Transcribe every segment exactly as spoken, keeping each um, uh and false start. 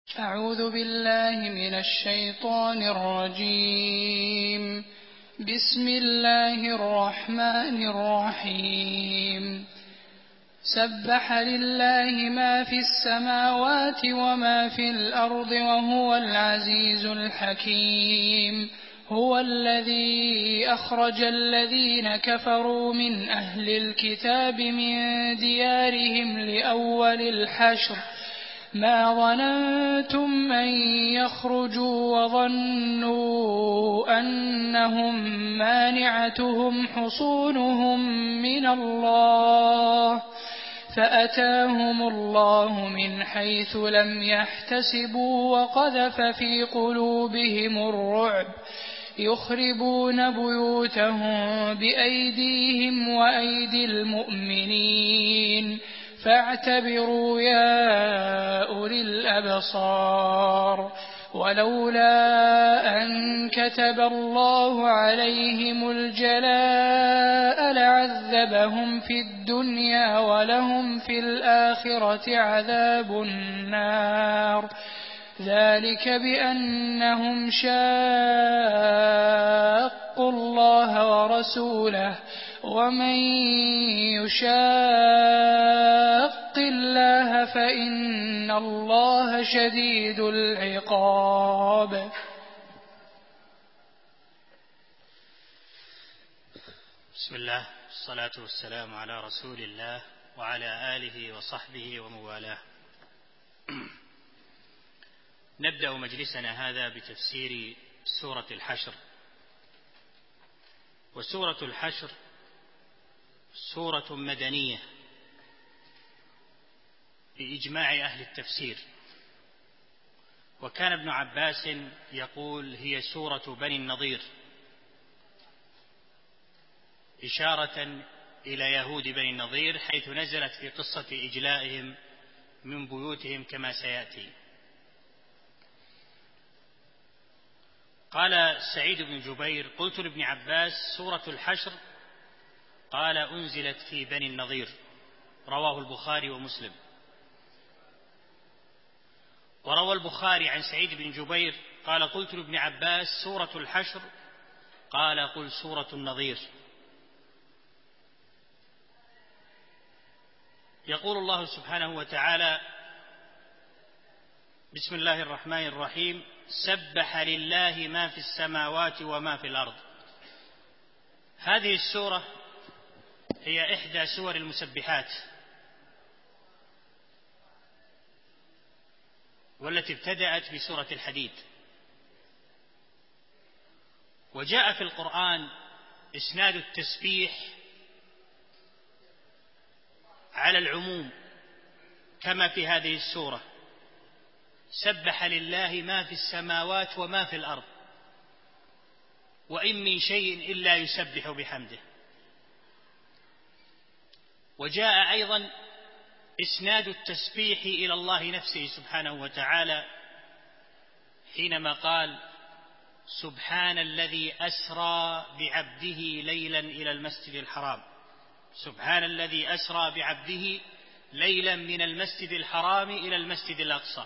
أعوذ بالله من الشيطان الرجيم. بسم الله الرحمن الرحيم. سبح لله ما في السماوات وما في الأرض وهو العزيز الحكيم. هو الذي أخرج الذين كفروا من أهل الكتاب من ديارهم لأول الحشر ما ظننتم أن يخرجوا وظنوا أنهم مانعتهم حصونهم من الله فأتاهم الله من حيث لم يحتسبوا وقذف في قلوبهم الرعب يخربون بيوتهم بأيديهم وأيدي المؤمنين فاعتبروا يا أولي الأبصار. ولولا أن كتب الله عليهم الجلاء لعذبهم في الدنيا ولهم في الآخرة عذاب النار. ذلك بأنهم شاقوا الله ورسوله ومن يشاق الله فإن الله شديد العقاب. بسم الله، الصلاة والسلام على رسول الله وعلى آله وصحبه وموالاه. نبدأ مجلسنا هذا بتفسير سورة الحشر. وسورة الحشر سورة مدنية بإجماع أهل التفسير، وكان ابن عباس يقول هي سورة بني النضير، إشارة إلى يهود بني النضير، حيث نزلت في قصة إجلائهم من بيوتهم كما سيأتي. قال سعيد بن جبير: قلت لابن عباس: سورة الحشر؟ قال: أنزلت في بني النضير. رواه البخاري ومسلم. وروى البخاري عن سعيد بن جبير قال: قلت لابن عباس: سورة الحشر؟ قال: قل سورة النضير. يقول الله سبحانه وتعالى: بسم الله الرحمن الرحيم: سبح لله ما في السماوات وما في الأرض. هذه السورة هي إحدى سور المسبحات، والتي ابتدأت بسورة الحديد. وجاء في القرآن إسناد التسبيح على العموم كما في هذه السورة: سبح لله ما في السماوات وما في الأرض وإن من شيء إلا يسبح بحمده. وجاء أيضا إسناد التسبيح إلى الله نفسه سبحانه وتعالى حينما قال: سبحان الذي أسرى بعبده ليلا إلى المسجد الحرام. سبحان الذي أسرى بعبده ليلا من المسجد الحرام إلى المسجد الأقصى.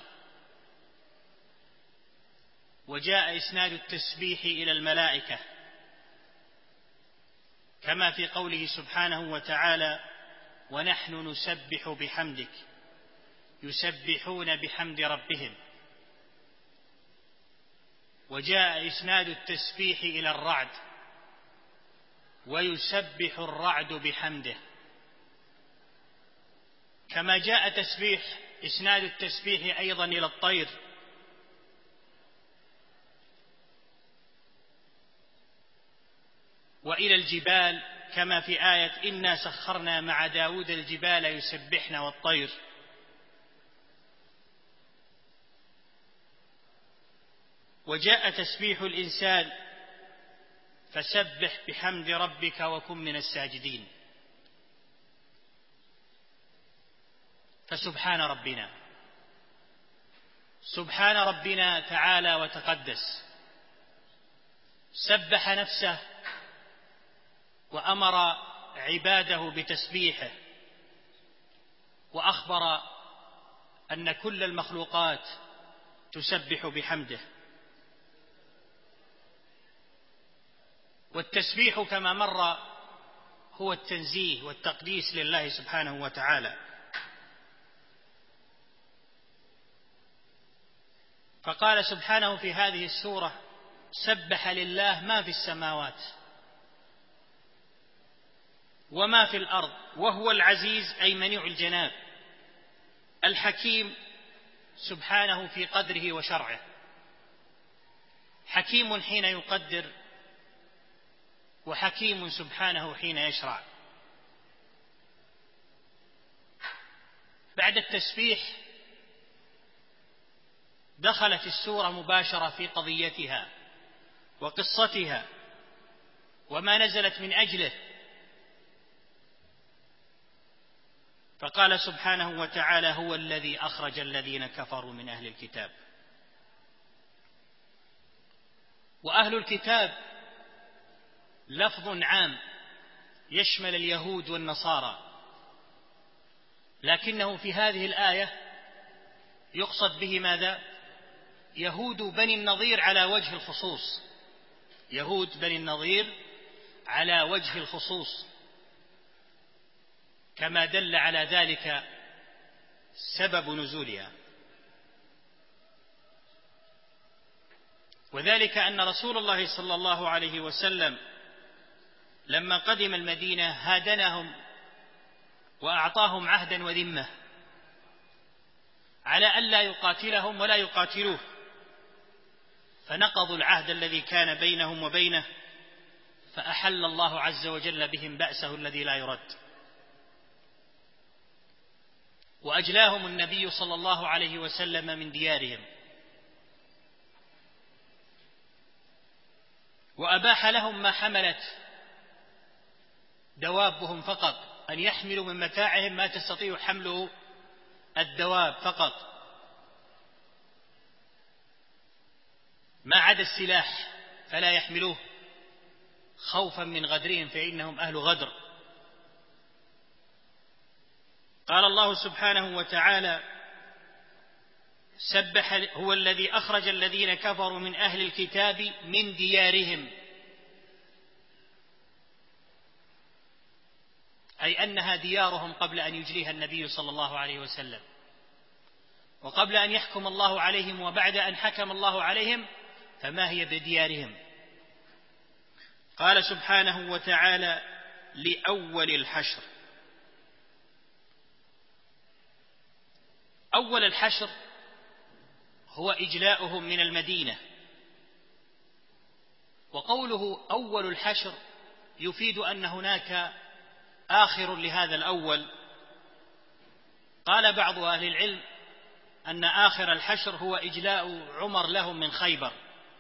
وجاء إسناد التسبيح إلى الملائكة كما في قوله سبحانه وتعالى: ونحن نسبح بحمدك يسبحون بحمد ربهم. وجاء إسناد التسبيح إلى الرعد: ويسبح الرعد بحمده. كما جاء تسبيح إسناد التسبيح أيضا إلى الطير: وإلى الجبال كما في آية إنا سخرنا مع داود الجبال يسبحن والطير. وجاء تسبيح الإنسان: فسبح بحمد ربك وكن من الساجدين. فسبحان ربنا، سبحان ربنا تعالى وتقدس، سبح نفسه وأمر عباده بتسبيحه، وأخبر أن كل المخلوقات تسبح بحمده. والتسبيح كما مر هو التنزيه والتقديس لله سبحانه وتعالى. فقال سبحانه في هذه السورة: سبح لله ما في السماوات وما في الأرض وهو العزيز أي منيع الجناب الحكيم سبحانه في قدره وشرعه، حكيم حين يقدر وحكيم سبحانه حين يشرع. بعد التسبيح دخلت السورة مباشرة في قضيتها وقصتها وما نزلت من أجله، فقال سبحانه وتعالى: هو الذي أخرج الذين كفروا من أهل الكتاب. وأهل الكتاب لفظ عام يشمل اليهود والنصارى، لكنه في هذه الآية يقصد به ماذا؟ يهود بني النضير على وجه الخصوص، يهود بني النضير على وجه الخصوص، كما دل على ذلك سبب نزولها. وذلك أن رسول الله صلى الله عليه وسلم لما قدم المدينة هادنهم وأعطاهم عهدا وذمة على ألا يقاتلهم ولا يقاتلوه، فنقضوا العهد الذي كان بينهم وبينه، فأحل الله عز وجل بهم بأسه الذي لا يرد، وأجلاهم النبي صلى الله عليه وسلم من ديارهم، وأباح لهم ما حملت دوابهم فقط، أن يحملوا من متاعهم ما تستطيع حمله الدواب فقط، ما عدا السلاح فلا يحملوه خوفا من غدرهم فإنهم أهل غدر. قال الله سبحانه وتعالى: سبح هو الذي أخرج الذين كفروا من أهل الكتاب من ديارهم، أي أنها ديارهم قبل أن يجليها النبي صلى الله عليه وسلم، وقبل أن يحكم الله عليهم وبعد أن حكم الله عليهم فما هي بديارهم. قال سبحانه وتعالى: لأول الحشر. أول الحشر هو إجلاؤهم من المدينة، وقوله أول الحشر يفيد أن هناك آخر لهذا الأول. قال بعض أهل العلم أن آخر الحشر هو إجلاء عمر لهم من خيبر،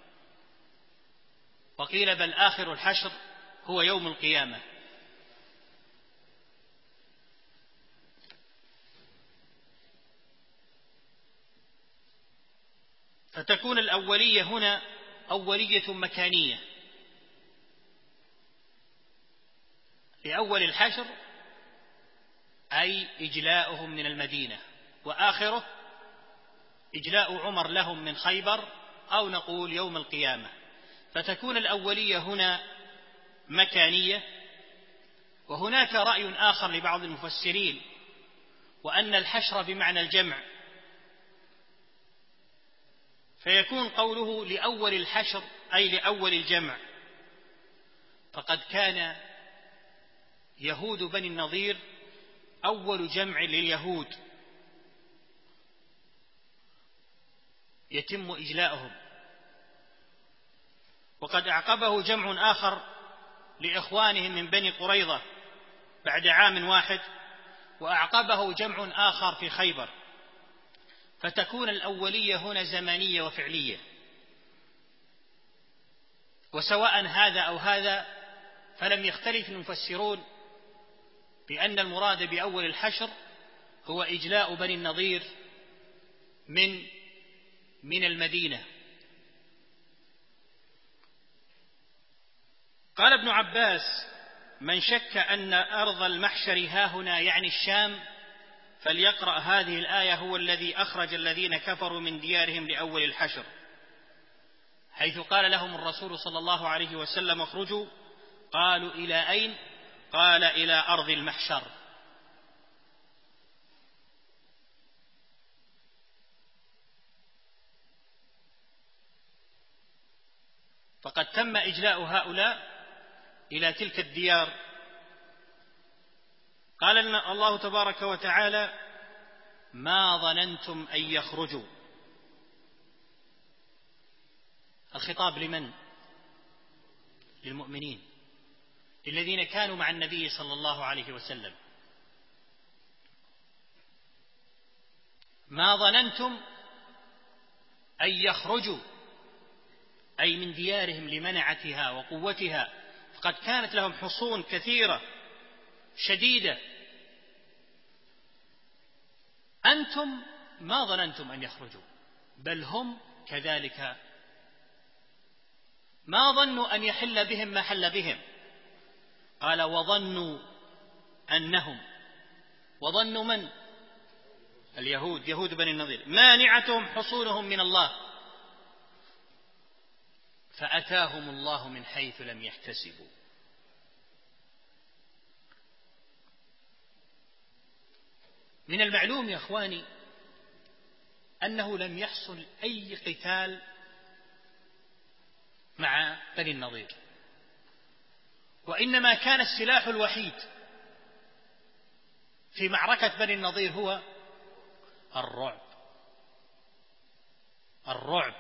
وقيل بل آخر الحشر هو يوم القيامة. فتكون الأولية هنا أولية مكانية، لأول الحشر أي إجلاؤهم من المدينة، وآخره إجلاء عمر لهم من خيبر، أو نقول يوم القيامة. فتكون الأولية هنا مكانية. وهناك رأي آخر لبعض المفسرين، وأن الحشر بمعنى الجمع، فيكون قوله لأول الحشر أي لأول الجمع، فقد كان يهود بني النضير أول جمع لليهود يتم إجلاؤهم، وقد أعقبه جمع آخر لإخوانهم من بني قريظة بعد عام واحد، وأعقبه جمع آخر في خيبر، فتكون الأولية هنا زمانية وفعلية. وسواء هذا أو هذا فلم يختلف المفسرون بأن المراد بأول الحشر هو إجلاء بني النضير من من المدينة. قال ابن عباس: من شك أن أرض المحشر هاهنا يعني الشام فليقرأ هذه الآية هو الذي أخرج الذين كفروا من ديارهم لأول الحشر، حيث قال لهم الرسول صلى الله عليه وسلم: اخرجوا. قالوا: إلى أين؟ قال: إلى أرض المحشر. فقد تم إجلاء هؤلاء إلى تلك الديار. قال الله تبارك وتعالى: ما ظننتم أن يخرجوا. الخطاب لمن؟ للمؤمنين الذين كانوا مع النبي صلى الله عليه وسلم. ما ظننتم أن يخرجوا، أي من ديارهم لمنعتها وقوتها، فقد كانت لهم حصون كثيرة شديدة. أنتم ما ظننتم أن يخرجوا، بل هم كذلك ما ظنوا أن يحل بهم ما حل بهم. قال: وظنوا أنهم، وظنوا من؟ اليهود، يهود بني النضير، مانعتهم حصونهم من الله، فأتاهم الله من حيث لم يحتسبوا. من المعلوم يا أخواني أنه لم يحصل أي قتال مع بني النضير، وإنما كان السلاح الوحيد في معركة بني النضير هو الرعب. الرعب،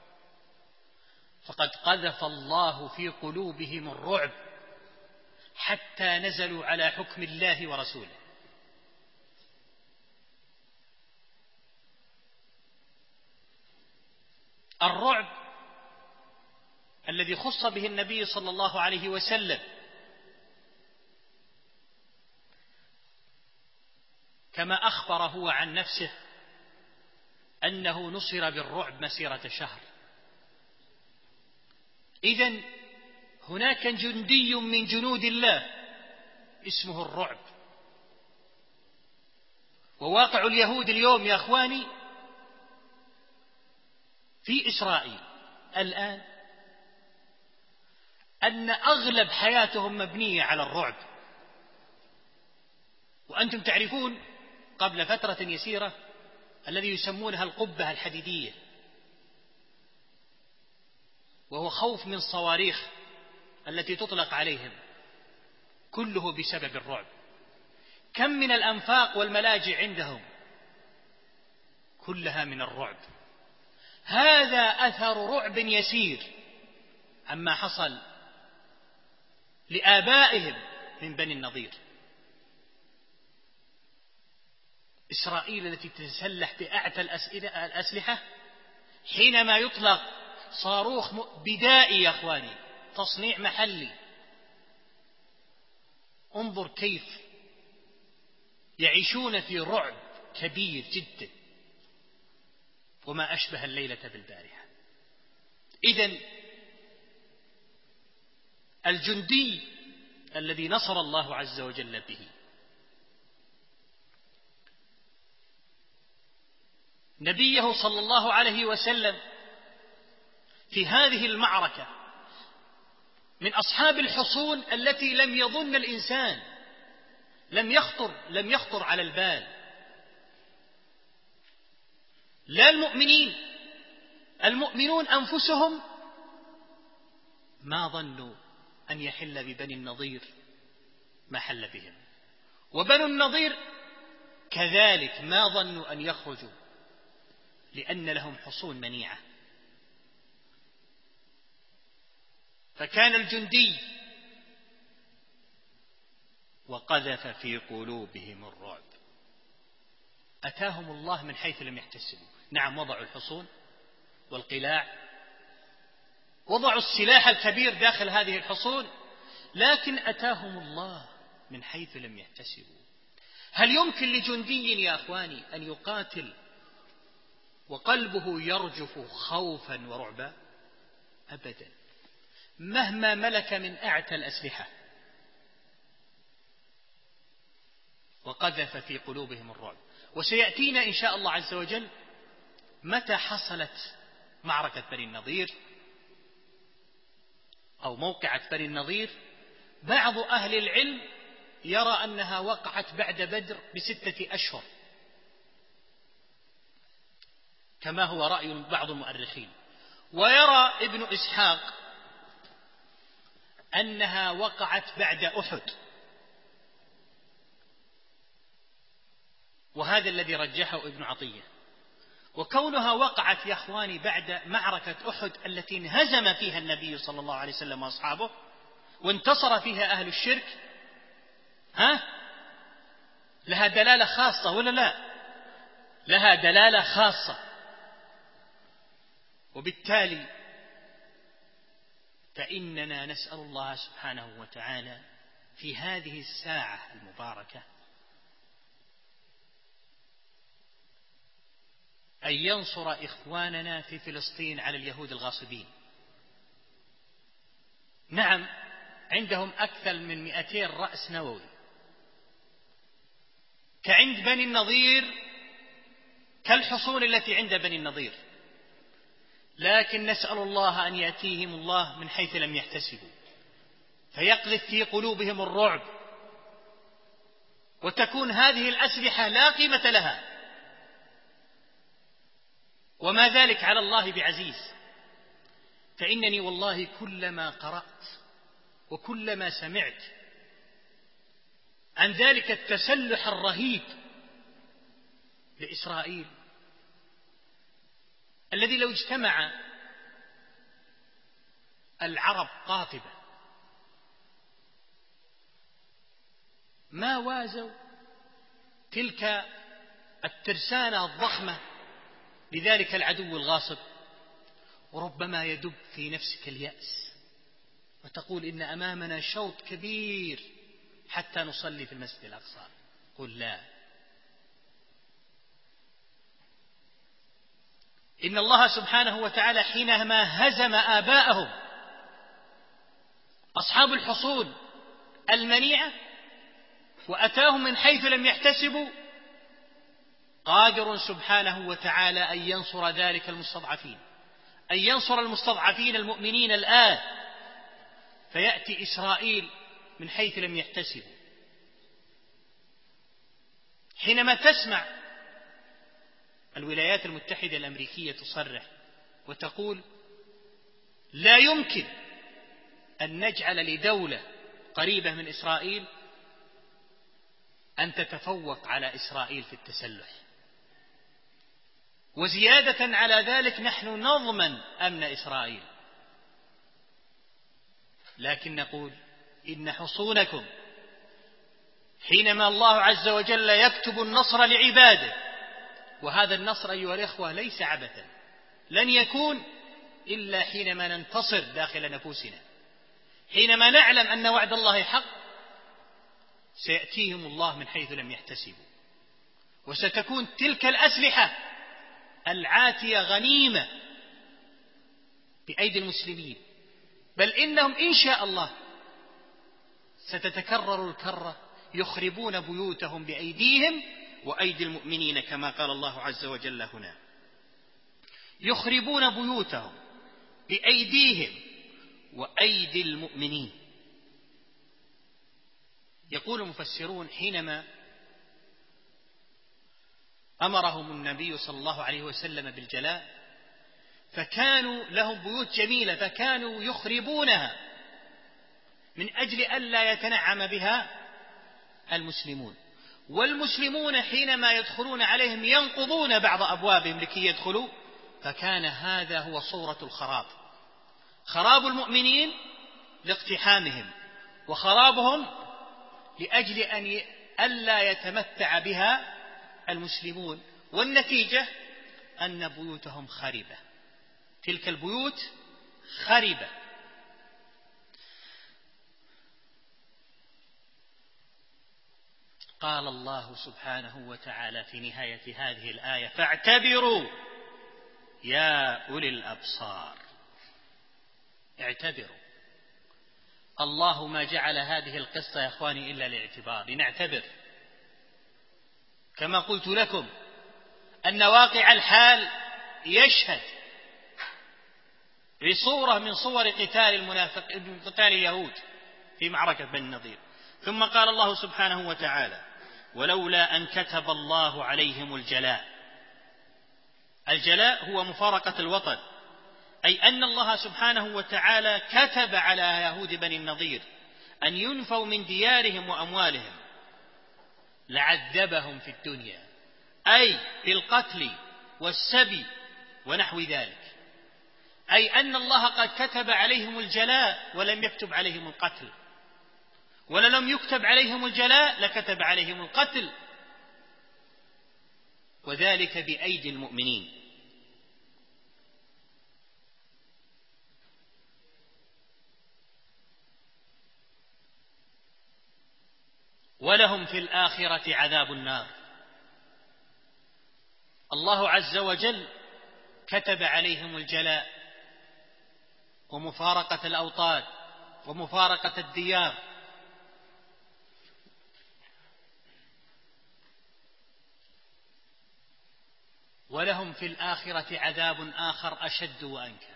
فقد قذف الله في قلوبهم الرعب حتى نزلوا على حكم الله ورسوله. الرعب الذي خص به النبي صلى الله عليه وسلم، كما أخبر هو عن نفسه أنه نصر بالرعب مسيرة شهر. إذن هناك جندي من جنود الله اسمه الرعب. وواقع اليهود اليوم يا أخواني في إسرائيل الآن أن أغلب حياتهم مبنية على الرعب. وأنتم تعرفون قبل فترة يسيرة الذي يسمونها القبة الحديدية، وهو خوف من الصواريخ التي تطلق عليهم، كله بسبب الرعب. كم من الأنفاق والملاجئ عندهم، كلها من الرعب. هذا أثر رعب يسير عما حصل لآبائهم من بني النضير. إسرائيل التي تتسلح بأعتى الأسلحة، حينما يطلق صاروخ بدائي يا أخواني، تصنيع محلي، انظر كيف يعيشون في رعب كبير جدا، وما أشبه الليلة بالبارحة. إذن الجندي الذي نصر الله عز وجل به نبيه صلى الله عليه وسلم في هذه المعركة من أصحاب الحصون التي لم يظن الإنسان، لم يخطر لم يخطر على البال، لا المؤمنين، المؤمنون أنفسهم ما ظنوا أن يحل ببني النضير ما حل بهم، وبنو النضير كذلك ما ظنوا أن يخرجوا لأن لهم حصون منيعة. فكان الجندي وقذف في قلوبهم الرعب، أتاهم الله من حيث لم يحتسبوا. نعم، وضعوا الحصون والقلاع، وضعوا السلاح الكبير داخل هذه الحصون، لكن أتاهم الله من حيث لم يحتسبوا. هل يمكن لجندي يا أخواني أن يقاتل وقلبه يرجف خوفا ورعبا؟ أبدا، مهما ملك من أعتى الأسلحة. وقذف في قلوبهم الرعب. وسيأتينا إن شاء الله عز وجل متى حصلت معركة بني النضير أو موقعة بني النضير. بعض أهل العلم يرى أنها وقعت بعد بدر بستة أشهر كما هو رأي بعض المؤرخين، ويرى ابن إسحاق أنها وقعت بعد أحد، وهذا الذي رجحه ابن عطية. وكونها وقعت يا أخواني بعد معركة أحد التي انهزم فيها النبي صلى الله عليه وسلم وأصحابه وانتصر فيها أهل الشرك، ها لها دلالة خاصة ولا لا؟ لها دلالة خاصة. وبالتالي فإننا نسأل الله سبحانه وتعالى في هذه الساعة المباركة أن ينصر إخواننا في فلسطين على اليهود الغاصبين. نعم، عندهم أكثر من مئتين رأس نووي كعند بني النضير، كالحصون التي عند بني النضير، لكن نسأل الله أن يأتيهم الله من حيث لم يحتسبوا فيقذف في قلوبهم الرعب، وتكون هذه الأسلحة لا قيمة لها، وما ذلك على الله بعزيز. فإنني والله كلما قرأت وكلما سمعت عن ذلك التسلح الرهيب لإسرائيل الذي لو اجتمع العرب قاطبة ما وازوا تلك الترسانة الضخمة لذلك العدو الغاصب، وربما يدب في نفسك اليأس وتقول إن أمامنا شوط كبير حتى نصلي في المسجد الأقصى. قل لا، إن الله سبحانه وتعالى حينما هزم آباءهم أصحاب الحصول المنيعة وأتاهم من حيث لم يحتسبوا قادر سبحانه وتعالى أن ينصر ذلك المستضعفين، أن ينصر المستضعفين المؤمنين الآن، فيأتي إسرائيل من حيث لم يحتسبوا. حينما تسمع الولايات المتحدة الأمريكية تصرح وتقول لا يمكن أن نجعل لدولة قريبة من إسرائيل أن تتفوق على إسرائيل في التسلح، وزيادة على ذلك نحن نضمن أمن إسرائيل، لكن نقول إن حصونكم حينما الله عز وجل يكتب النصر لعباده، وهذا النصر أيها الإخوة ليس عبثا، لن يكون إلا حينما ننتصر داخل نفوسنا، حينما نعلم أن وعد الله حق سيأتيهم الله من حيث لم يحتسبوا، وستكون تلك الأسلحة العاتية غنيمة بأيدي المسلمين، بل إنهم إن شاء الله ستتكرر الكرة يخربون بيوتهم بأيديهم وأيدي المؤمنين كما قال الله عز وجل هنا، يخربون بيوتهم بأيديهم وأيدي المؤمنين. يقول المفسرون حينما أمرهم النبي صلى الله عليه وسلم بالجلاء فكانوا لهم بيوت جميلة فكانوا يخربونها من أجل ألا يتنعم بها المسلمون، والمسلمون حينما يدخلون عليهم ينقضون بعض أبوابهم لكي يدخلوا، فكان هذا هو صورة الخراب، خراب المؤمنين لاقتحامهم وخرابهم لأجل أن ألا يتمتع بها المسلمون، والنتيجة أن بيوتهم خربة، تلك البيوت خربة. قال الله سبحانه وتعالى في نهاية هذه الآية فاعتبروا يا أولي الأبصار، اعتبروا. الله ما جعل هذه القصة يا أخواني إلا لاعتبار، لنعتبر كما قلت لكم أن واقع الحال يشهد لصورة من صور قتال المنافق قتال اليهود في معركة بني النضير. ثم قال الله سبحانه وتعالى: ولولا أن كتب الله عليهم الجلاء. الجلاء هو مفارقة الوطن، أي أن الله سبحانه وتعالى كتب على يهود بني النضير أن ينفوا من ديارهم وأموالهم لعذبهم في الدنيا، أي بالقتل والسبي ونحو ذلك، أي أن الله قد كتب عليهم الجلاء ولم يكتب عليهم القتل، ولم يكتب عليهم الجلاء لكتب عليهم القتل، وذلك بأيدي المؤمنين. ولهم في الآخرة عذاب النار. الله عز وجل كتب عليهم الجلاء ومفارقة الأوطان ومفارقة الديار، ولهم في الآخرة عذاب آخر أشد وأنكى.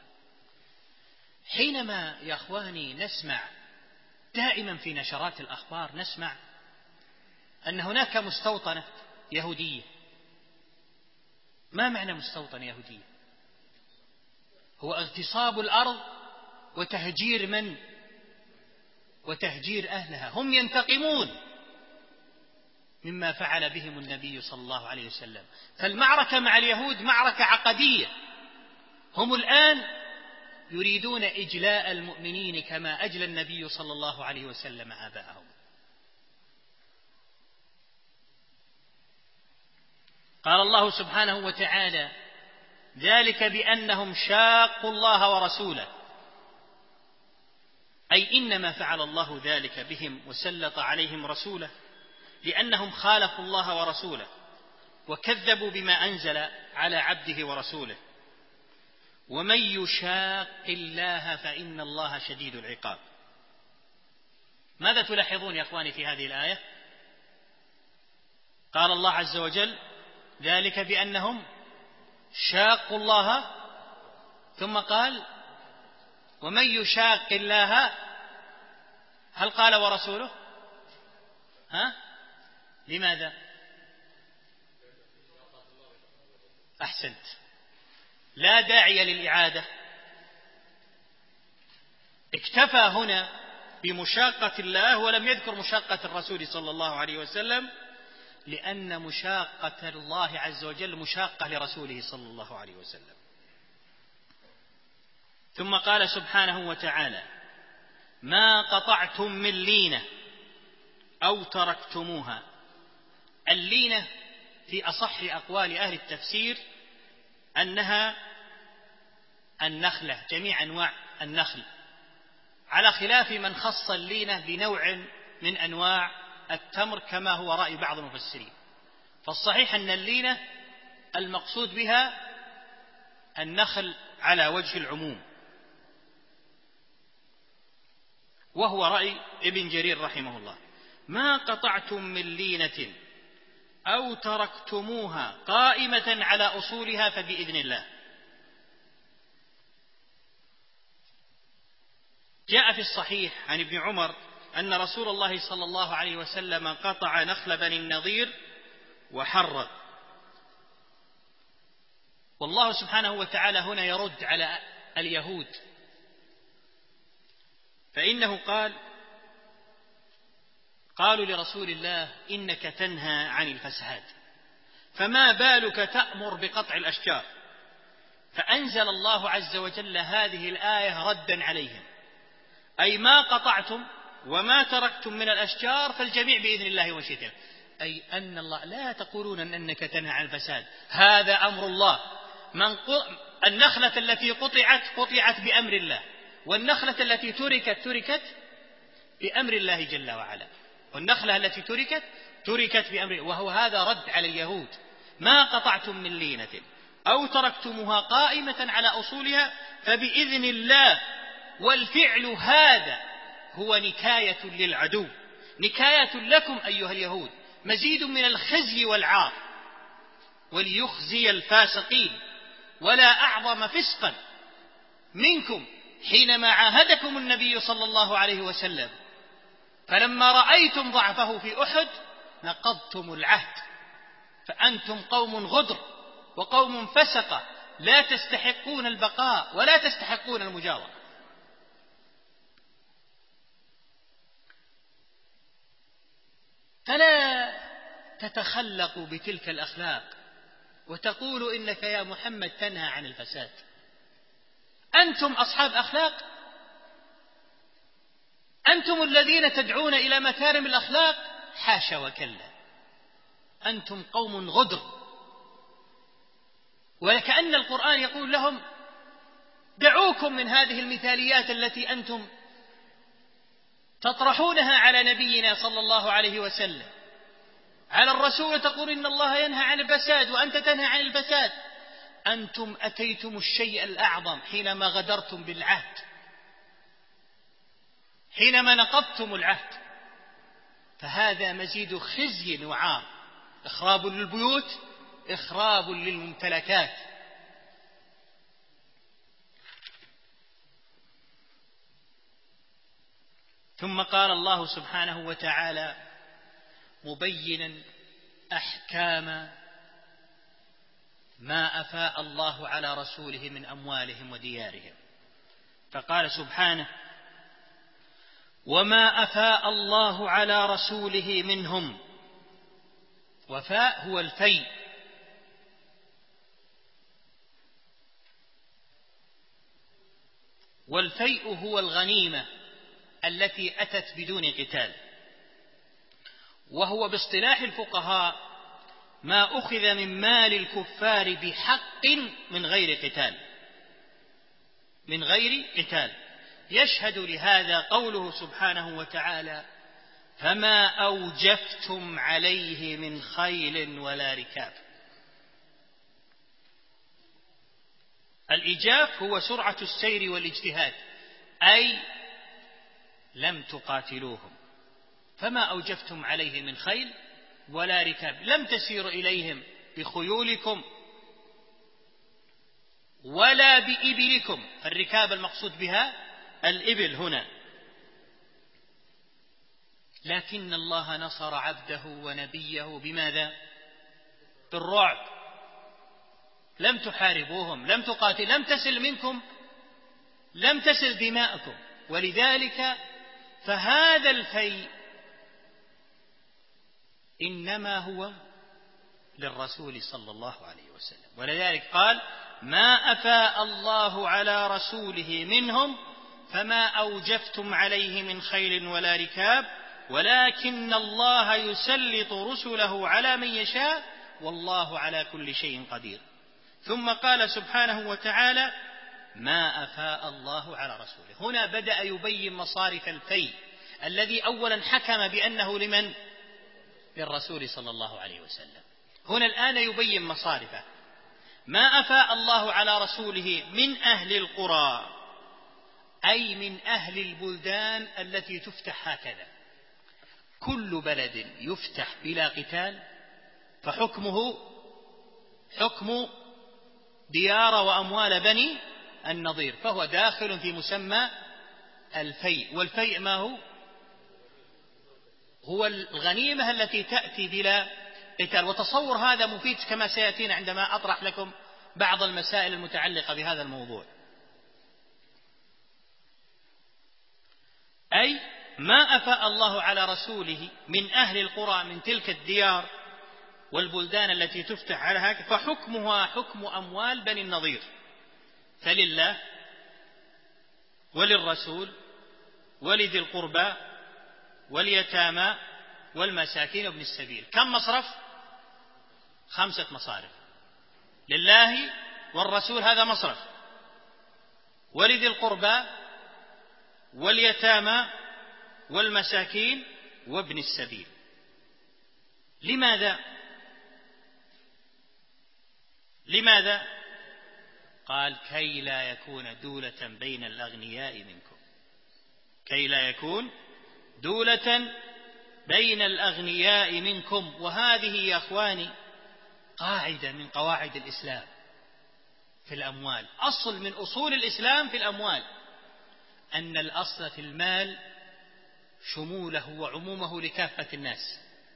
حينما يا أخواني نسمع دائما في نشرات الأخبار نسمع أن هناك مستوطنة يهودية. ما معنى مستوطنة يهودية؟ هو اغتصاب الأرض وتهجير من؟ وتهجير أهلها. هم ينتقمون مما فعل بهم النبي صلى الله عليه وسلم. فالمعركة مع اليهود معركة عقدية. هم الآن يريدون إجلاء المؤمنين كما أجلى النبي صلى الله عليه وسلم آباءهم. قال الله سبحانه وتعالى: ذلك بأنهم شاقوا الله ورسوله، أي إنما فعل الله ذلك بهم وسلط عليهم رسوله لأنهم خالفوا الله ورسوله وكذبوا بما أنزل على عبده ورسوله. ومن يشاق الله فإن الله شديد العقاب. ماذا تلاحظون يا أخواني في هذه الآية؟ قال الله عز وجل: ذلك بأنهم شاقوا الله، ثم قال: ومن يشاق الله. هل قال ورسوله؟ ها؟ لماذا؟ أحسنت، لا داعي للإعادة. اكتفى هنا بمشاقة الله ولم يذكر مشاقة الرسول صلى الله عليه وسلم، لأن مشاقة الله عز وجل مشاقة لرسوله صلى الله عليه وسلم. ثم قال سبحانه وتعالى: ما قطعتم من لينة أو تركتموها. اللينة في أصح أقوال أهل التفسير أنها النخلة، جميع أنواع النخل، على خلاف من خص اللينة بنوع من أنواع التمر كما هو رأي بعض المفسرين. فالصحيح أن اللينة المقصود بها النخل على وجه العموم، وهو رأي ابن جرير رحمه الله. ما قطعتم من لينة أو تركتموها قائمة على أصولها فبإذن الله. جاء في الصحيح عن ابن عمر أن رسول الله صلى الله عليه وسلم قطع نخل بني النضير وحرق. والله سبحانه وتعالى هنا يرد على اليهود، فإنه قال: قالوا لرسول الله إنك تنهى عن الفساد، فما بالك تأمر بقطع الأشجار؟ فأنزل الله عز وجل هذه الآية ردا عليهم، أي ما قطعتم وما تركتم من الأشجار فالجميع بإذن الله ومشيئته. أي أن الله لا تقولون أنك تنهى عن الفساد، هذا أمر الله. من ق... النخلة التي قطعت قطعت بأمر الله، والنخلة التي تركت تركت بأمر الله جل وعلا، والنخلة التي تركت تركت بأمر. وهو هذا رد على اليهود: ما قطعتم من لينة أو تركتموها قائمة على أصولها فبإذن الله. والفعل هذا هو نكاية للعدو، نكاية لكم أيها اليهود، مزيد من الخزي والعار، وليخزي الفاسقين. ولا أعظم فسقا منكم حينما عاهدكم النبي صلى الله عليه وسلم، فلما رأيتم ضعفه في أحد نقضتم العهد، فأنتم قوم غدر وقوم فسقة، لا تستحقون البقاء ولا تستحقون المجاورة. فلا تتخلقوا بتلك الأخلاق وتقولوا إنك يا محمد تنهى عن الفساد. أنتم أصحاب أخلاق، أنتم الذين تدعون إلى مكارم الأخلاق، حاشا وكلا، أنتم قوم غدر. وكأن القرآن يقول لهم دعوكم من هذه المثاليات التي أنتم تطرحونها على نبينا صلى الله عليه وسلم، على الرسول، تقول إن الله ينهى عن الفساد وأنت تنهى عن الفساد. أنتم أتيتم الشيء الأعظم حينما غدرتم بالعهد، حينما نقضتم العهد، فهذا مزيد خزي وعار، إخراب للبيوت، إخراب للممتلكات. ثم قال الله سبحانه وتعالى مبينا أحكام ما أفاء الله على رسوله من أموالهم وديارهم، فقال سبحانه وما أفاء الله على رسوله منهم. وفاء هو الفيء، والفيء هو الغنيمة التي أتت بدون قتال، وهو باصطلاح الفقهاء ما أخذ من مال الكفار بحق من غير قتال، من غير قتال. يشهد لهذا قوله سبحانه وتعالى فما أوجفتم عليه من خيل ولا ركاب. الإجاف هو سرعة السير والاجتهاد، أي لم تقاتلوهم، فما أوجفتم عليه من خيل ولا ركاب، لم تسيروا إليهم بخيولكم ولا بإبلكم. الركاب المقصود بها الإبل هنا، لكن الله نصر عبده ونبيه بماذا؟ بالرعب. لم تحاربوهم، لم تقاتل، لم تسل منكم، لم تسل دماءكم. ولذلك فهذا الفيء إنما هو للرسول صلى الله عليه وسلم. ولذلك قال ما أفاء الله على رسوله منهم فما أوجفتم عليه من خيل ولا ركاب ولكن الله يسلط رسله على من يشاء والله على كل شيء قدير. ثم قال سبحانه وتعالى ما أفاء الله على رسوله. هنا بدأ يبين مصارف الفيء الذي أولا حكم بأنه لمن؟ للرسول صلى الله عليه وسلم. هنا الآن يبين مصارفه. ما أفاء الله على رسوله من أهل القرى، أي من أهل البلدان التي تفتح هكذا. كل بلد يفتح بلا قتال فحكمه حكم ديار وأموال بني النضير، فهو داخل في مسمى الفيء. والفيء ما هو؟ هو الغنيمة التي تأتي بلا قتال. وتصور هذا مفيد كما سيأتينا عندما أطرح لكم بعض المسائل المتعلقة بهذا الموضوع. أي ما أفاء الله على رسوله من أهل القرى من تلك الديار والبلدان التي تفتح على هكذا فحكمها حكم أموال بني النضير، فلله وللرسول ولذي القربى واليتامى والمساكين وابن السبيل. كم مصرف؟ خمسة مصارف. لله والرسول هذا مصرف، ولذي القربى واليتامى والمساكين وابن السبيل. لماذا؟ لماذا؟ قال كي لا يكون دولة بين الأغنياء منكم، كي لا يكون دولة بين الأغنياء منكم. وهذه يا أخواني قاعدة من قواعد الإسلام في الأموال، أصل من أصول الإسلام في الأموال، أن الأصل في المال شموله وعمومه لكافة الناس.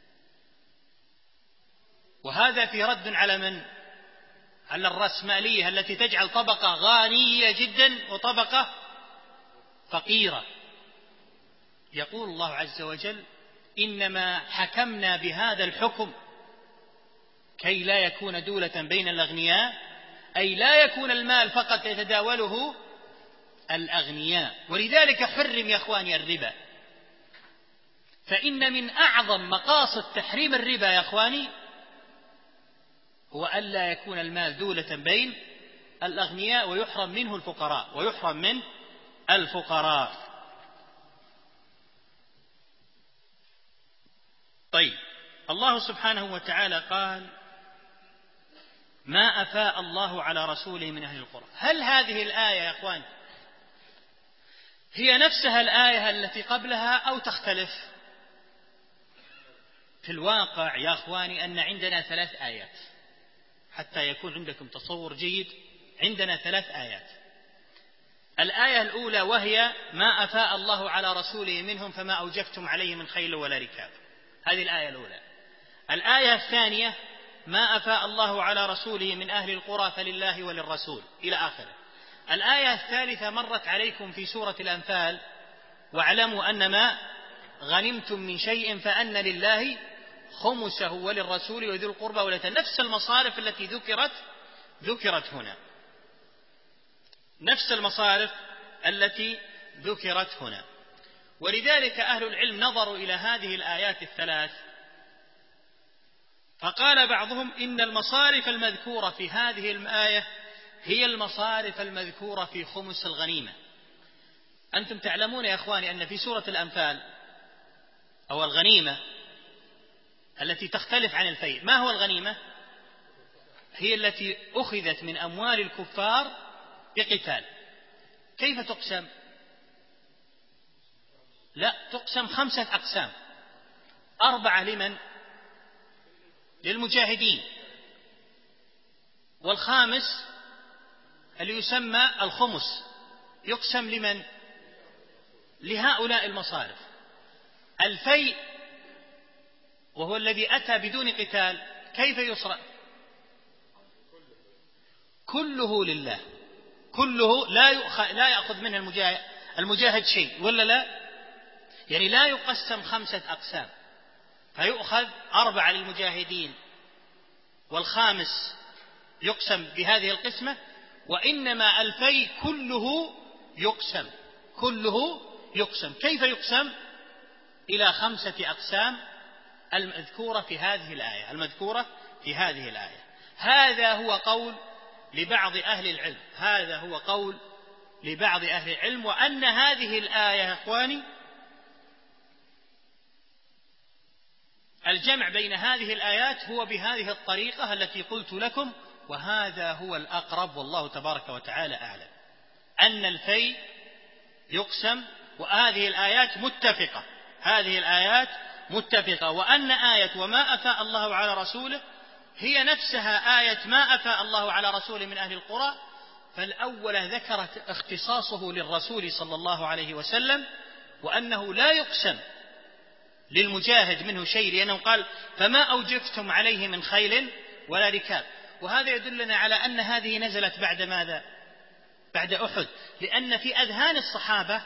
وهذا في رد على من؟ على الرأسمالية التي تجعل طبقة غنية جدا وطبقة فقيرة. يقول الله عز وجل: إنما حكمنا بهذا الحكم كي لا يكون دولة بين الأغنياء، أي لا يكون المال فقط يتداوله الأغنياء. ولذلك حرم يا أخواني الربا، فإن من أعظم مقاصد تحريم الربا يا أخواني هو ألا يكون المال دولة بين الأغنياء ويحرم منه الفقراء ويحرم من الفقراء. طيب، الله سبحانه وتعالى قال: ما أفاء الله على رسوله من أهل القرى. هل هذه الآية يا أخوان هي نفسها الآية التي قبلها أو تختلف؟ في الواقع يا أخواني أن عندنا ثلاث آيات، حتى يكون عندكم تصور جيد. عندنا ثلاث آيات. الآية الأولى وهي: ما أفاء الله على رسوله منهم فما أوجفتم عليه من خيل ولا ركاب. هذه الآية الأولى. الآية الثانية: ما أفاء الله على رسوله من أهل القرى فلله وللرسول، إلى آخره. الآية الثالثة مرت عليكم في سورة الأنفال: واعلموا أن ما غنمتم من شيء فأن لله خمسه وللرسول وذي القربى واليتامى. نفس المصارف التي ذكرت ذكرت هنا، نفس المصارف التي ذكرت هنا. ولذلك أهل العلم نظروا إلى هذه الآيات الثلاث فقال بعضهم إن المصارف المذكورة في هذه الآية هي المصارف المذكورة في خمس الغنيمة. أنتم تعلمون يا أخواني أن في سورة الأنفال أو الغنيمة التي تختلف عن الفيء، ما هو الغنيمة؟ هي التي أخذت من أموال الكفار بقتال. كيف تقسم؟ لا، تقسم خمسة أقسام: أربعة لمن؟ للمجاهدين، والخامس اللي يسمى الخمس يقسم لمن؟ لهؤلاء المصارف. الفيء وهو الذي أتى بدون قتال كيف يصرف؟ كله لله، كله لا يؤخذ لا يأخذ منه المجاهد المجاهد شيء، ولا لا؟ يعني لا يقسم خمسة أقسام، فيؤخذ أربعة للمجاهدين والخامس يقسم بهذه القسمة، وإنما الفيء كله يقسم كله يقسم. كيف يقسم؟ إلى خمسة أقسام المذكورة في هذه الآية المذكورة في هذه الآية. هذا هو قول لبعض أهل العلم هذا هو قول لبعض أهل العلم وأن هذه الآية يا إخواني الجمع بين هذه الآيات هو بهذه الطريقة التي قلت لكم، وهذا هو الأقرب والله تبارك وتعالى أعلم، أن الفيء يقسم. وهذه الآيات متفقة هذه الآيات متفقة وأن آية وما أفاء الله على رسوله هي نفسها آية ما أفاء الله على رسوله من أهل القرى. فالأولى ذكرت اختصاصه للرسول صلى الله عليه وسلم وأنه لا يقسم للمجاهد منه شيء، لأنه قال فما أوجفتم عليه من خيل ولا ركاب. وهذا يدلنا على أن هذه نزلت بعد ماذا؟ بعد أحد. لأن في أذهان الصحابة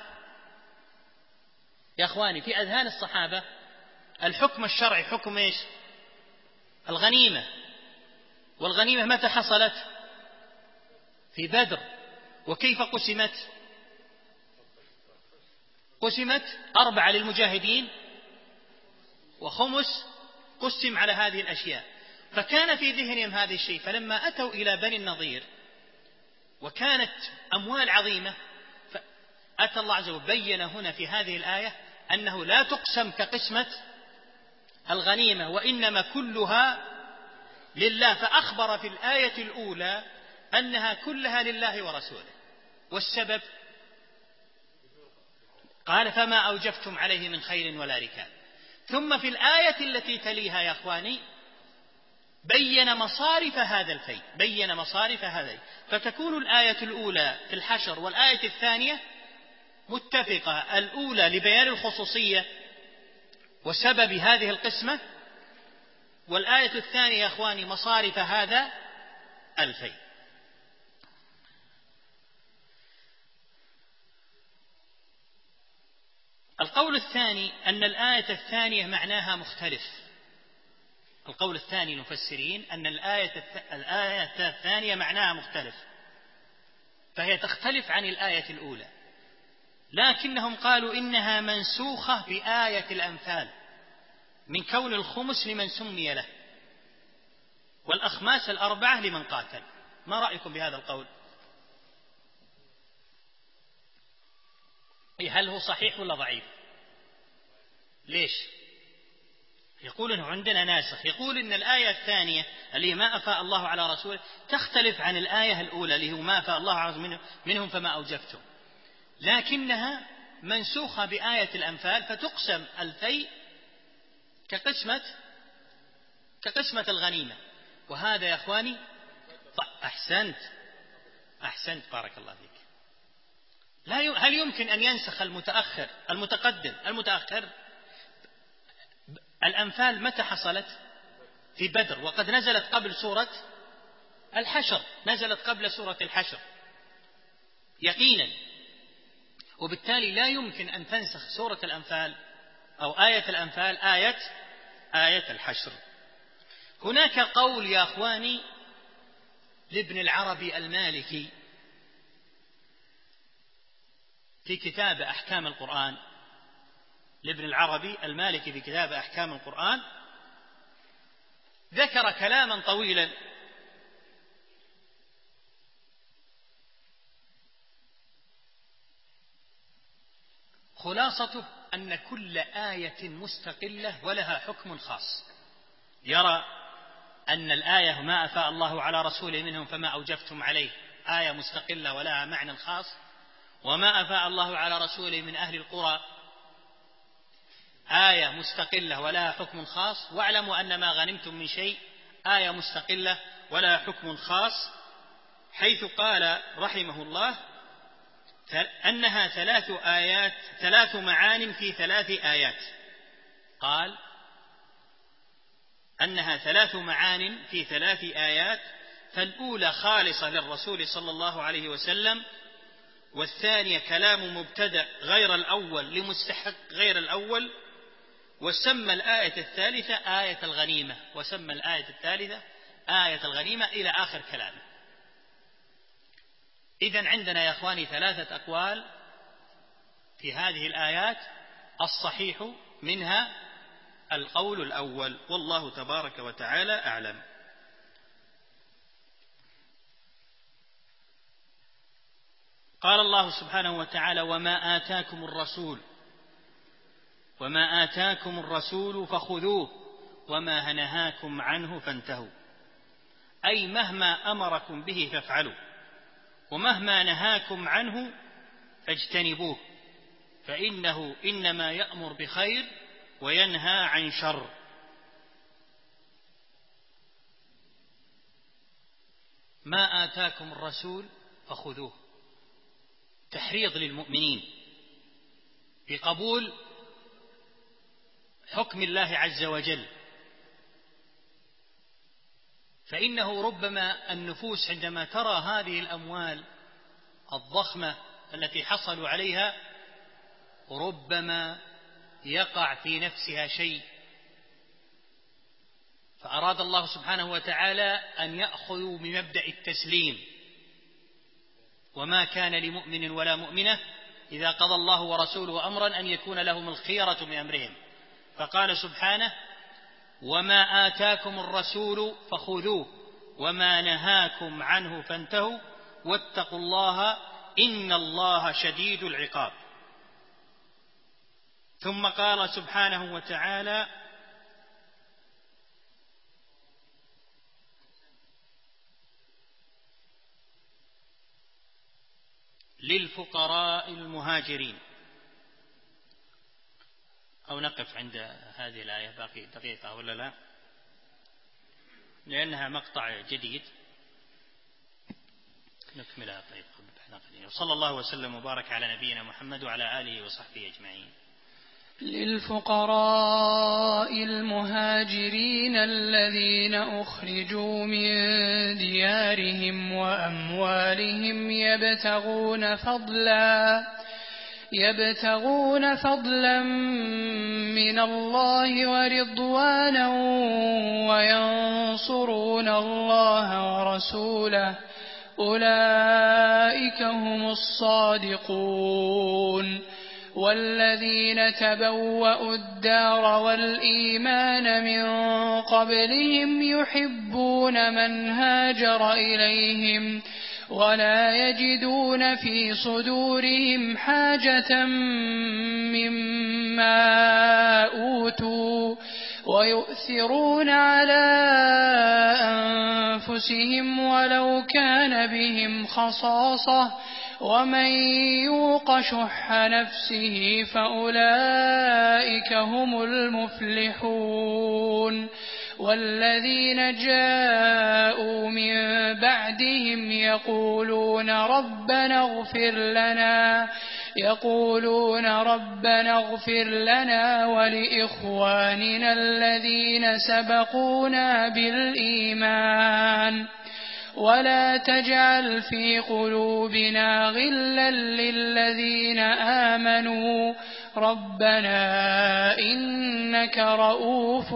يا أخواني في أذهان الصحابة الحكم الشرعي حكم إيش؟ الغنيمة. والغنيمة متى حصلت؟ في بدر. وكيف قسمت؟ قسمت أربعة للمجاهدين وخمس قسم على هذه الأشياء. فكان في ذهنهم هذا الشيء، فلما أتوا إلى بني النضير وكانت أموال عظيمة فأتى الله عز وجل بين هنا في هذه الآية أنه لا تقسم كقسمة الغنيمة وإنما كلها لله. فأخبر في الآية الأولى أنها كلها لله ورسوله. والسبب قال فما أوجفتم عليه من خيل ولا ركاب. ثم في الآية التي تليها يا أخواني بين مصارف هذا الفيء، بين مصارف هذا، فتكون الآية الأولى في الحشر والآية الثانية متفقة، الأولى لبيان الخصوصية وسبب هذه القسمة، والآية الثانية يا أخواني مصارف هذا الفيء. القول الثاني أن الآية الثانية معناها مختلف. القول الثاني المفسرين أن الآية الآية الثانية معناها مختلف، فهي تختلف عن الآية الأولى، لكنهم قالوا إنها منسوخة بآية الأنفال من كون الخمس لمن سمي له والأخماس الأربعة لمن قاتل. ما رأيكم بهذا القول؟ هل هو صحيح ولا ضعيف؟ ليش؟ يقول إنه عندنا ناسخ، يقول إن الآية الثانية اللي ما أفاء الله على رسوله تختلف عن الآية الأولى اللي هو ما أفاء الله على رسوله منهم فما أوجفتم، لكنها منسوخة بآية الأنفال، فتقسم الفيء كقسمة كقسمة الغنيمة. وهذا يا أخواني أحسنت أحسنت بارك الله فيك. لا ي... هل يمكن أن ينسخ المتأخر المتقدم المتأخر؟ الأنفال متى حصلت؟ في بدر، وقد نزلت قبل سورة الحشر، نزلت قبل سورة الحشر يقينا، وبالتالي لا يمكن أن تنسخ سورة الأنفال أو آية الأنفال آية آية الحشر. هناك قول يا أخواني لابن العربي المالكي في كتاب أحكام القرآن، لابن العربي المالكي في كتاب أحكام القرآن ذكر كلاما طويلا خلاصته أن كل آية مستقلة ولها حكم خاص. يرى أن الآية ما أفاء الله على رسوله منهم فما أوجفتم عليه آية مستقلة ولها معنى خاص، وما أفاء الله على رسوله من أهل القرى آية مستقلة ولها حكم خاص، واعلموا أن ما غنمتم من شيء آية مستقلة ولها حكم خاص، حيث قال رحمه الله أنها ثلاث آيات ثلاث معان في ثلاث آيات. قال أنها ثلاث معان في ثلاث آيات، فالأولى خالصة للرسول صلى الله عليه وسلم، والثانية كلام مبتدأ غير الأول لمستحق غير الأول، وسمى الآية الثالثة آية الغنيمة، وسمى الآية الثالثة آية الغنيمة إلى آخر كلامه. إذن عندنا يا أخواني ثلاثة أقوال في هذه الآيات، الصحيح منها القول الأول، والله تبارك وتعالى أعلم. قال الله سبحانه وتعالى: وما آتاكم الرسول وما آتاكم الرسول فخذوه وما نهاكم عنه فانتهوا، أي مهما أمركم به فافعلوا، ومهما نهاكم عنه فاجتنبوه، فإنه إنما يأمر بخير وينهى عن شر. ما آتاكم الرسول فخذوه، تحريض للمؤمنين بقبول حكم الله عز وجل، فإنه ربما النفوس عندما ترى هذه الأموال الضخمة التي حصلوا عليها ربما يقع في نفسها شيء، فأراد الله سبحانه وتعالى أن يأخذوا بمبدأ التسليم، وما كان لمؤمن ولا مؤمنة إذا قضى الله ورسوله أمرا أن يكون لهم الخيرة من أمرهم، فقال سبحانه: وما آتاكم الرسول فخذوه وما نهاكم عنه فانتهوا واتقوا الله إن الله شديد العقاب. ثم قال سبحانه وتعالى: للفقراء المهاجرين. أو نقف عند هذه الآية باقي دقيقة ولا لا، لأنها مقطع جديد نكملها. طيب وصلى الله وسلم وبارك على نبينا محمد وعلى آله وصحبه أجمعين. للفقراء المهاجرين الذين أخرجوا من ديارهم وأموالهم يبتغون فضلا يبتغون فضلا من الله ورضوانا وينصرون الله ورسوله أولئك هم الصادقون. والذين تبوأوا الدار والإيمان من قبلهم يحبون من هاجر إليهم ولا يجدون في صدورهم حاجة مما أوتوا ويؤثرون على أنفسهم ولو كان بهم خصاصة ومن يوق شح نفسه فأولئك هم المفلحون. والذين جاءوا من بعدهم يقولون ربنا اغفر لنا يقولون ربنا اغفر لنا ولإخواننا الذين سبقونا بالإيمان ولا تجعل في قلوبنا غلا للذين آمنوا ربنا إنك رؤوف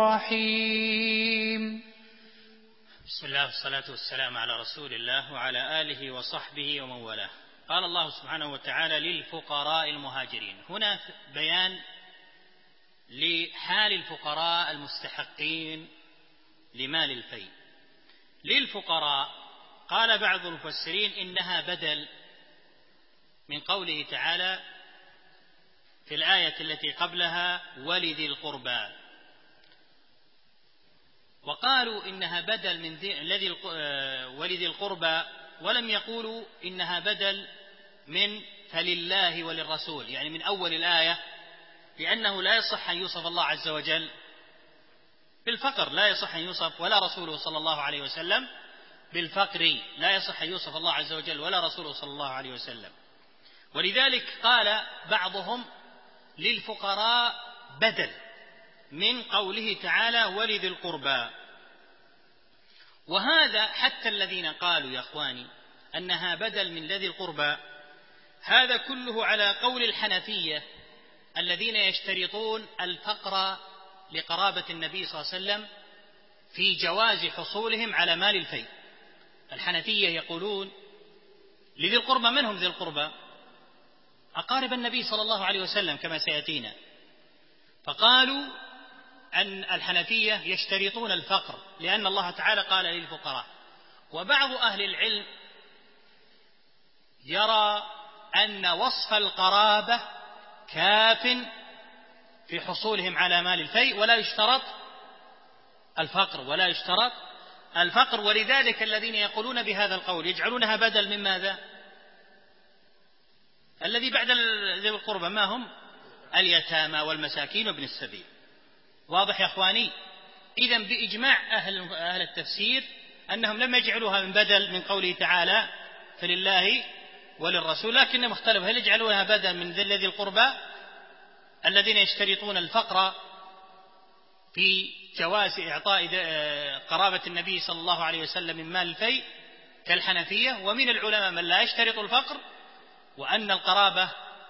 رحيم. بسم الله والصلاة والسلام على رسول الله وعلى آله وصحبه ومن والاه. قال الله سبحانه وتعالى للفقراء المهاجرين. هنا بيان لحال الفقراء المستحقين لمال الفيء. للفقراء قال بعض المفسرين إنها بدل من قوله تعالى في الآية التي قبلها ولذي القربى، وقالوا إنها بدل من ولذي القربى ولم يقولوا إنها بدل من فلله وللرسول، يعني من أول الآية، لأنه لا يصح أن يوصف الله عز وجل بالفقر، لا يصح أن يوصف ولا رسوله صلى الله عليه وسلم بالفقر، لا يصح أن يوصف الله عز وجل ولا رسوله صلى الله عليه وسلم. ولذلك قال بعضهم للفقراء بدل من قوله تعالى ولذي القربى. وهذا حتى الذين قالوا يا أخواني أنها بدل من ذي القربى، هذا كله على قول الحنفية الذين يشترطون الفقر لقرابة النبي صلى الله عليه وسلم في جواز حصولهم على مال الفيء. الحنفية يقولون لذي القربى، من هم ذي القربى؟ أقارب النبي صلى الله عليه وسلم كما سيأتينا. فقالوا أن الحنفية يشترطون الفقر لأن الله تعالى قال للفقراء. وبعض أهل العلم يرى أن وصف القرابة كاف في حصولهم على مال الفيء ولا يشترط الفقر ولا يشترط الفقر. ولذلك الذين يقولون بهذا القول يجعلونها بدل من ماذا؟ الذي بعد ذي القربى ما هم؟ اليتامى والمساكين وابن السبيل. واضح يا أخواني؟ إذن بإجماع أهل, أهل التفسير أنهم لم يجعلوها من بدل من قوله تعالى فلله وللرسول، لكنهم اختلفوا هل يجعلونها بدل من ذي القربى الذين يشترطون الفقر في جواز إعطاء قرابة النبي صلى الله عليه وسلم من مال الفيء كالحنفية، ومن العلماء من لا يشترط الفقر وأن القرابة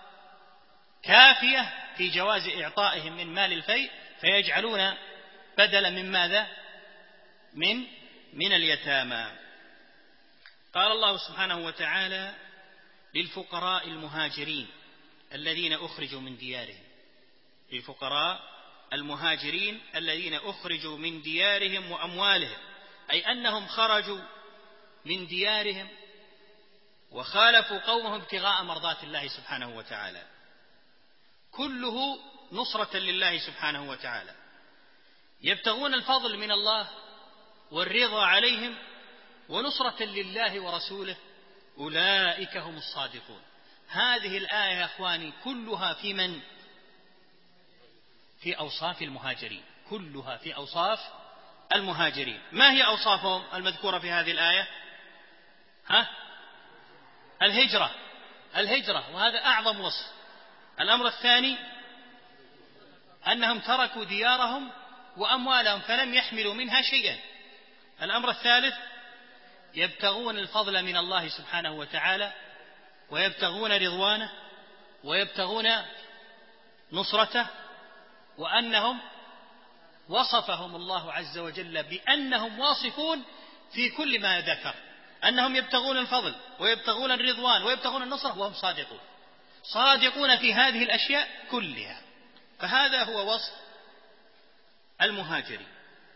كافية في جواز إعطائهم من مال الفيء فيجعلون بدلا من ماذا؟ من من اليتامى. قال الله سبحانه وتعالى للفقراء المهاجرين الذين أخرجوا من ديارهم. للفقراء المهاجرين الذين أخرجوا من ديارهم وأموالهم، أي أنهم خرجوا من ديارهم وخالفوا قومهم ابتغاء مرضات الله سبحانه وتعالى، كله نصرة لله سبحانه وتعالى، يبتغون الفضل من الله والرضا عليهم ونصرة لله ورسوله، أولئك هم الصادقون. هذه الآية يا أخواني كلها في من؟ في أوصاف المهاجرين، كلها في أوصاف المهاجرين. ما هي أوصافهم المذكورة في هذه الآية؟ ها؟ الهجرة، الهجرة، وهذا أعظم وصف. الأمر الثاني أنهم تركوا ديارهم وأموالهم فلم يحملوا منها شيئا. الأمر الثالث يبتغون الفضل من الله سبحانه وتعالى، ويبتغون رضوانه، ويبتغون نصرته، وأنهم وصفهم الله عز وجل بأنهم واصفون في كل ما ذكر، أنهم يبتغون الفضل ويبتغون الرضوان ويبتغون النصرة وهم صادقون، صادقون في هذه الأشياء كلها. فهذا هو وصف المهاجرين.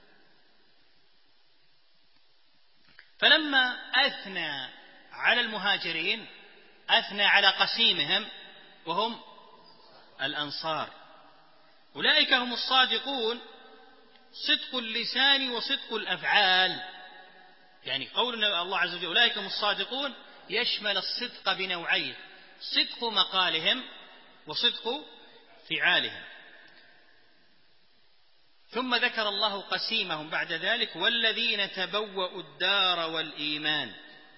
فلما أثنى على المهاجرين أثنى على قسيمهم وهم الأنصار. أولئك هم الصادقون صدق اللسان وصدق الأفعال. يعني قول الله عز وجل أولئك هم الصادقون يشمل الصدق بنوعين: صدق مقالهم وصدق فعالهم. ثم ذكر الله قسيمهم بعد ذلك: والذين تبوأوا الدار والإيمان.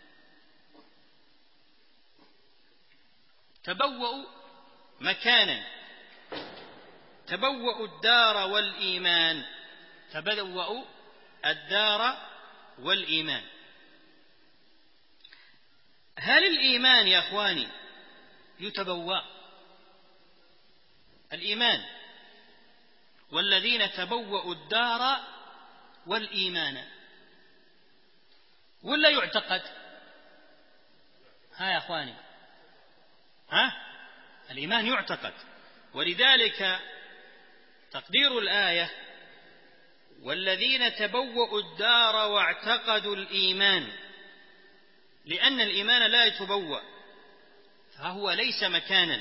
تبوأوا مكانا، تبوأوا الدار والإيمان، تبوأوا الدار والإيمان. هل الإيمان يا أخواني يتبوأ؟ الإيمان والذين تبوأوا الدار والإيمان، ولا يعتقد؟ ها يا أخواني، ها؟ الإيمان يعتقد. ولذلك تقدير الآية: والذين تبوأوا الدار واعتقدوا الإيمان، لأن الإيمان لا يتبوأ، فهو ليس مكانا.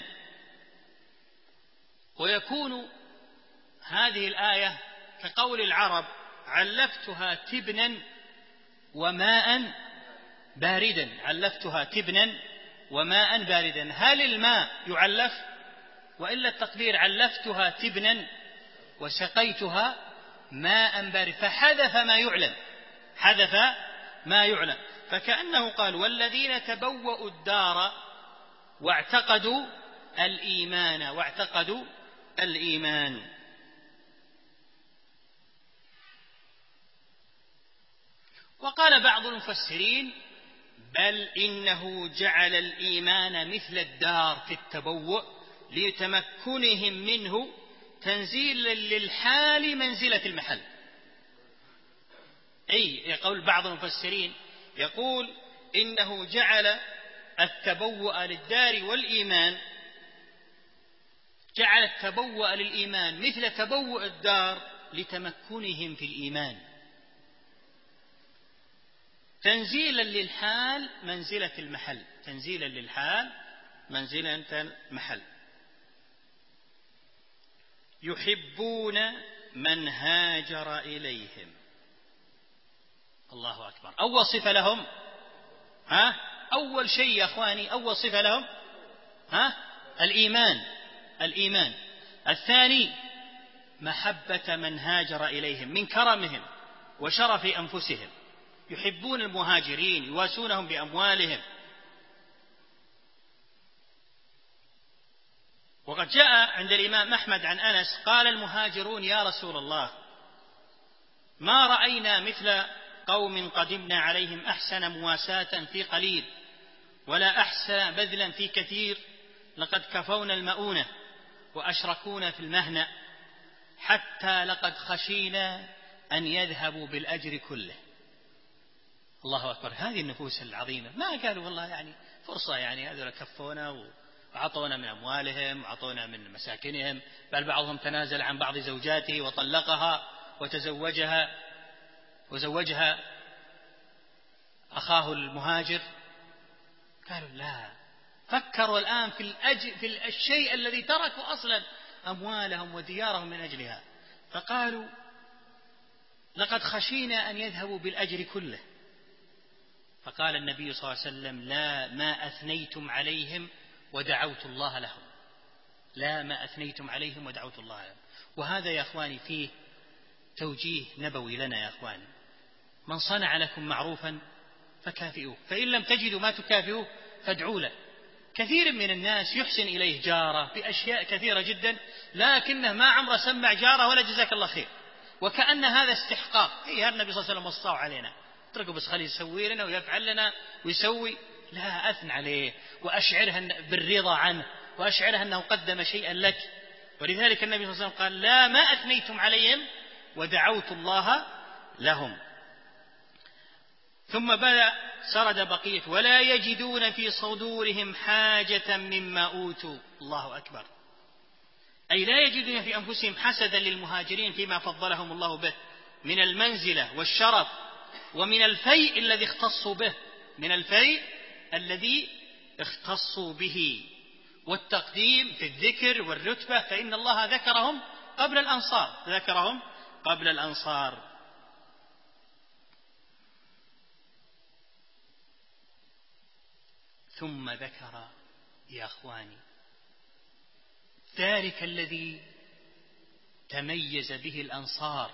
ويكون هذه الآية كقول العرب: علفتها تبنا وماء باردا. علفتها تبنا وماء باردا. هل الماء يعلف؟ وإلا التقدير: علفتها تبنا وسقيتها ماء بارد. فحذف ما يعلم، حذف ما يعلم. فكأنه قال: والذين تبوأوا الدار واعتقدوا الإيمان، واعتقدوا الإيمان. وقال بعض المفسرين: بل إنه جعل الإيمان مثل الدار في التبوء لتمكنهم منه تنزيلا للحال منزلة المحل. أي يقول بعض المفسرين يقول إنه جعل التبوء للدار والإيمان، جعل التبوء للإيمان مثل تبوء الدار لتمكنهم في الإيمان، تنزيلا للحال منزلة المحل، تنزيلا للحال منزلة المحل. يحبون من هاجر إليهم. الله أكبر. أول صفة لهم، ها؟ أول شيء يا أخواني، أول صفة لهم، ها؟ الإيمان، الإيمان. الثاني محبة من هاجر إليهم من كرمهم وشرف أنفسهم. يحبون المهاجرين، يواسونهم بأموالهم. وقد جاء عند الإمام أحمد عن أنس قال المهاجرون: يا رسول الله، ما رأينا مثل قوم قدمنا عليهم أحسن مواساة في قليل ولا أحسن بذلا في كثير، لقد كفونا المؤونة وأشركونا في المهنة، حتى لقد خشينا أن يذهبوا بالأجر كله. الله أكبر. هذه النفوس العظيمة ما قالوا والله يعني فرصة، يعني هذول كفونا وعطونا من أموالهم وعطونا من مساكنهم، بل بعضهم تنازل عن بعض زوجاته وطلقها وتزوجها وزوجها أخاه المهاجر. قالوا لا، فكروا الآن في الأجل في الشيء الذي تركوا أصلا أموالهم وديارهم من أجلها، فقالوا: لقد خشينا أن يذهبوا بالأجر كله. فقال النبي صلى الله عليه وسلم: لا، ما أثنيتم عليهم ودعوت الله لهم، لا ما أثنيتم عليهم ودعوت الله لهم. وهذا يا أخواني فيه توجيه نبوي لنا يا أخواني: من صنع لكم معروفا فكافئوه، فإن لم تجدوا ما تكافئوه فادعوا له. كثير من الناس يحسن إليه جاره بأشياء كثيرة جدا، لكنه ما عمره سمع جاره ولا جزاك الله خير، وكأن هذا استحقاق. إيه النبي صلى الله عليه وسلم وصاه علينا، اتركوا بس خليه يسوي لنا ويفعل لنا ويسوي. لا، أثنى عليه وأشعره بالرضا عنه وأشعره أنه قدم شيئا لك. ولذلك النبي صلى الله عليه وسلم قال: لا ما أثنيتم عليهم ودعوت الله لهم. ثم بدأ سرد بقية: ولا يجدون في صدورهم حاجة مما أوتوا. الله أكبر. أي لا يجدون في أنفسهم حسدا للمهاجرين فيما فضلهم الله به من المنزلة والشرف ومن الفيء الذي اختصوا به من الفيء الذي اختصوا به والتقديم في الذكر والرتبة، فإن الله ذكرهم قبل الأنصار ذكرهم قبل الأنصار. ثم ذكر يا أخواني ذلك الذي تميز به الأنصار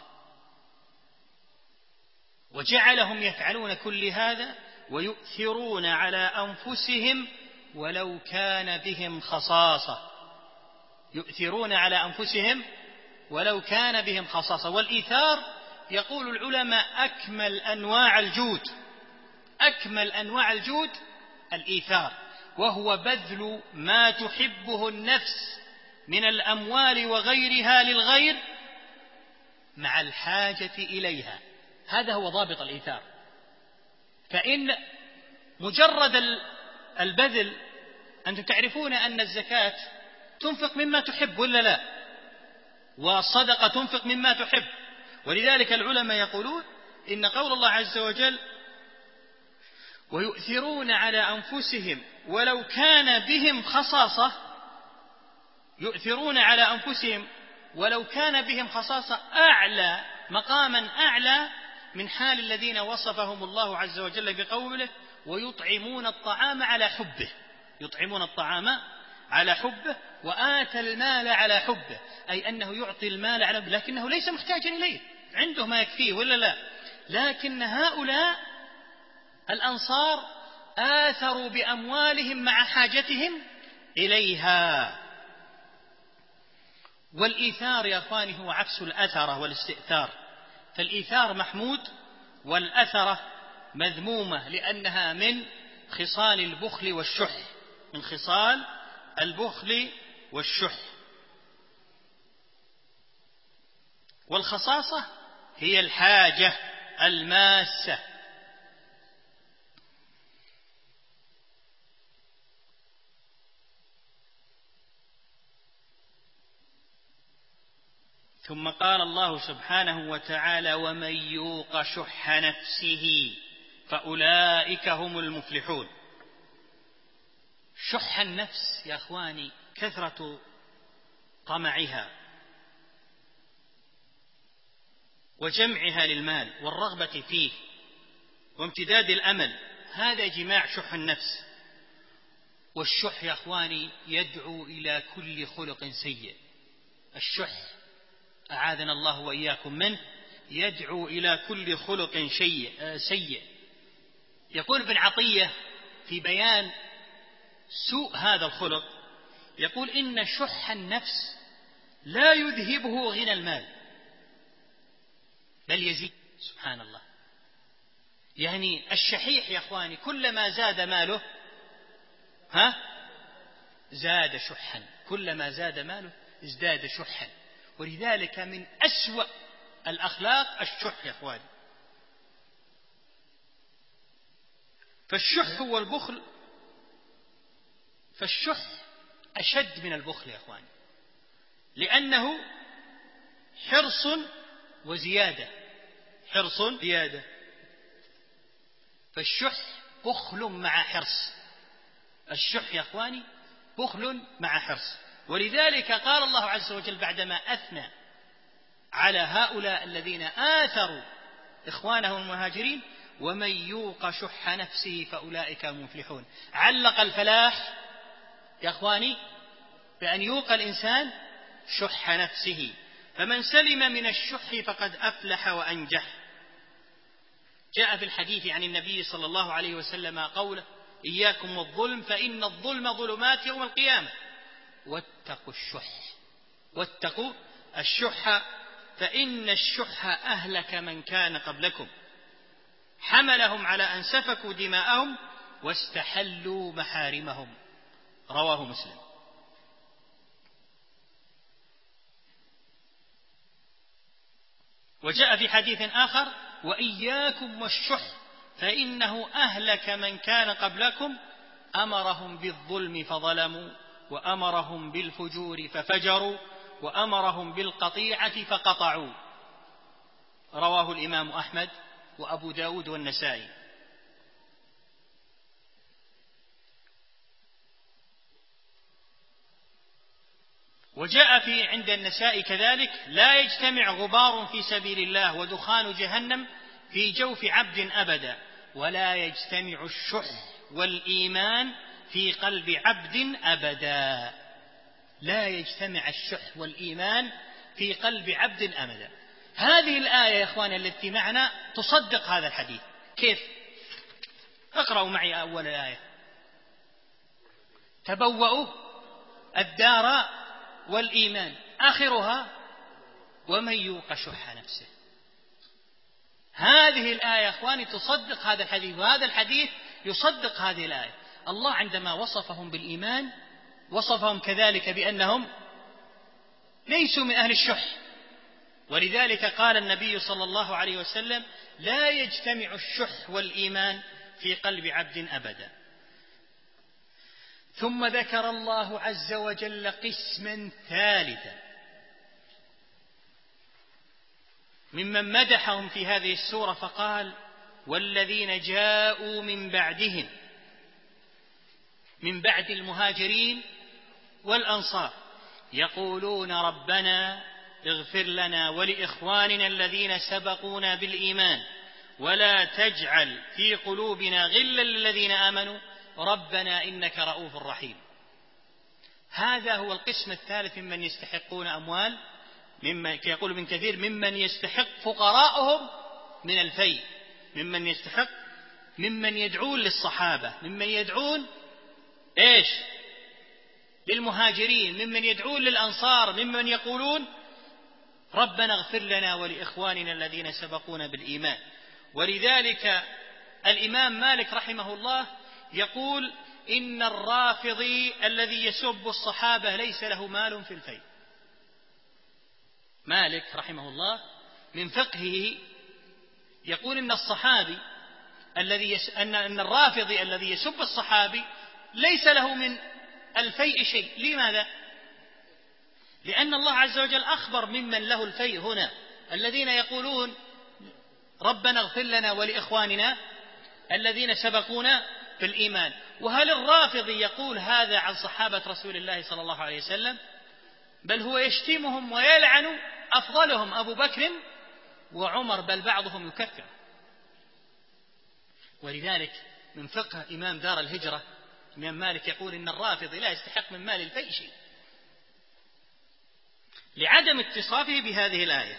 وجعلهم يفعلون كل هذا ويؤثرون على أنفسهم ولو كان بهم خصاصة. يؤثرون على أنفسهم ولو كان بهم خصاصة. والإيثار يقول العلماء أكمل أنواع الجود أكمل أنواع الجود الإيثار، وهو بذل ما تحبه النفس من الأموال وغيرها للغير مع الحاجة إليها. هذا هو ضابط الإيثار. فإن مجرد البذل، أنتم تعرفون أن الزكاة تنفق مما تحب ولا لا، والصدقة تنفق مما تحب. ولذلك العلماء يقولون إن قول الله عز وجل: ويؤثرون على أنفسهم ولو كان بهم خصاصة، يؤثرون على أنفسهم ولو كان بهم خصاصة أعلى مقاما أعلى من حال الذين وصفهم الله عز وجل بقوله: ويطعمون الطعام على حبه. يطعمون الطعام على حبه وآتى المال على حبه، أي أنه يعطي المال على حبه لكنه ليس محتاجا إليه، عنده ما يكفيه ولا لا. لكن هؤلاء الأنصار آثروا بأموالهم مع حاجتهم إليها. والإيثار يا أخواني هو عكس الأثرة والاستئثار. فالإيثار محمود والأثرة مذمومة، لأنها من خصال البخل والشح من خصال البخل والشح. والخصاصة هي الحاجة الماسة. ثم قال الله سبحانه وتعالى: ومن يوق شح نفسه فأولئك هم المفلحون. شح النفس يا أخواني كثرة طمعها وجمعها للمال والرغبة فيه وامتداد الأمل، هذا جماع شح النفس. والشح يا أخواني يدعو إلى كل خلق سيء. الشح أعاذنا الله وإياكم منه يدعو إلى كل خلق سيء. يقول ابن عطية في بيان سوء هذا الخلق، يقول: إن شح النفس لا يذهبه غنى المال بل يزيد. سبحان الله. يعني الشحيح يا أخواني كلما زاد ماله ها زاد شحا، كلما زاد ماله ازداد شحا. ولذلك من أسوأ الأخلاق الشح يا أخواني. فالشح والبخل فالشح أشد من البخل يا أخواني، لأنه حرص وزيادة حرص زيادة. فالشح بخل مع حرص. الشح يا أخواني بخل مع حرص. ولذلك قال الله عز وجل بعدما أثنى على هؤلاء الذين آثروا إخوانهم المهاجرين: ومن يوق شح نفسه فأولئك هم المفلحون. علق الفلاح يا أخواني بأن يوقى الإنسان شح نفسه، فمن سلم من الشح فقد أفلح وأنجح. جاء في الحديث عن النبي صلى الله عليه وسلم قوله: إياكم والظلم فإن الظلم ظلمات يوم القيامة، واتقوا الشح واتقوا الشح فإن الشح أهلك من كان قبلكم، حملهم على أن سفكوا دماءهم واستحلوا محارمهم. رواه مسلم. وجاء في حديث آخر: وإياكم والشح فإنه أهلك من كان قبلكم، أمرهم بالظلم فظلموا، وأمرهم بالفجور ففجروا، وأمرهم بالقطيعة فقطعوا. رواه الإمام أحمد وأبو داود والنسائي. وجاء في عند النسائي كذلك: لا يجتمع غبار في سبيل الله ودخان جهنم في جوف عبد أبدا، ولا يجتمع الشح والإيمان في قلب عبد أبدا. لا يجتمع الشح والإيمان في قلب عبد أبدا. هذه الآية يا إخواني التي معنا تصدق هذا الحديث. كيف؟ اقرأوا معي أول الآية: تبوأوا الدار والإيمان، آخرها: ومن يوق شح نفسه. هذه الآية يا إخواني تصدق هذا الحديث، وهذا الحديث يصدق هذه الآية. الله عندما وصفهم بالإيمان وصفهم كذلك بأنهم ليسوا من أهل الشح، ولذلك قال النبي صلى الله عليه وسلم: لا يجتمع الشح والإيمان في قلب عبد أبدا. ثم ذكر الله عز وجل قسما ثالثا ممن مدحهم في هذه السورة فقال: والذين جاءوا من بعدهم، من بعد المهاجرين والأنصار، يقولون ربنا اغفر لنا ولإخواننا الذين سبقونا بالإيمان ولا تجعل في قلوبنا غلا للذين آمنوا ربنا إنك رؤوف رحيم. هذا هو القسم الثالث ممن يستحقون أموال، مما يقول ابن كثير: ممن يستحق فقراءهم من الفيء، ممن يستحق، ممن يدعون للصحابة، ممن يدعون إيش؟ للمهاجرين، ممن يدعون للأنصار، ممن يقولون ربنا اغفر لنا ولإخواننا الذين سبقونا بالإيمان. ولذلك الإمام مالك رحمه الله يقول: إن الرافضي الذي يسب الصحابة ليس له مال في الفيء. مالك رحمه الله من فقهه يقول إن الصحابي الذي يس... أن... أن الرافضي الذي يسب الصحابي ليس له من الفيء شيء. لماذا؟ لأن الله عز وجل أخبر ممن له الفيء هنا، الذين يقولون ربنا اغفر لنا ولإخواننا الذين سبقونا في الإيمان. وهل الرافضي يقول هذا عن صحابة رسول الله صلى الله عليه وسلم؟ بل هو يشتمهم ويلعن أفضلهم أبو بكر وعمر، بل بعضهم يكفر. ولذلك من فقه إمام دار الهجرة الإمام مالك يقول إن الرافضي لا يستحق من مال الفيء شيء، لعدم اتصافه بهذه الآية.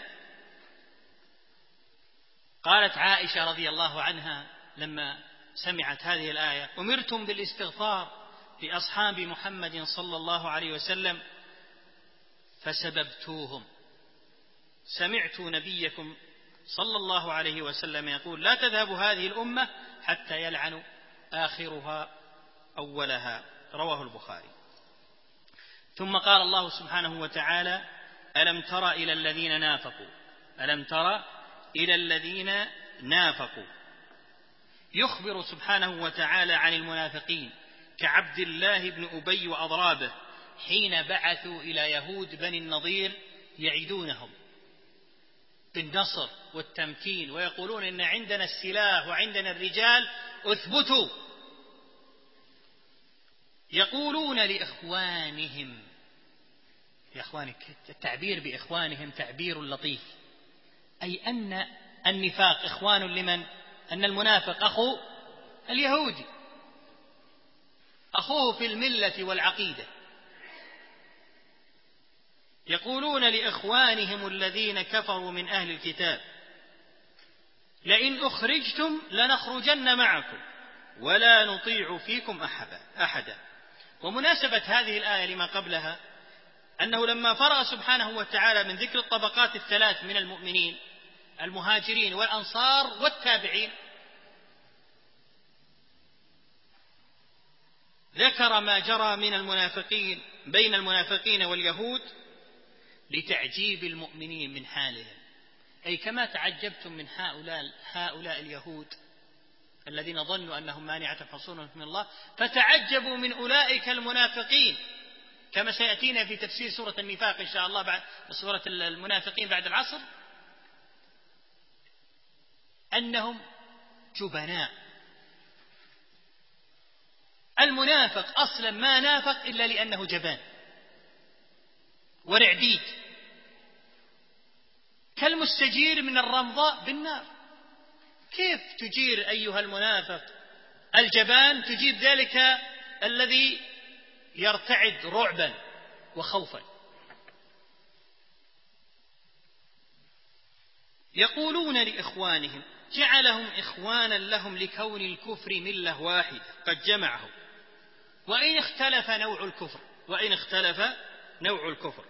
قالت عائشة رضي الله عنها لما سمعت هذه الآية: أمرتم بالاستغفار لأصحاب محمد صلى الله عليه وسلم فسببتوهم. سمعت نبيكم صلى الله عليه وسلم يقول: لا تذهب هذه الأمة حتى يلعن آخرها أولها. رواه البخاري. ثم قال الله سبحانه وتعالى: ألم تر إلى الذين نافقوا ألم تر إلى الذين نافقوا يخبر سبحانه وتعالى عن المنافقين كعبد الله بن أبي وأضرابه حين بعثوا إلى يهود بني النضير يعدونهم بالنصر والتمكين ويقولون إن عندنا السلاح وعندنا الرجال اثبتوا. يقولون لإخوانهم، يا إخوانك التعبير بإخوانهم تعبير لطيف، أي أن النفاق إخوان لمن؟ أن المنافق أخو اليهودي، أخوه في الملة والعقيدة. يقولون لإخوانهم الذين كفروا من أهل الكتاب لئن أخرجتم لنخرجن معكم ولا نطيع فيكم أحدا. ومناسبة هذه الآية لما قبلها أنه لما فرغ سبحانه وتعالى من ذكر الطبقات الثلاث من المؤمنين المهاجرين والأنصار والتابعين ذكر ما جرى من المنافقين بين المنافقين واليهود لتعجيب المؤمنين من حالهم، أي كما تعجبتم من هؤلاء هؤلاء اليهود الذين ظنوا أنهم مانعة حصونهم من الله، فتعجبوا من أولئك المنافقين كما سيأتينا في تفسير سورة النفاق إن شاء الله بعد سورة المنافقين بعد العصر، أنهم جبناء. المنافق أصلا ما نافق إلا لأنه جبان ورعديد كالمستجير من الرمضاء بالنار. كيف تجير أيها المنافق الجبان تجيب ذلك الذي يرتعد رعبا وخوفا؟ يقولون لإخوانهم جعلهم إخوانا لهم لكون الكفر ملة واحدة قد جمعهم وإن اختلف نوع الكفر وإن اختلف نوع الكفر.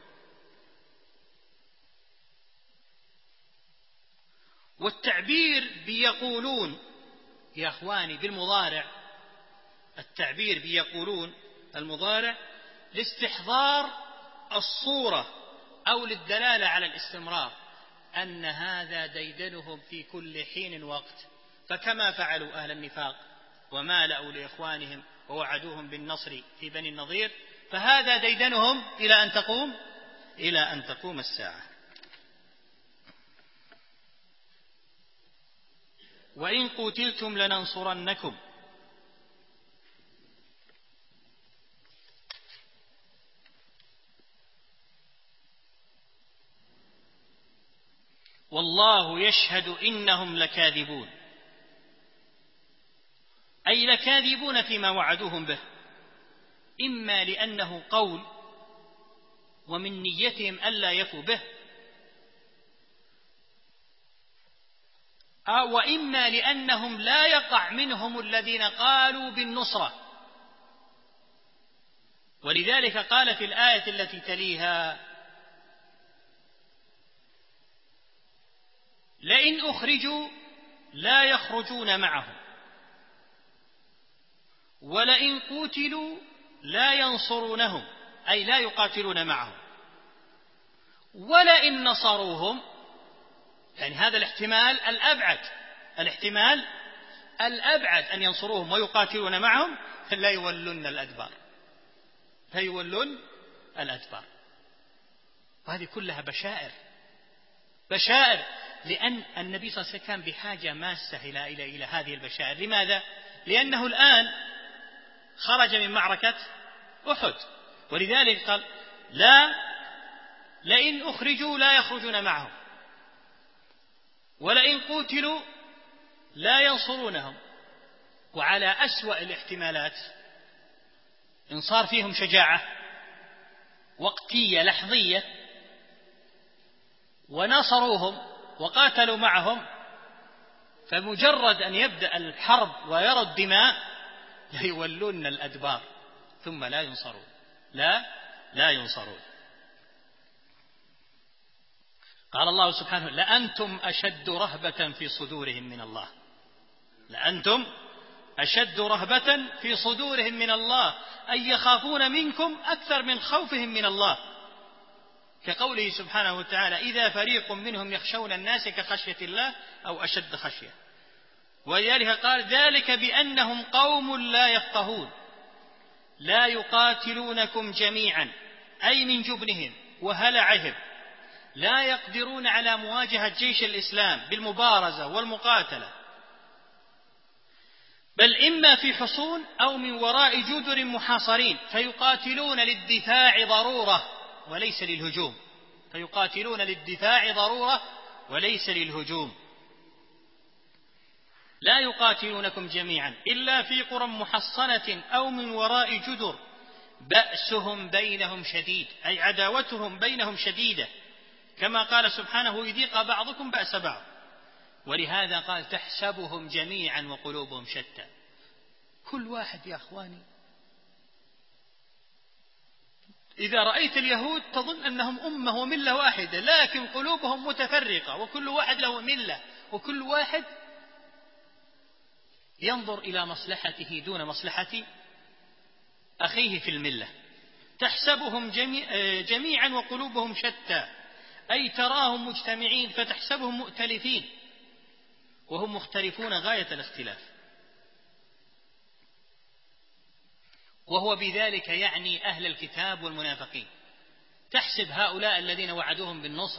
والتعبير بيقولون يا أخواني بالمضارع، التعبير بيقولون المضارع لاستحضار الصورة أو للدلالة على الاستمرار، أن هذا ديدنهم في كل حين وقت، فكما فعلوا أهل النفاق ومالأوا لإخوانهم ووعدوهم بالنصر في بني النضير، فهذا ديدنهم إلى أن تقوم إلى أن تقوم الساعة. وإن قتلتم لننصرنكم والله يشهد إنهم لكاذبون، أي لكاذبون فيما وعدوهم به، إما لأنه قول ومن نيتهم ألا يفوا به، وإما لأنهم لا يقع منهم الذين قالوا بالنصرة. ولذلك قال في الآية التي تليها لئن أخرجوا لا يخرجون معهم ولئن قتلوا لا ينصرونهم، أي لا يقاتلون معهم، ولئن نصروهم، يعني هذا الاحتمال الأبعد الاحتمال الأبعد أن ينصروهم ويقاتلون معهم لا يولون الأدبار لا يولون الأدبار. وهذه كلها بشائر بشائر لأن النبي صلى الله عليه وسلم كان بحاجة ماسة إلى إلى إلى هذه البشائر. لماذا؟ لأنه الآن خرج من معركة أحد، ولذلك قال لا لئن أخرجوا لا يخرجون معهم ولئن قتلوا لا ينصرونهم. وعلى أسوأ الاحتمالات إن صار فيهم شجاعة وقتية لحظية ونصروهم وقاتلوا معهم، فمجرد أن يبدأ الحرب ويرى الدماء لا يولون الأدبار ثم لا ينصرون لا لا ينصرون. قال الله سبحانه لأنتم أشد رهبة في صدورهم من الله لأنتم أشد رهبة في صدورهم من الله أي يخافون منكم أكثر من خوفهم من الله، كقوله سبحانه وتعالى إذا فريق منهم يخشون الناس كخشية الله أو أشد خشية. ولذلك قال ذلك بأنهم قوم لا يفقهون لا يقاتلونكم جميعا، أي من جبنهم وهلعهم لا يقدرون على مواجهة جيش الإسلام بالمبارزة والمقاتلة، بل إما في حصون أو من وراء جدر محاصرين، فيقاتلون للدفاع ضرورة وليس للهجوم فيقاتلون للدفاع ضرورة وليس للهجوم. لا يقاتلونكم جميعا إلا في قرى محصنة أو من وراء جدر بأسهم بينهم شديد، أي عداوتهم بينهم شديدة، كما قال سبحانه يذيق بعضكم بأس بعض. ولهذا قال تحسبهم جميعا وقلوبهم شتى. كل واحد يا أخواني، إذا رأيت اليهود تظن أنهم أمة وملة واحدة، لكن قلوبهم متفرقة، وكل واحد له ملة، وكل واحد ينظر إلى مصلحته دون مصلحة أخيه في الملة. تحسبهم جميعا وقلوبهم شتى، أي تراهم مجتمعين فتحسبهم مؤتلفين وهم مختلفون غاية الاختلاف. وهو بذلك يعني أهل الكتاب والمنافقين. تحسب هؤلاء الذين وعدوهم بالنصر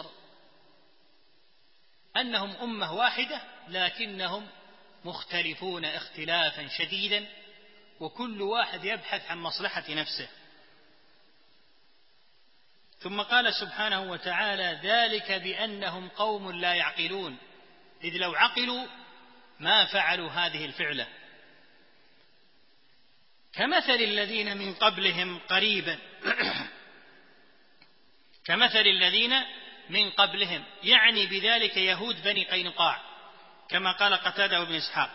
أنهم أمة واحدة، لكنهم مختلفون اختلافا شديدا، وكل واحد يبحث عن مصلحة نفسه. ثم قال سبحانه وتعالى ذلك بأنهم قوم لا يعقلون، إذ لو عقلوا ما فعلوا هذه الفعلة. كمثل الذين من قبلهم قريبا كمثل الذين من قبلهم، يعني بذلك يهود بني قينقاع، كما قال قتادة وابن إسحاق.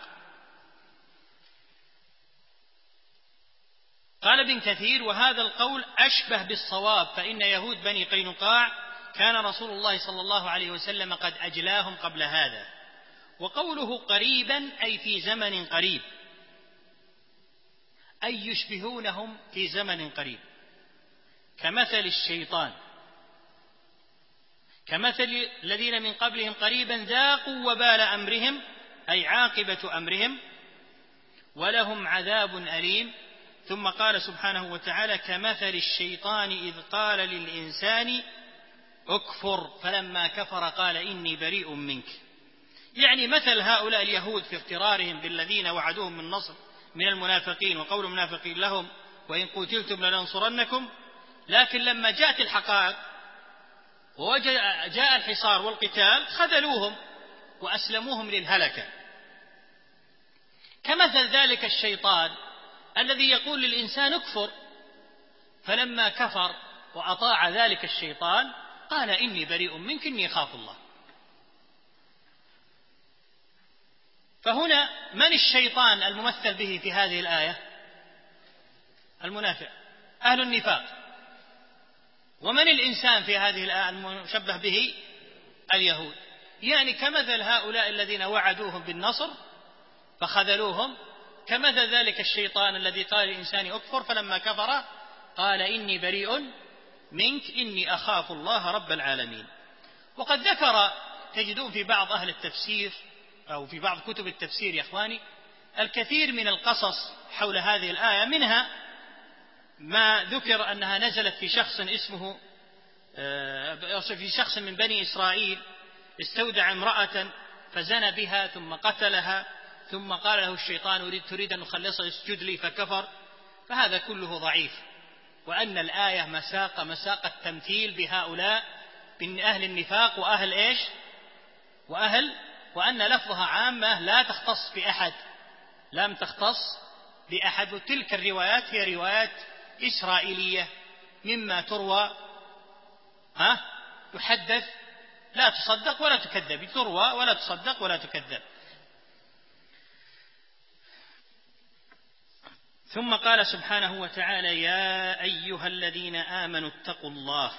قال ابن كثير وهذا القول أشبه بالصواب، فإن يهود بني قينقاع كان رسول الله صلى الله عليه وسلم قد أجلاهم قبل هذا. وقوله قريبا أي في زمن قريب، أي يشبهونهم في زمن قريب. كمثل الشيطان، كمثل الذين من قبلهم قريبا ذاقوا وبال أمرهم، أي عاقبة أمرهم، ولهم عذاب أليم. ثم قال سبحانه وتعالى كمثل الشيطان إذ قال للإنسان اكفر فلما كفر قال إني بريء منك. يعني مثل هؤلاء اليهود في اغترارهم بالذين وعدوهم من نصر من المنافقين، وقول المنافقين لهم وإن قتلتم لننصرنكم، لكن لما جاءت الحقائق وجاء الحصار والقتال خذلوهم وأسلموهم للهلكة. كمثل ذلك الشيطان الذي يقول للإنسان اكفر، فلما كفر وأطاع ذلك الشيطان قال إني بريء منك إني أخاف الله. فهنا من الشيطان الممثل به في هذه الآية؟ المنافق، أهل النفاق. ومن الإنسان في هذه الآية المشبه به؟ اليهود. يعني كمثل هؤلاء الذين وعدوهم بالنصر فخذلوهم، كمثل ذلك الشيطان الذي قال للإنسان أكفر فلما كفر قال إني بريء منك إني أخاف الله رب العالمين. وقد ذكر تجدون في بعض أهل التفسير أو في بعض كتب التفسير يا إخواني الكثير من القصص حول هذه الآية، منها ما ذكر أنها نزلت في شخص اسمه في شخص من بني إسرائيل استودع امرأة فزنى بها ثم قتلها، ثم قال له الشيطان تريد أن نخلصه اسجد لي فكفر. فهذا كله ضعيف، وأن الآية مساق مساق التمثيل بهؤلاء من أهل النفاق وأهل إيش وأهل وأن لفظها عامة لا تختص بأحد، لم تختص بأحد. وتلك الروايات هي روايات إسرائيلية مما تروى ها يحدث لا تصدق ولا تكذب، تروى ولا تصدق ولا تكذب. ثم قال سبحانه وتعالى يا أيها الذين آمنوا اتقوا الله.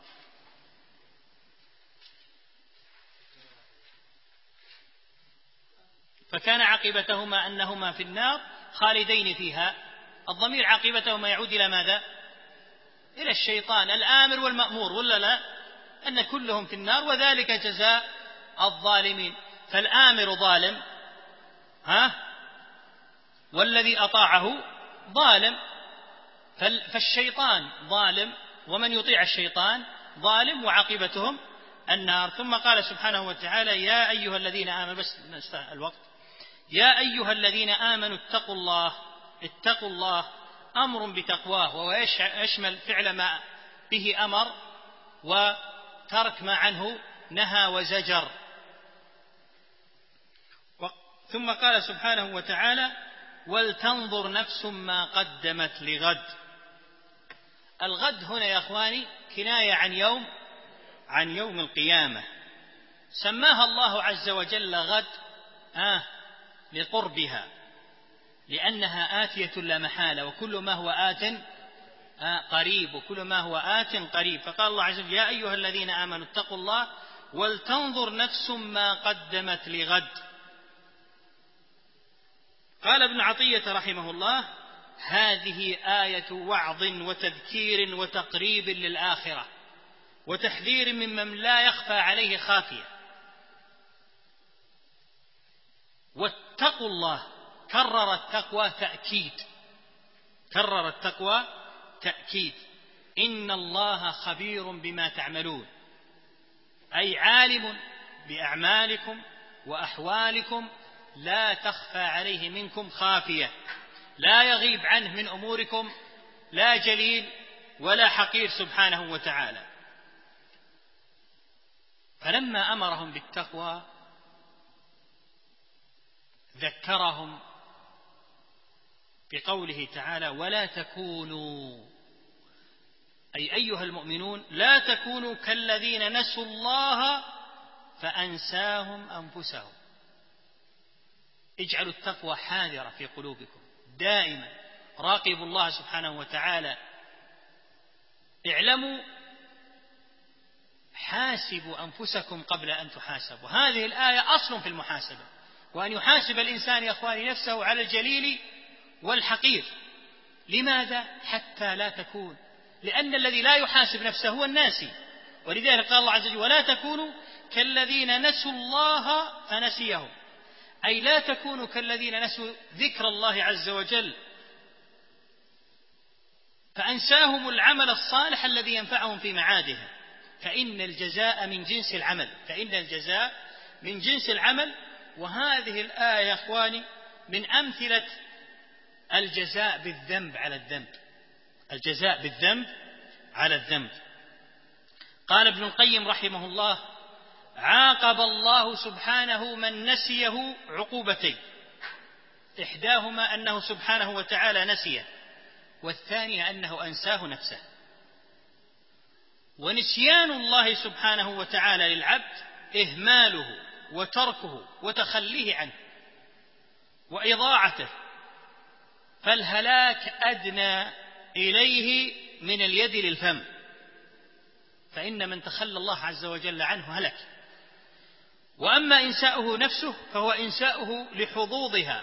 فكان عاقبتهما أنهما في النار خالدين فيها. الضمير عاقبتهما يعود إلى ماذا؟ إلى الشيطان الآمر والمأمور، ولا لا؟ أن كلهم في النار وذلك جزاء الظالمين. فالآمر ظالم ها والذي أطاعه ظالم، فالشيطان ظالم ومن يطيع الشيطان ظالم وعاقبتهم النار. ثم قال سبحانه وتعالى يا أيها الذين آمنوا، بس نستهل الوقت، يا أيها الذين آمنوا اتقوا الله. اتقوا الله أمر بتقواه، وهو يشمل فعل ما به أمر وترك ما عنه نهى وزجر. ثم قال سبحانه وتعالى ولتنظر نفس ما قدمت لغد. الغد هنا يا أخواني كناية عن يوم عن يوم القيامة، سماها الله عز وجل غد آه لقربها، لأنها آتية لا محالة، وكل ما هو آت آه قريب، وكل ما هو آت قريب. فقال الله عز وجل: يا أيها الذين آمنوا اتقوا الله ولتنظر نفس ما قدمت لغد. قال ابن عطية رحمه الله: هذه آية وعظ وتذكير وتقريب للآخرة، وتحذير ممن لا يخفى عليه خافية. واتقوا الله، كرر التقوى تأكيد، كرر التقوى تأكيد. إن الله خبير بما تعملون، أي عالم بأعمالكم وأحوالكم، لا تخفى عليه منكم خافية، لا يغيب عنه من أموركم لا جليل ولا حقير سبحانه وتعالى. فلما أمرهم بالتقوى ذكرهم بقوله تعالى: ولا تكونوا، أي أيها المؤمنون لا تكونوا كالذين نسوا الله فأنساهم أنفسهم. اجعلوا التقوى حاضرة في قلوبكم دائما، راقبوا الله سبحانه وتعالى. اعلموا، حاسبوا أنفسكم قبل أن تحاسبوا. هذه الآية أصل في المحاسبة، وأن يحاسب الإنسان يا أخواني نفسه على الجليل والحقير. لماذا؟ حتى لا تكون، لأن الذي لا يحاسب نفسه هو الناسي. ولذلك قال الله عز وجل: ولا تكونوا كالذين نسوا الله فنسيهم، أي لا تكونوا كالذين نسوا ذكر الله عز وجل فأنساهم العمل الصالح الذي ينفعهم في معادهم. فإن الجزاء من جنس العمل، فإن الجزاء من جنس العمل. وهذه الآية يا أخواني من أمثلة الجزاء بالذنب على الذنب، الجزاء بالذنب على الذنب. قال ابن القيم رحمه الله: عاقب الله سبحانه من نسيه عقوبتين، إحداهما أنه سبحانه وتعالى نسيه، والثانية أنه أنساه نفسه. ونسيان الله سبحانه وتعالى للعبد إهماله وتركه وتخليه عنه وإضاعته، فالهلاك أدنى إليه من اليد للفم، فإن من تخلى الله عز وجل عنه هلك. وأما إنساؤه نفسه فهو إنساؤه لحظوظها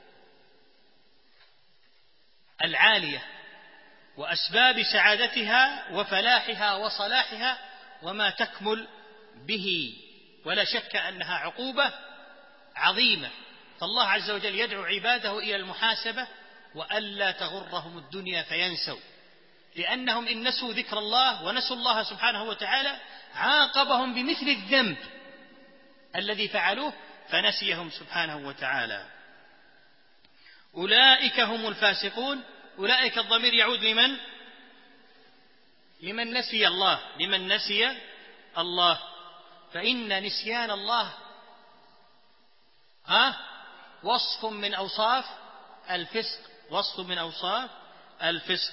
العالية وأسباب سعادتها وفلاحها وصلاحها وما تكمل به، ولا شك أنها عقوبة عظيمة. فالله عز وجل يدعو عباده إلى المحاسبة وألا تغرهم الدنيا فينسوا، لأنهم إن نسوا ذكر الله ونسوا الله سبحانه وتعالى عاقبهم بمثل الذنب الذي فعلوه فنسيهم سبحانه وتعالى. أولئك هم الفاسقون. أولئك الضمير يعود لمن؟ لمن نسي الله، لمن نسي الله. فإن نسيان الله ها وصف من أوصاف الفسق، وصف من أوصاف الفسق.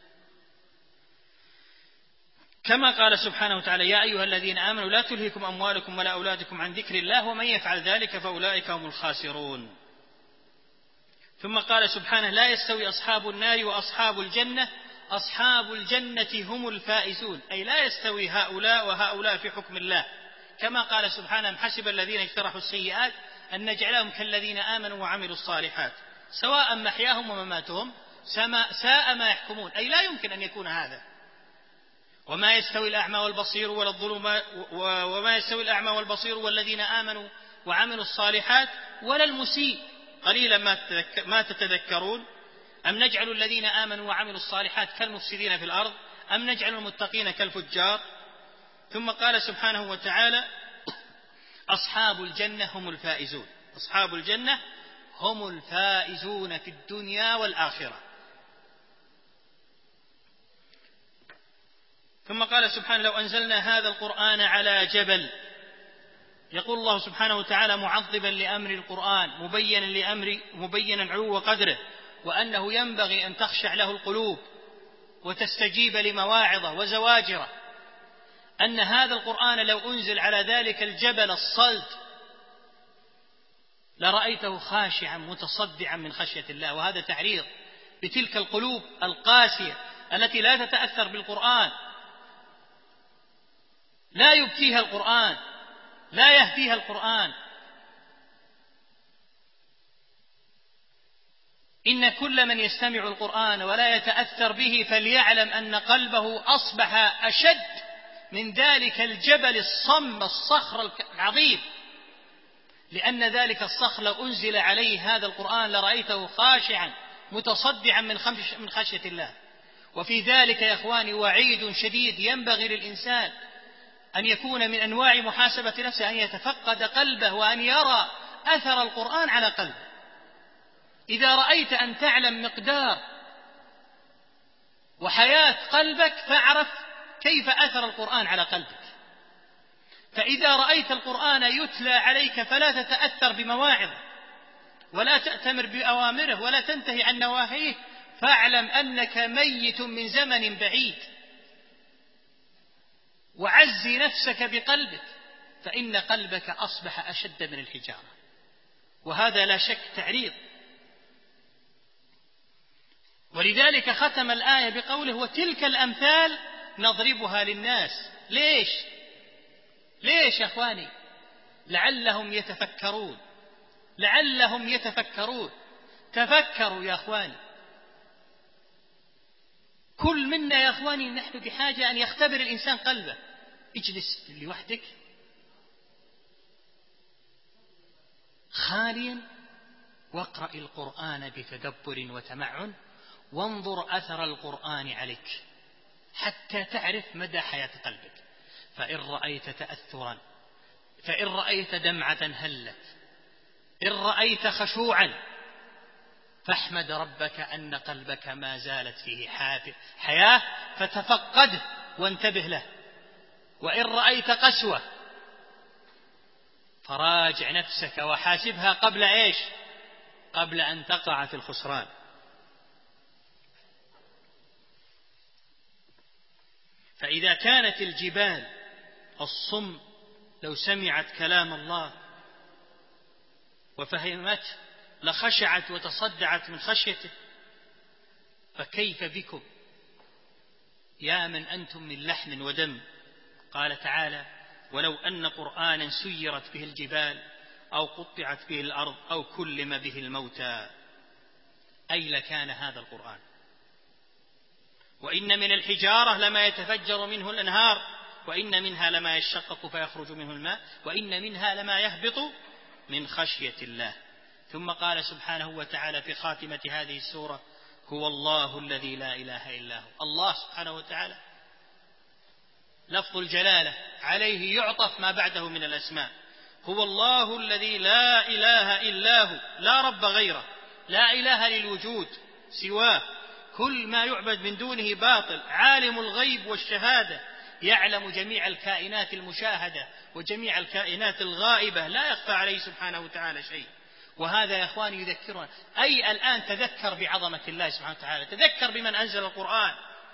كما قال سبحانه وتعالى: يا أيها الذين آمنوا لا تلهكم أموالكم ولا أولادكم عن ذكر الله ومن يفعل ذلك فأولئك هم الخاسرون. ثم قال سبحانه: لا يستوي أصحاب النار وأصحاب الجنة، أصحاب الجنة هم الفائزون، أي لا يستوي هؤلاء وهؤلاء في حكم الله. كما قال سبحانه: حسب الذين اجترحوا السيئات أن نجعلهم كالذين آمنوا وعملوا الصالحات سواء محياهم ومماتهم ساء ما يحكمون، أي لا يمكن أن يكون هذا. وما يستوي الأعمى والبصير ولا الظلمات، وما يستوي الأعمى والبصير والذين آمنوا وعملوا الصالحات ولا المسيء قليلا ما تتذكرون. أم نجعل الذين آمنوا وعملوا الصالحات كالمفسدين في الأرض أم نجعل المتقين كالفجار. ثم قال سبحانه وتعالى: أصحاب الجنة هم الفائزون، أصحاب الجنة هم الفائزون في الدنيا والآخرة. ثم قال سبحانه: لو أنزلنا هذا القرآن على جبل، يقول الله سبحانه وتعالى معظما لأمر القرآن مبينا لأمر مبينا علو قدره وأنه ينبغي أن تخشع له القلوب وتستجيب لمواعظه وزواجره، أن هذا القرآن لو أنزل على ذلك الجبل الصلد لرأيته خاشعا متصدعا من خشية الله. وهذا تعريض بتلك القلوب القاسية التي لا تتأثر بالقرآن، لا يبكيها القرآن، لا يهديها القرآن. إن كل من يستمع القرآن ولا يتأثر به فليعلم أن قلبه أصبح أشد من ذلك الجبل الصم الصخر العظيم، لأن ذلك الصخر لو أنزل عليه هذا القرآن لرأيته خاشعا متصدعا من خشية الله. وفي ذلك يا إخواني وعيد شديد ينبغي للإنسان أن يكون من أنواع محاسبة نفسه، أن يتفقد قلبه وأن يرى أثر القرآن على قلبه. إذا رأيت أن تعلم مقدار وحياة قلبك فاعرف كيف أثر القرآن على قلبك. فإذا رأيت القرآن يتلى عليك فلا تتأثر بمواعظه ولا تأتمر بأوامره ولا تنتهي عن نواهيه، فاعلم أنك ميت من زمن بعيد، وعزي نفسك بقلبك، فإن قلبك أصبح أشد من الحجارة. وهذا لا شك تعريض. ولذلك ختم الآية بقوله وتلك الأمثال نضربها للناس. ليش؟ ليش يا أخواني؟ لعلهم يتفكرون، لعلهم يتفكرون. تفكروا يا أخواني. كل منا يا أخواني نحن بحاجة أن يختبر الإنسان قلبه. اجلس لوحدك خاليا واقرأ القرآن بتدبر وتمعن، وانظر أثر القرآن عليك حتى تعرف مدى حياة قلبك. فإن رأيت تأثرا، فإن رأيت دمعة هلت، إن رأيت خشوعا، فاحمد ربك أن قلبك ما زالت فيه حياة فتفقده وانتبه له. وإن رأيت قسوة فراجع نفسك وحاسبها قبل إيش؟ قبل أن تقع في الخسران. فإذا كانت الجبال الصم لو سمعت كلام الله وفهمته لخشعت وتصدعت من خشيته، فكيف بكم يا من أنتم من لحم ودم؟ قال تعالى ولو أن قرآنا سيرت به الجبال أو قطعت به الأرض أو كلم به الموتى، أي لكان هذا القرآن. وإن من الحجارة لما يتفجر منه الأنهار، وإن منها لما يشقق فيخرج منه الماء، وإن منها لما يهبط من خشية الله. ثم قال سبحانه وتعالى في خاتمة هذه السورة هو الله الذي لا إله إلا هو. الله سبحانه وتعالى لفظ الجلالة عليه يعطف ما بعده من الأسماء. هو الله الذي لا إله إلا هو، لا رب غيره، لا إله للوجود سواه، كل ما يعبد من دونه باطل، عالم الغيب والشهادة، يعلم جميع الكائنات المشاهدة وجميع الكائنات الغائبة، لا يخفى عليه سبحانه وتعالى شيء. وهذا يا أخواني يذكرنا، أي الآن تذكر بعظمة الله سبحانه وتعالى، تذكر بمن أنزل القرآن.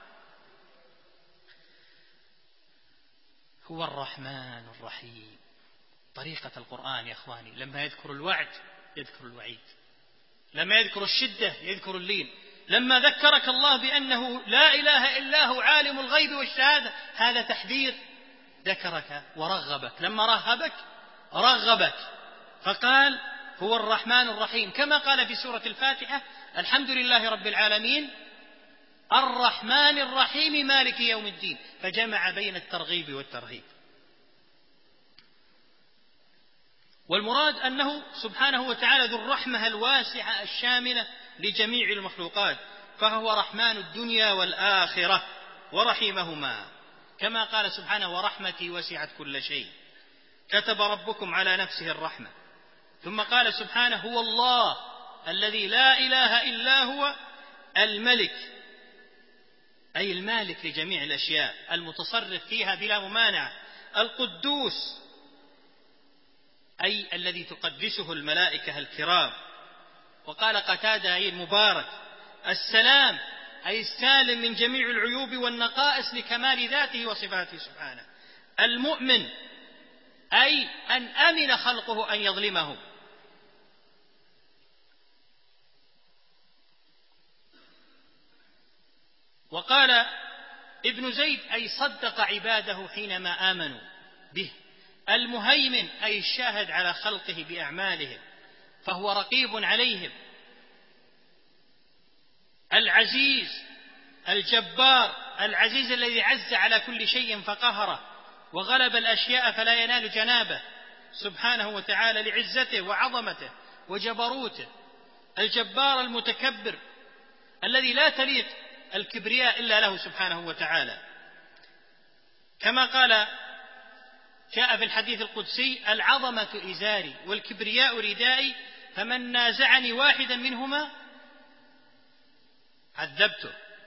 هو الرحمن الرحيم. طريقة القرآن يا أخواني لما يذكر الوعد يذكر الوعيد، لما يذكر الشدة يذكر اللين. لما ذكرك الله بأنه لا إله إلا هو عالم الغيب والشهادة هذا تحذير، ذكرك ورغبك. لما رهبك رغبك، فقال هو الرحمن الرحيم، كما قال في سورة الفاتحة الحمد لله رب العالمين الرحمن الرحيم مالك يوم الدين، فجمع بين الترغيب والترهيب. والمراد أنه سبحانه وتعالى ذو الرحمة الواسعة الشاملة لجميع المخلوقات، فهو رحمن الدنيا والآخرة ورحيمهما، كما قال سبحانه ورحمتي وسعت كل شيء، كتب ربكم على نفسه الرحمة. ثم قال سبحانه هو الله الذي لا إله إلا هو الملك، أي المالك لجميع الأشياء المتصرف فيها بلا ممانعة، القدوس أي الذي تقدسه الملائكة الكرام. وقال قتادة أي المبارك السلام أي السالم من جميع العيوب والنقائص لكمال ذاته وصفاته سبحانه. المؤمن أي أن أمن خلقه أن يظلمه. وقال ابن زيد أي صدق عباده حينما آمنوا به. المهيمن أي الشاهد على خلقه بأعمالهم فهو رقيب عليهم. العزيز الجبار، العزيز الذي عز على كل شيء فقهره وغلب الأشياء فلا ينال جنابه سبحانه وتعالى لعزته وعظمته وجبروته. الجبار المتكبر الذي لا تليق الكبرياء إلا له سبحانه وتعالى، كما قال جاء في الحديث القدسي: العظمة إزاري والكبرياء ردائي فمن نازعني واحدا منهما عذبته.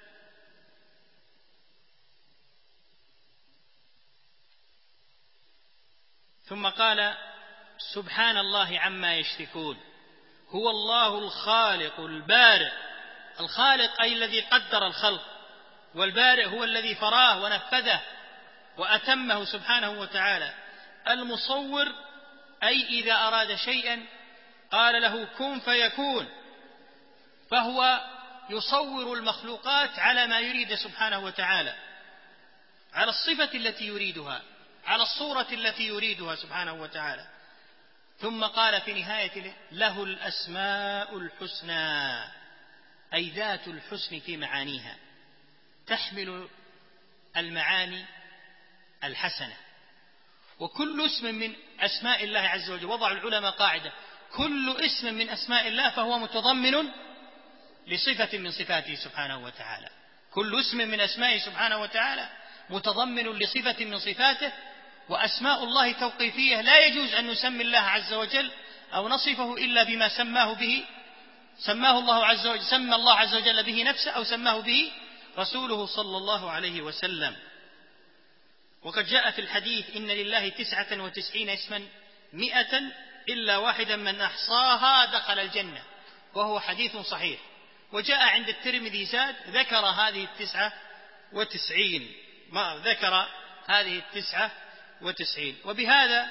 ثم قال: سبحان الله عما يشركون، هو الله الخالق البارئ. الخالق أي الذي قدر الخلق، والبارئ هو الذي فراه ونفذه وأتمه سبحانه وتعالى. المصور أي إذا أراد شيئا قال له كن فيكون، فهو يصور المخلوقات على ما يريد سبحانه وتعالى، على الصفة التي يريدها، على الصورة التي يريدها سبحانه وتعالى. ثم قال في نهاية: له الأسماء الحسنى، أي ذات الحسن في معانيها، تحمل المعاني الحسنة. وكل اسم من أسماء الله عز وجل، وضع العلماء قاعدة: كل اسم من أسماء الله فهو متضمن لصفة من صفاته سبحانه وتعالى. كل اسم من أسمائه سبحانه وتعالى متضمن لصفة من صفاته. وأسماء الله توقيفية، لا يجوز أن نسمي الله عز وجل أو نصفه إلا بما سماه به سماه الله عز وجل سمى الله عز وجل به نفسه أو سماه به رسوله صلى الله عليه وسلم. وقد جاء في الحديث: إن لله تسعة وتسعين اسما مئة إلا واحدا من أحصاها دخل الجنة، وهو حديث صحيح. وجاء عند الترمذي زاد: ذكر هذه التسعة وتسعين ما ذكر هذه التسعة وتسعين. وبهذا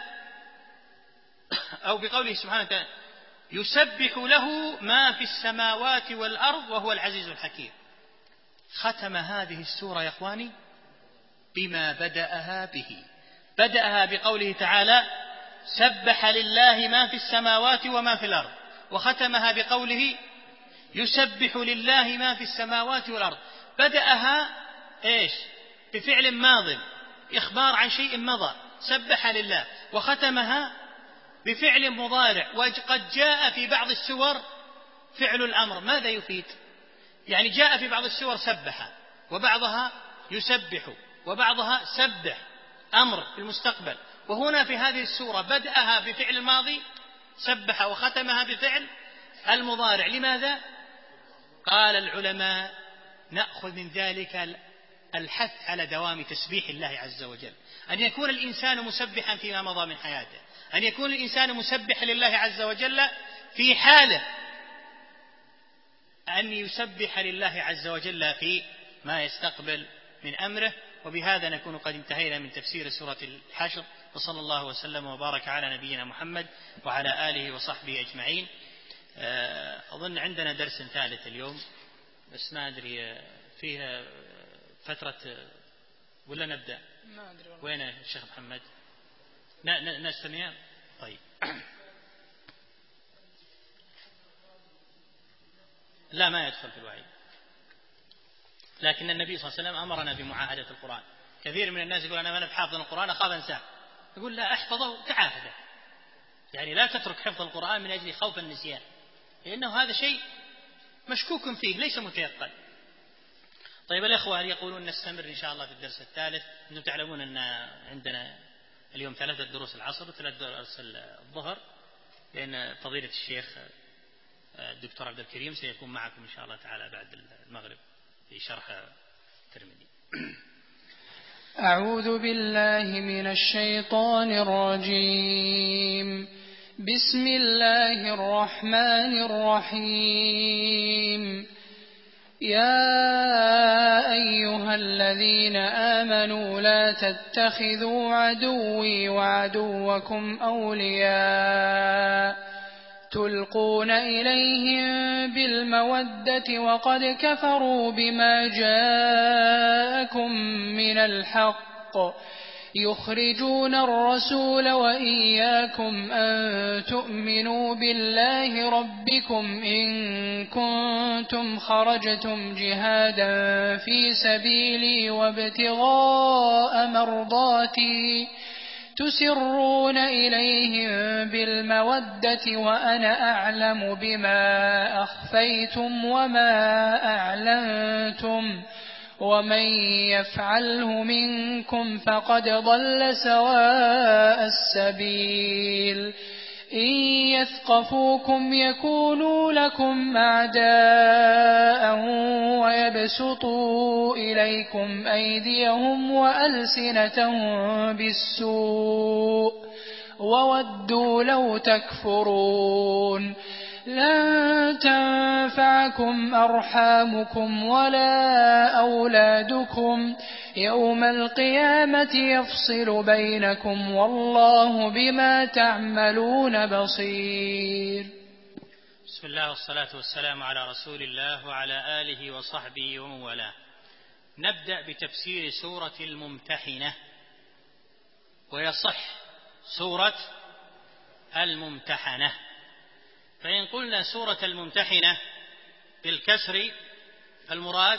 أو بقوله سبحانه وتعالى: يسبح له ما في السماوات والأرض وهو العزيز الحكيم. ختم هذه السورة يا إخواني بما بدأها به. بدأها بقوله تعالى: سبح لله ما في السماوات وما في الأرض. وختمها بقوله: يسبح لله ما في السماوات والأرض. بدأها إيش؟ بفعل ماض، إخبار عن شيء مضى، سبح لله. وختمها بفعل مضارع، وقد جاء في بعض السور فعل الأمر. ماذا يفيد؟ يعني جاء في بعض السور سبح، وبعضها يسبح، وبعضها سبح، أمر في المستقبل. وهنا في هذه السورة بدأها بفعل الماضي سبح، وختمها بفعل المضارع. لماذا؟ قال العلماء: نأخذ من ذلك الحث على دوام تسبيح الله عز وجل، أن يكون الإنسان مسبحا فيما مضى من حياته، أن يكون الإنسان مسبحا لله عز وجل في حاله أن يسبح لله عز وجل في ما يستقبل من أمره. وبهذا نكون قد انتهينا من تفسير سورة الحشر، وصلى الله وسلم وبارك على نبينا محمد وعلى آله وصحبه أجمعين. أظن عندنا درس ثالث اليوم، بس ما أدري فيها فترة ولا نبدأ؟ ما أدري. وين الشيخ محمد؟ نستمع. طيب. لا، ما يدخل في الوعيد، لكن النبي صلى الله عليه وسلم أمرنا بمعاهدة القرآن. كثير من الناس يقول: أنا ما بحافظ القرآن أخاف أنساه. يقول: لا، احفظه تعاهده، يعني لا تترك حفظ القرآن من أجل خوف النسيان، لأنه هذا شيء مشكوك فيه ليس متيقن. طيب الأخوة، هل يقولون نستمر إن شاء الله في الدرس الثالث؟ أنتم تعلمون أن عندنا اليوم ثلاثة دروس العصر وثلاث دروس الظهر، لأن فضيلة الشيخ الدكتور عبد الكريم سيكون معكم إن شاء الله تعالى بعد المغرب في شرح الترمذي. أعوذ بالله من الشيطان الرجيم. بسم الله الرحمن الرحيم. يا أيها الذين آمنوا لا تتخذوا عدوي وعدوكم أولياء تلقون إليهم بالمودة وقد كفروا بما جاءكم من الحق يخرجون الرسول وإياكم أن تؤمنوا بالله ربكم إن كنتم خرجتم جهادا في سبيلي وابتغاء مرضاتي تسرون إليهم بالمودة وأنا أعلم بما أخفيتم وما أعلنتم ومن يفعله منكم فقد ضل سواء السبيل إن يثقفوكم يكونوا لكم أعداء ويبسطوا إليكم أيديهم وألسنتهم بالسوء وودوا لو تكفرون لن تنفعكم أرحامكم ولا أولادكم يوم القيامة يفصل بينكم والله بما تعملون بصير. بسم الله والصلاة والسلام على رسول الله وعلى آله وصحبه ومن والاه. نبدأ بتفسير سورة الممتحنة. ويصح سورة الممتحنة، فإن قلنا سورة الممتحنة بالكسر فالمراد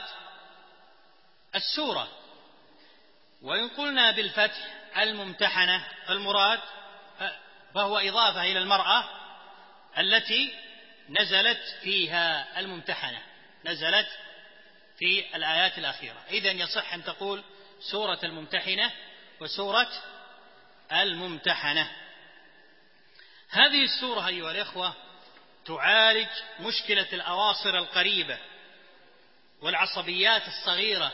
السورة، وإن قلنا بالفتح الممتحنة فالمراد فهو إضافة إلى المرأة التي نزلت فيها الممتحنة، نزلت في الآيات الأخيرة. إذن يصح أن تقول سورة الممتحنة وسورة الممتحنة. هذه السورة أيها الإخوة تعالج مشكلة الأواصر القريبة والعصبيات الصغيرة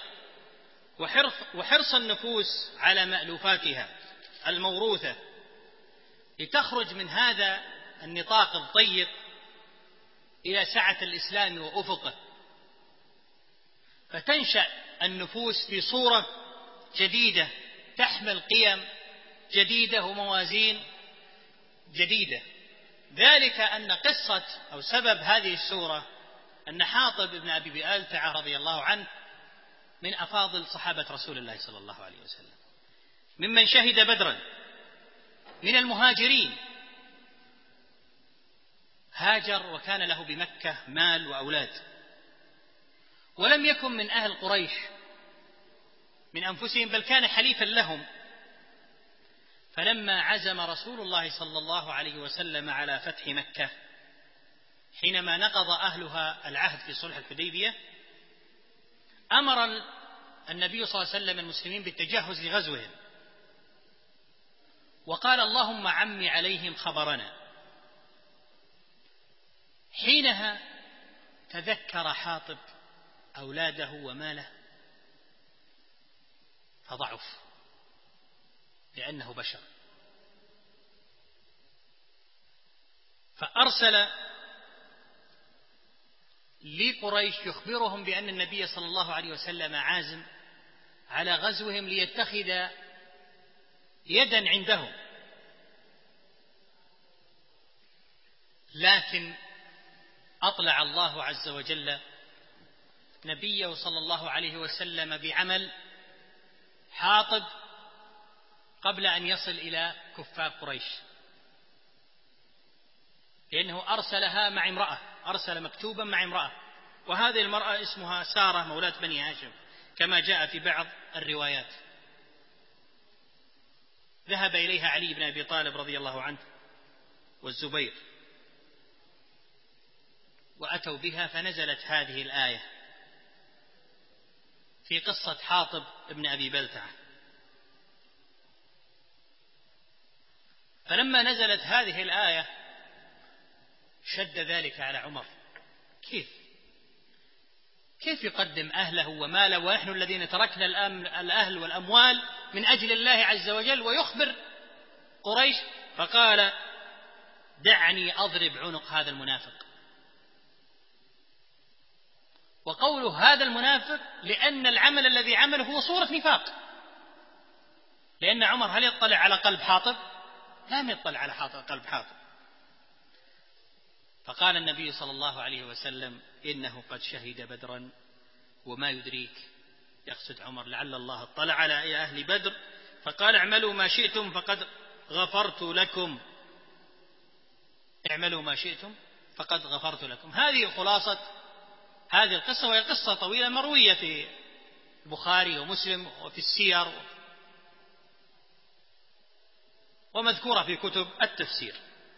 وحرص النفوس على مألوفاتها الموروثة لتخرج من هذا النطاق الضيق إلى سعة الإسلام وأفقه، فتنشأ النفوس في صورة جديدة تحمل قيم جديدة وموازين جديدة. ذلك أن قصة أو سبب هذه السورة أن حاطب بن أبي بألتعة رضي الله عنه من أفاضل صحابة رسول الله صلى الله عليه وسلم، ممن شهد بدرا، من المهاجرين، هاجر وكان له بمكة مال وأولاد، ولم يكن من أهل قريش من أنفسهم، بل كان حليفا لهم. فلما عزم رسول الله صلى الله عليه وسلم على فتح مكة حينما نقض أهلها العهد في صلح الحديبية، أمر النبي صلى الله عليه وسلم المسلمين بالتجهز لغزوهم، وقال اللهم عم عليهم خبرنا. حينها تذكر حاطب أولاده وماله فضعف لأنه بشر، فأرسل لقريش يخبرهم بأن النبي صلى الله عليه وسلم عازم على غزوهم ليتخذ يدا عندهم. لكن أطلع الله عز وجل نبيه صلى الله عليه وسلم بعمل حاطب قبل أن يصل إلى كفار قريش، لأنه أرسلها مع امرأة، أرسل مكتوبا مع امرأة، وهذه المرأة اسمها سارة مولاة بني هاشم كما جاء في بعض الروايات. ذهب إليها علي بن أبي طالب رضي الله عنه والزبير وأتوا بها، فنزلت هذه الآية في قصة حاطب ابن أبي بلتعة. فلما نزلت هذه الآية شد ذلك على عمر، كيف كيف يقدم أهله وماله ونحن الذين تركنا الأهل والأموال من أجل الله عز وجل ويخبر قريش؟ فقال دعني أضرب عنق هذا المنافق. وقوله هذا المنافق لأن العمل الذي عمله هو صورة نفاق. لأن عمر هل يطلع على قلب حاطب؟ لم يطلع على قلب حاطب. فقال النبي صلى الله عليه وسلم إنه قد شهد بدرا وما يدريك، يقصد عمر لعل الله اطلع على أهل بدر فقال اعملوا ما شئتم فقد غفرت لكم، اعملوا ما شئتم فقد غفرت لكم. هذه خلاصة هذه القصة، وهي قصة طويلة مروية في البخاري ومسلم وفي السير ومذكورة في كتب التفسير.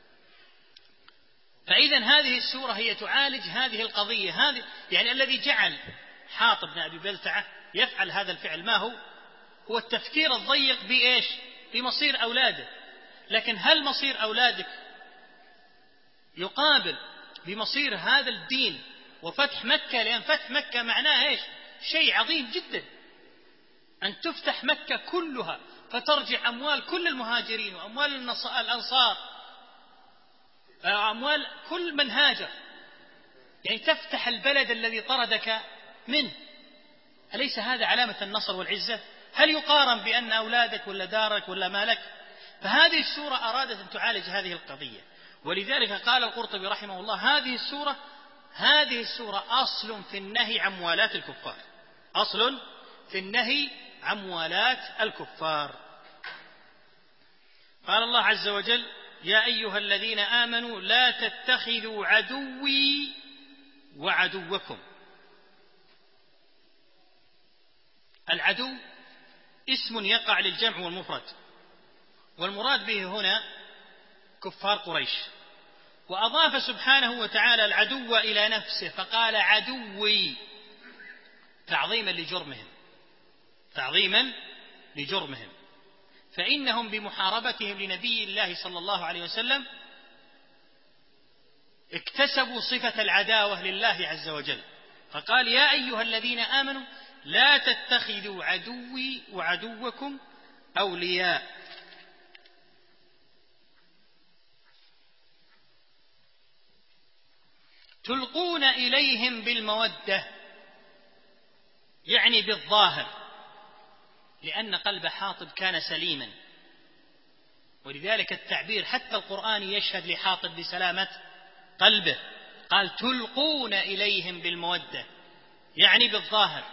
فإذا هذه السورة هي تعالج هذه القضية، هذه يعني الذي جعل حاطب بن أبي بلتعة يفعل هذا الفعل ما هو؟ هو التفكير الضيق بإيش؟ بمصير أولاده. لكن هل مصير أولادك يقابل بمصير هذا الدين وفتح مكة؟ لأن فتح مكة معناه إيش؟ شيء عظيم جدا، أن تفتح مكة كلها فترجع أموال كل المهاجرين وأموال الأنصار، أموال كل من هاجر، يعني تفتح البلد الذي طردك منه. أليس هذا علامة النصر والعزة؟ هل يقارن بأن أولادك ولا دارك ولا مالك؟ فهذه السورة أرادت أن تعالج هذه القضية. ولذلك قال القرطبي رحمه الله هذه السورة هذه السورة أصل في النهي عن موالاة الكفار، أصل في النهي عن موالاة الكفار. قال الله عز وجل يا أيها الذين آمنوا لا تتخذوا عدوي وعدوكم. العدو اسم يقع للجمع والمفرد، والمراد به هنا كفار قريش، وأضاف سبحانه وتعالى العدو إلى نفسه فقال عدوي تعظيما لجرمهم تعظيما لجرمهم فإنهم بمحاربتهم لنبي الله صلى الله عليه وسلم اكتسبوا صفة العداوة لله عز وجل. فقال يا أيها الذين آمنوا لا تتخذوا عدوي وعدوكم أولياء. تلقون إليهم بالمودة، يعني بالظاهر، لأن قلب حاطب كان سليما، ولذلك التعبير حتى القرآن يشهد لحاطب بسلامة قلبه، قال تلقون إليهم بالمودة يعني بالظاهر،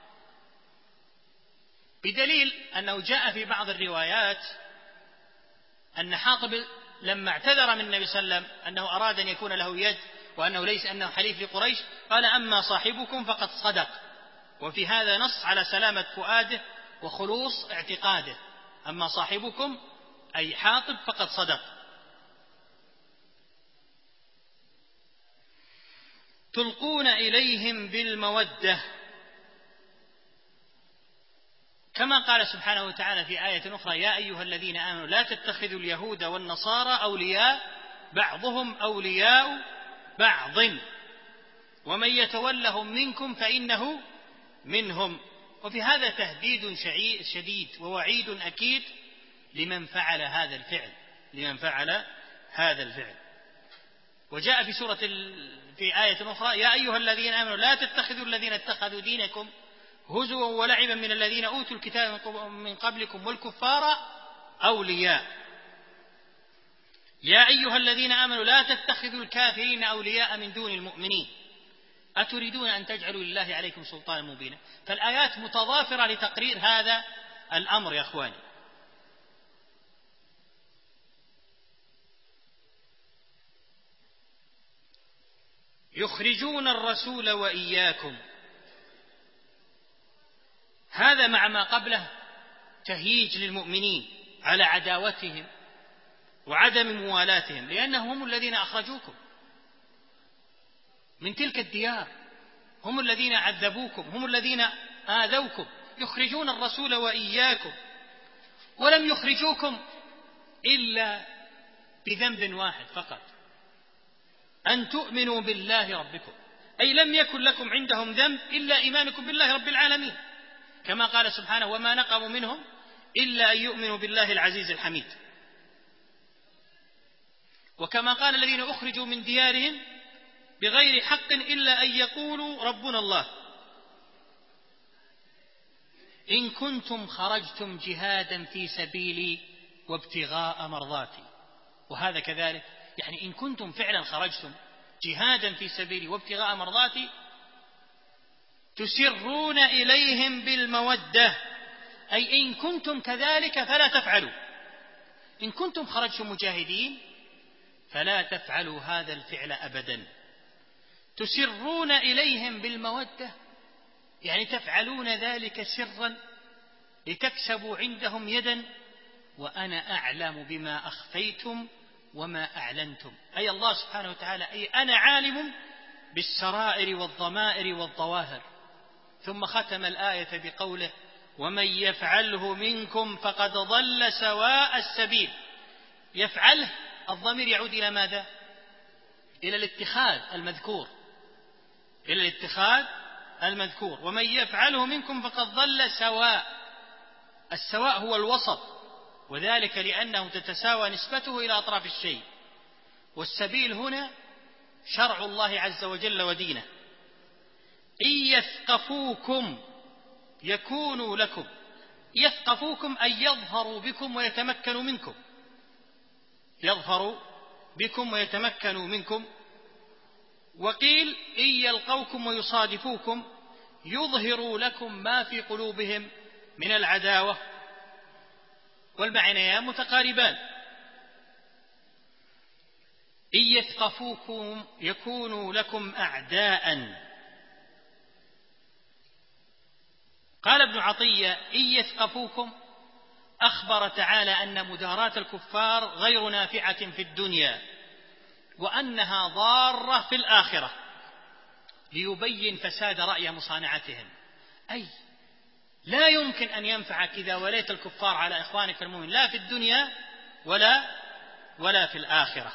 بدليل أنه جاء في بعض الروايات أن حاطب لما اعتذر من النبي صلى الله عليه وسلم أنه أراد أن يكون له يد وأنه ليس أنه حليف لقريش، قال أما صاحبكم فقد صدق. وفي هذا نص على سلامة فؤاده وخلوص اعتقاده، أما صاحبكم أي حاطب فقد صدق. تلقون إليهم بالمودة، كما قال سبحانه وتعالى في آية أخرى يا أيها الذين آمنوا لا تتخذوا اليهود والنصارى أولياء بعضهم أولياء بعض ومن يتولهم منكم فإنه منهم. وفي هذا تهديد شديد ووعيد أكيد لمن فعل هذا الفعل لمن فعل هذا الفعل. وجاء في سورة ال... في آية أخرى يا أيها الذين آمنوا لا تتخذوا الذين اتخذوا دينكم هزوا ولعبا من الذين أوتوا الكتاب من قبلكم والكفار أولياء. يا أيها الذين آمنوا لا تتخذوا الكافرين أولياء من دون المؤمنين أتريدون أن تجعلوا لله عليكم سلطانا مبينا. فالآيات متضافرة لتقرير هذا الأمر يا أخواني. يخرجون الرسول وإياكم، هذا مع ما قبله تهييج للمؤمنين على عداوتهم وعدم موالاتهم، لأنهم هم الذين أخرجوكم من تلك الديار، هم الذين عذبوكم، هم الذين آذوكم. يخرجون الرسول وإياكم، ولم يخرجوكم إلا بذنب واحد فقط، أن تؤمنوا بالله ربكم، أي لم يكن لكم عندهم ذنب إلا إيمانكم بالله رب العالمين، كما قال سبحانه وما نقموا منهم إلا أن يؤمنوا بالله العزيز الحميد. وكما قال الذين أخرجوا من ديارهم بغير حق إلا أن يقولوا ربنا الله. إن كنتم خرجتم جهادا في سبيلي وابتغاء مرضاتي. وهذا كذلك، يعني إن كنتم فعلا خرجتم جهادا في سبيلي وابتغاء مرضاتي تسرون إليهم بالمودة، أي إن كنتم كذلك فلا تفعلوا. إن كنتم خرجتم مجاهدين فلا تفعلوا هذا الفعل أبدا. تسرون إليهم بالمودة يعني تفعلون ذلك سرا لتكسبوا عندهم يدا، وأنا أعلم بما أخفيتم وما أعلنتم، أي الله سبحانه وتعالى، أي أنا عالم بالسرائر والضمائر والظواهر. ثم ختم الآية بقوله ومن يفعله منكم فقد ضل سواء السبيل. يفعله الضمير يعود إلى ماذا؟ إلى الاتخاذ المذكور، إلى الاتخاذ المذكور. ومن يفعله منكم فقد ضل سواء. السواء هو الوسط، وذلك لأنه تتساوى نسبته إلى أطراف الشيء. والسبيل هنا شرع الله عز وجل ودينه. إن يثقفوكم يكونوا لكم. يثقفوكم أي يظهروا بكم ويتمكنوا منكم، يظهروا بكم ويتمكنوا منكم. وقيل إن يلقوكم ويصادفوكم يظهروا لكم ما في قلوبهم من العداوة، والمعنيان متقاربان. إن يثقفوكم يكونوا لكم أعداء. قال ابن عطية إن يثقفوكم أخبر تعالى أن مداراة الكفار غير نافعة في الدنيا وأنها ضارة في الآخرة، ليبين فساد رأي مصانعتهم. أي لا يمكن أن ينفعك إذا وليت الكفار على إخوانك المؤمنين لا في الدنيا ولا ولا في الآخرة.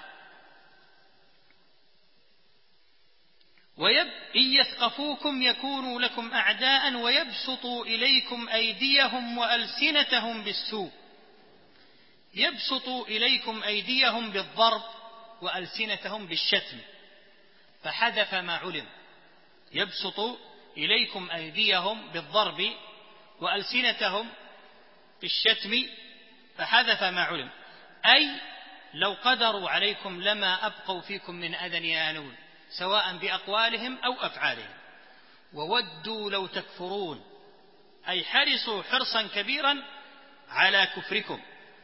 ويب إن يثقفوكم يكونوا لكم أعداء ويبسطوا إليكم أيديهم وألسنتهم بالسوء. يبسطوا إليكم أيديهم بالضرب وألسنتهم بالشتم، فحذف ما علم. يبسط إليكم أيديهم بالضرب وألسنتهم بالشتم فحذف ما علم، أي لو قدروا عليكم لما أبقوا فيكم من أذى ينالون، سواء بأقوالهم أو أفعالهم. وودوا لو تكفرون، أي حرصوا حرصا كبيرا على كفركم.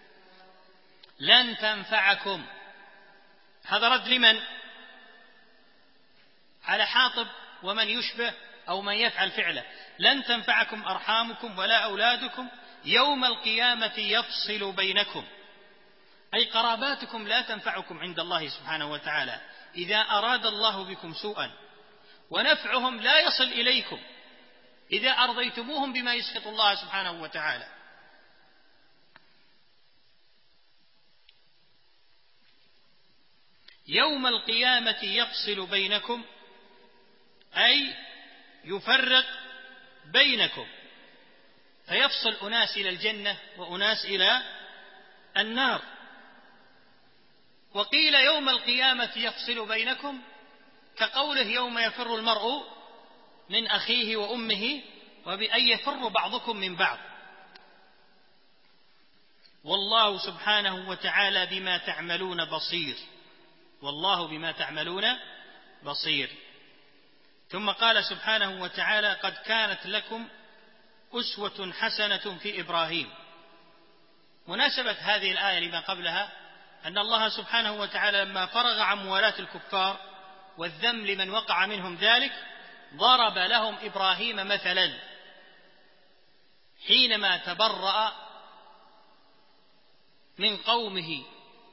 لن تنفعكم، هذا رد لمن؟ على حاطب ومن يشبه أو من يفعل فعله. لن تنفعكم أرحامكم ولا أولادكم يوم القيامة يفصل بينكم، أي قراباتكم لا تنفعكم عند الله سبحانه وتعالى إذا أراد الله بكم سوءا، ونفعهم لا يصل إليكم إذا أرضيتموهم بما يسخط الله سبحانه وتعالى. يوم القيامة يفصل بينكم، أي يفرق بينكم، فيفصل أناس إلى الجنة وأناس إلى النار. وقيل يوم القيامة يفصل بينكم كقوله يوم يفر المرء من أخيه وأمه وبأن يفر بعضكم من بعض. والله سبحانه وتعالى بما تعملون بصير. والله بما تعملون بصير. ثم قال سبحانه وتعالى قد كانت لكم أسوة حسنة في إبراهيم. مناسبة هذه الآية لما قبلها أن الله سبحانه وتعالى لما فرغ عن موالاة الكفار والذم لمن وقع منهم ذلك ضرب لهم إبراهيم مثلا حينما تبرأ من قومه،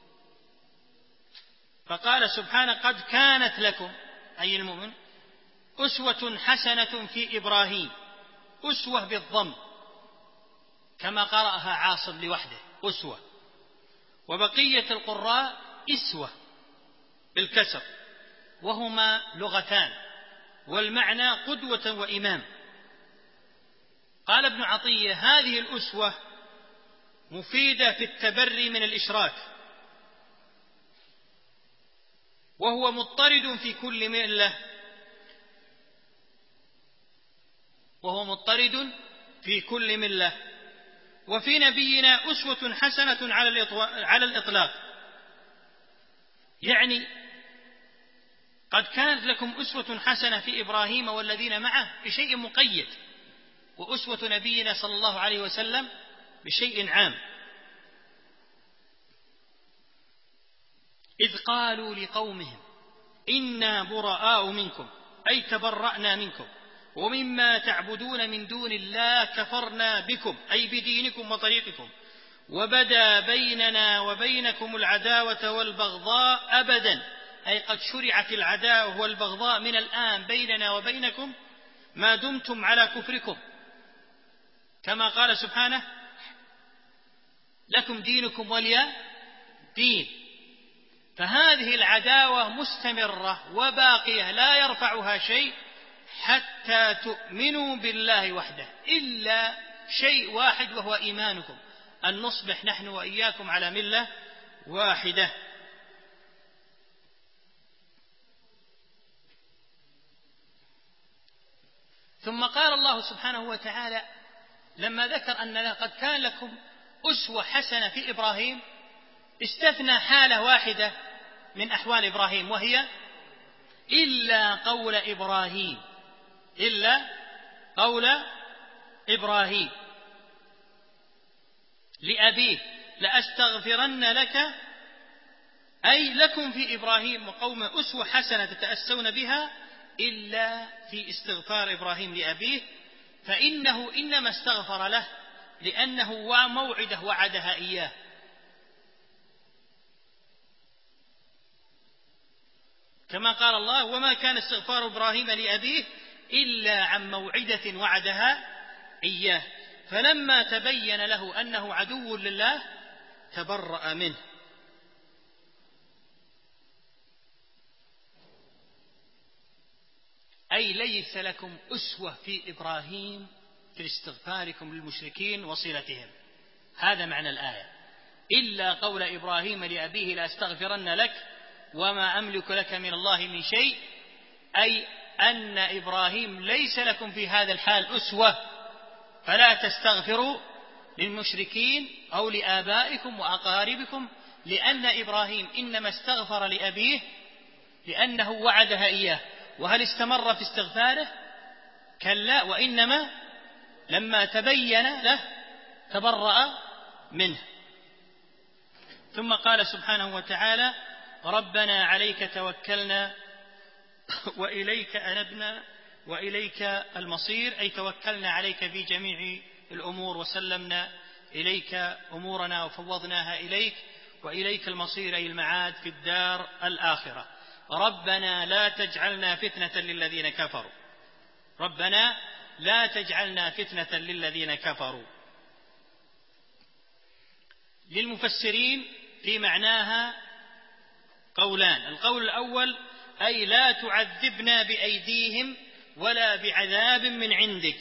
فقال سبحانه قد كانت لكم أي المؤمن أسوة حسنة في إبراهيم. أسوة بالضم كما قرأها عاصم لوحده أسوة، وبقية القراء إسوة بالكسر، وهما لغتان والمعنى قدوة وإمام. قال ابن عطية هذه الأسوة مفيدة في التبري من الإشراك، وهو مضطرد في كل ملة وهو مضطرد في كل ملة وفي نبينا أسوة حسنة على الإطلاق. يعني قد كانت لكم أسوة حسنة في إبراهيم والذين معه بشيء مقيد، وأسوة نبينا صلى الله عليه وسلم بشيء عام. إذ قالوا لقومهم إنا براء منكم أي تبرأنا منكم ومما تعبدون من دون الله كفرنا بكم أي بدينكم وطريقكم وبدا بيننا وبينكم العداوة والبغضاء أبدا أي قد شرعت العداوة والبغضاء من الآن بيننا وبينكم ما دمتم على كفركم، كما قال سبحانه لكم دينكم ولي دين. فهذه العداوة مستمرة وباقية لا يرفعها شيء حتى تؤمنوا بالله وحده، إلا شيء واحد وهو إيمانكم، أن نصبح نحن وإياكم على ملة واحدة. ثم قال الله سبحانه وتعالى لما ذكر أن قد كان لكم أسوة حسنة في إبراهيم استثنى حالة واحدة من أحوال إبراهيم، وهي إلا قول إبراهيم إلا قول إبراهيم لأبيه لأستغفرن لك، أي لكم في إبراهيم وقوم أسوة حسنة تتأسون بها إلا في استغفار إبراهيم لأبيه، فإنه إنما استغفر له لأنه موعده وعدها إياه. كما قال الله وما كان استغفار إبراهيم لأبيه إلا عن موعدة وعدها إياه، فلما تبين له أنه عدو لله تبرأ منه. أي ليس لكم أسوة في إبراهيم في استغفاركم للمشركين وصلتهم، هذا معنى الآية. إلا قول إبراهيم لأبيه لأستغفرن لك وما أملك لك من الله من شيء، أي أن إبراهيم ليس لكم في هذا الحال أسوة، فلا تستغفروا للمشركين أو لآبائكم وأقاربكم، لأن إبراهيم إنما استغفر لأبيه لأنه وعدها إياه. وهل استمر في استغفاره؟ كلا، وإنما لما تبين له تبرأ منه. ثم قال سبحانه وتعالى ربنا عليك توكلنا وإليك أنبنا وإليك المصير، أي توكلنا عليك في جميع الأمور وسلمنا إليك أمورنا وفوضناها إليك، وإليك المصير أي المعاد في الدار الآخرة. ربنا لا تجعلنا فتنة للذين كفروا ربنا لا تجعلنا فتنة للذين كفروا. للمفسرين في معناها قولان: القول الأول أي لا تعذبنا بأيديهم ولا بعذاب من عندك،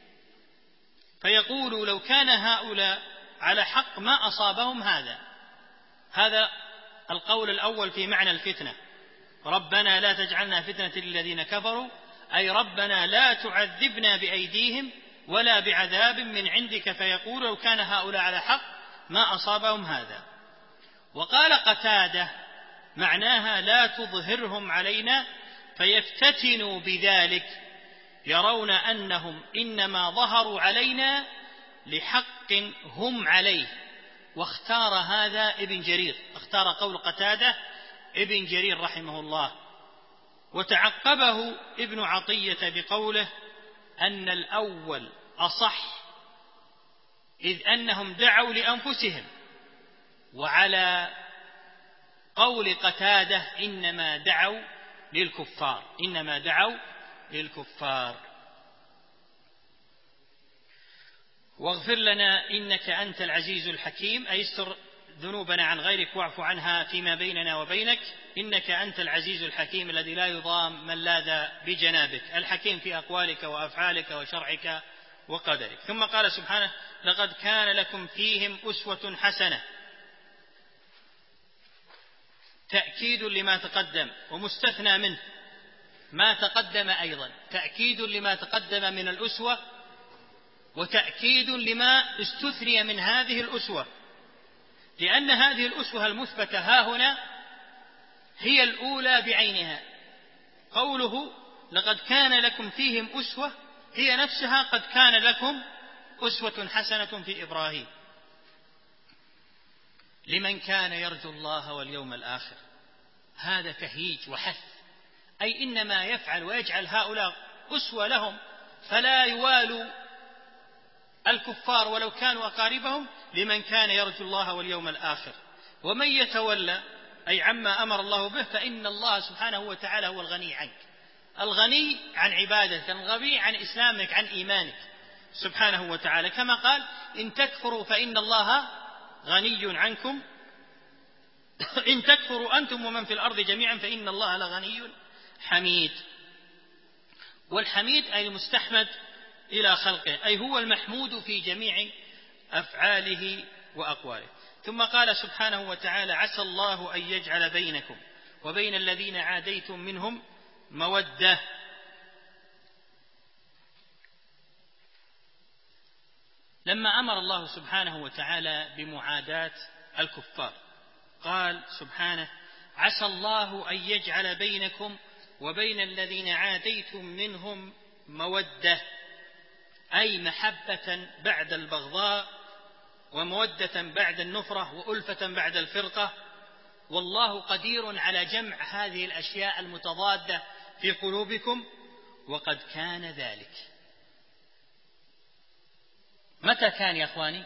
فيقول لو كان هؤلاء على حق ما أصابهم هذا. هذا القول الأول في معنى الفتنة، ربنا لا تجعلنا فتنة للذين كفروا، أي ربنا لا تعذبنا بأيديهم ولا بعذاب من عندك، فيقول لو كان هؤلاء على حق ما أصابهم هذا. وقال قتادة معناها لا تظهرهم علينا فيفتتنوا بذلك، يرون أنهم إنما ظهروا علينا لحق هم عليه. واختار هذا ابن جرير، اختار قول قتادة ابن جرير رحمه الله. وتعقبه ابن عطية بقوله أن الأول أصح، إذ أنهم دعوا لأنفسهم، وعلى قول قتادة إنما دعوا للكفار إنما دعوا للكفار. واغفر لنا إنك أنت العزيز الحكيم، أي استر ذنوبنا عن غيرك واعف عنها فيما بيننا وبينك، إنك أنت العزيز الحكيم الذي لا يضام من لاذ بجنابك، الحكيم في أقوالك وأفعالك وشرعك وقدرك. ثم قال سبحانه لقد كان لكم فيهم أسوة حسنة. تأكيد لما تقدم ومستثنى منه ما تقدم أيضا، تأكيد لما تقدم من الأسوة وتأكيد لما استثني من هذه الأسوة، لأن هذه الأسوة المثبتة ها هنا هي الأولى بعينها. قوله لقد كان لكم فيهم أسوة هي نفسها قد كان لكم أسوة حسنة في إبراهيم لمن كان يرجو الله واليوم الآخر. هذا تهييج وحث، أي إنما يفعل ويجعل هؤلاء أسوة لهم فلا يوالوا الكفار ولو كانوا أقاربهم لمن كان يرجو الله واليوم الآخر. ومن يتولى أي عما أمر الله به فإن الله سبحانه وتعالى هو الغني عنك، الغني عن عبادتك، الغني عن إسلامك، عن إيمانك سبحانه وتعالى، كما قال إن تكفروا فإن الله غني عنكم إن تكفروا أنتم ومن في الأرض جميعا فإن الله لغني حميد. والحميد أي المستحمد إلى خلقه، أي هو المحمود في جميع أفعاله وأقواله. ثم قال سبحانه وتعالى عسى الله أن يجعل بينكم وبين الذين عاديتم منهم مودة. لما أمر الله سبحانه وتعالى بمعاداة الكفار قال سبحانه عسى الله أن يجعل بينكم وبين الذين عاديتم منهم مودة، أي محبة بعد البغضاء ومودة بعد النفرة وألفة بعد الفرقة. والله قدير على جمع هذه الأشياء المتضادة في قلوبكم وقد كان ذلك. متى كان يا أخواني؟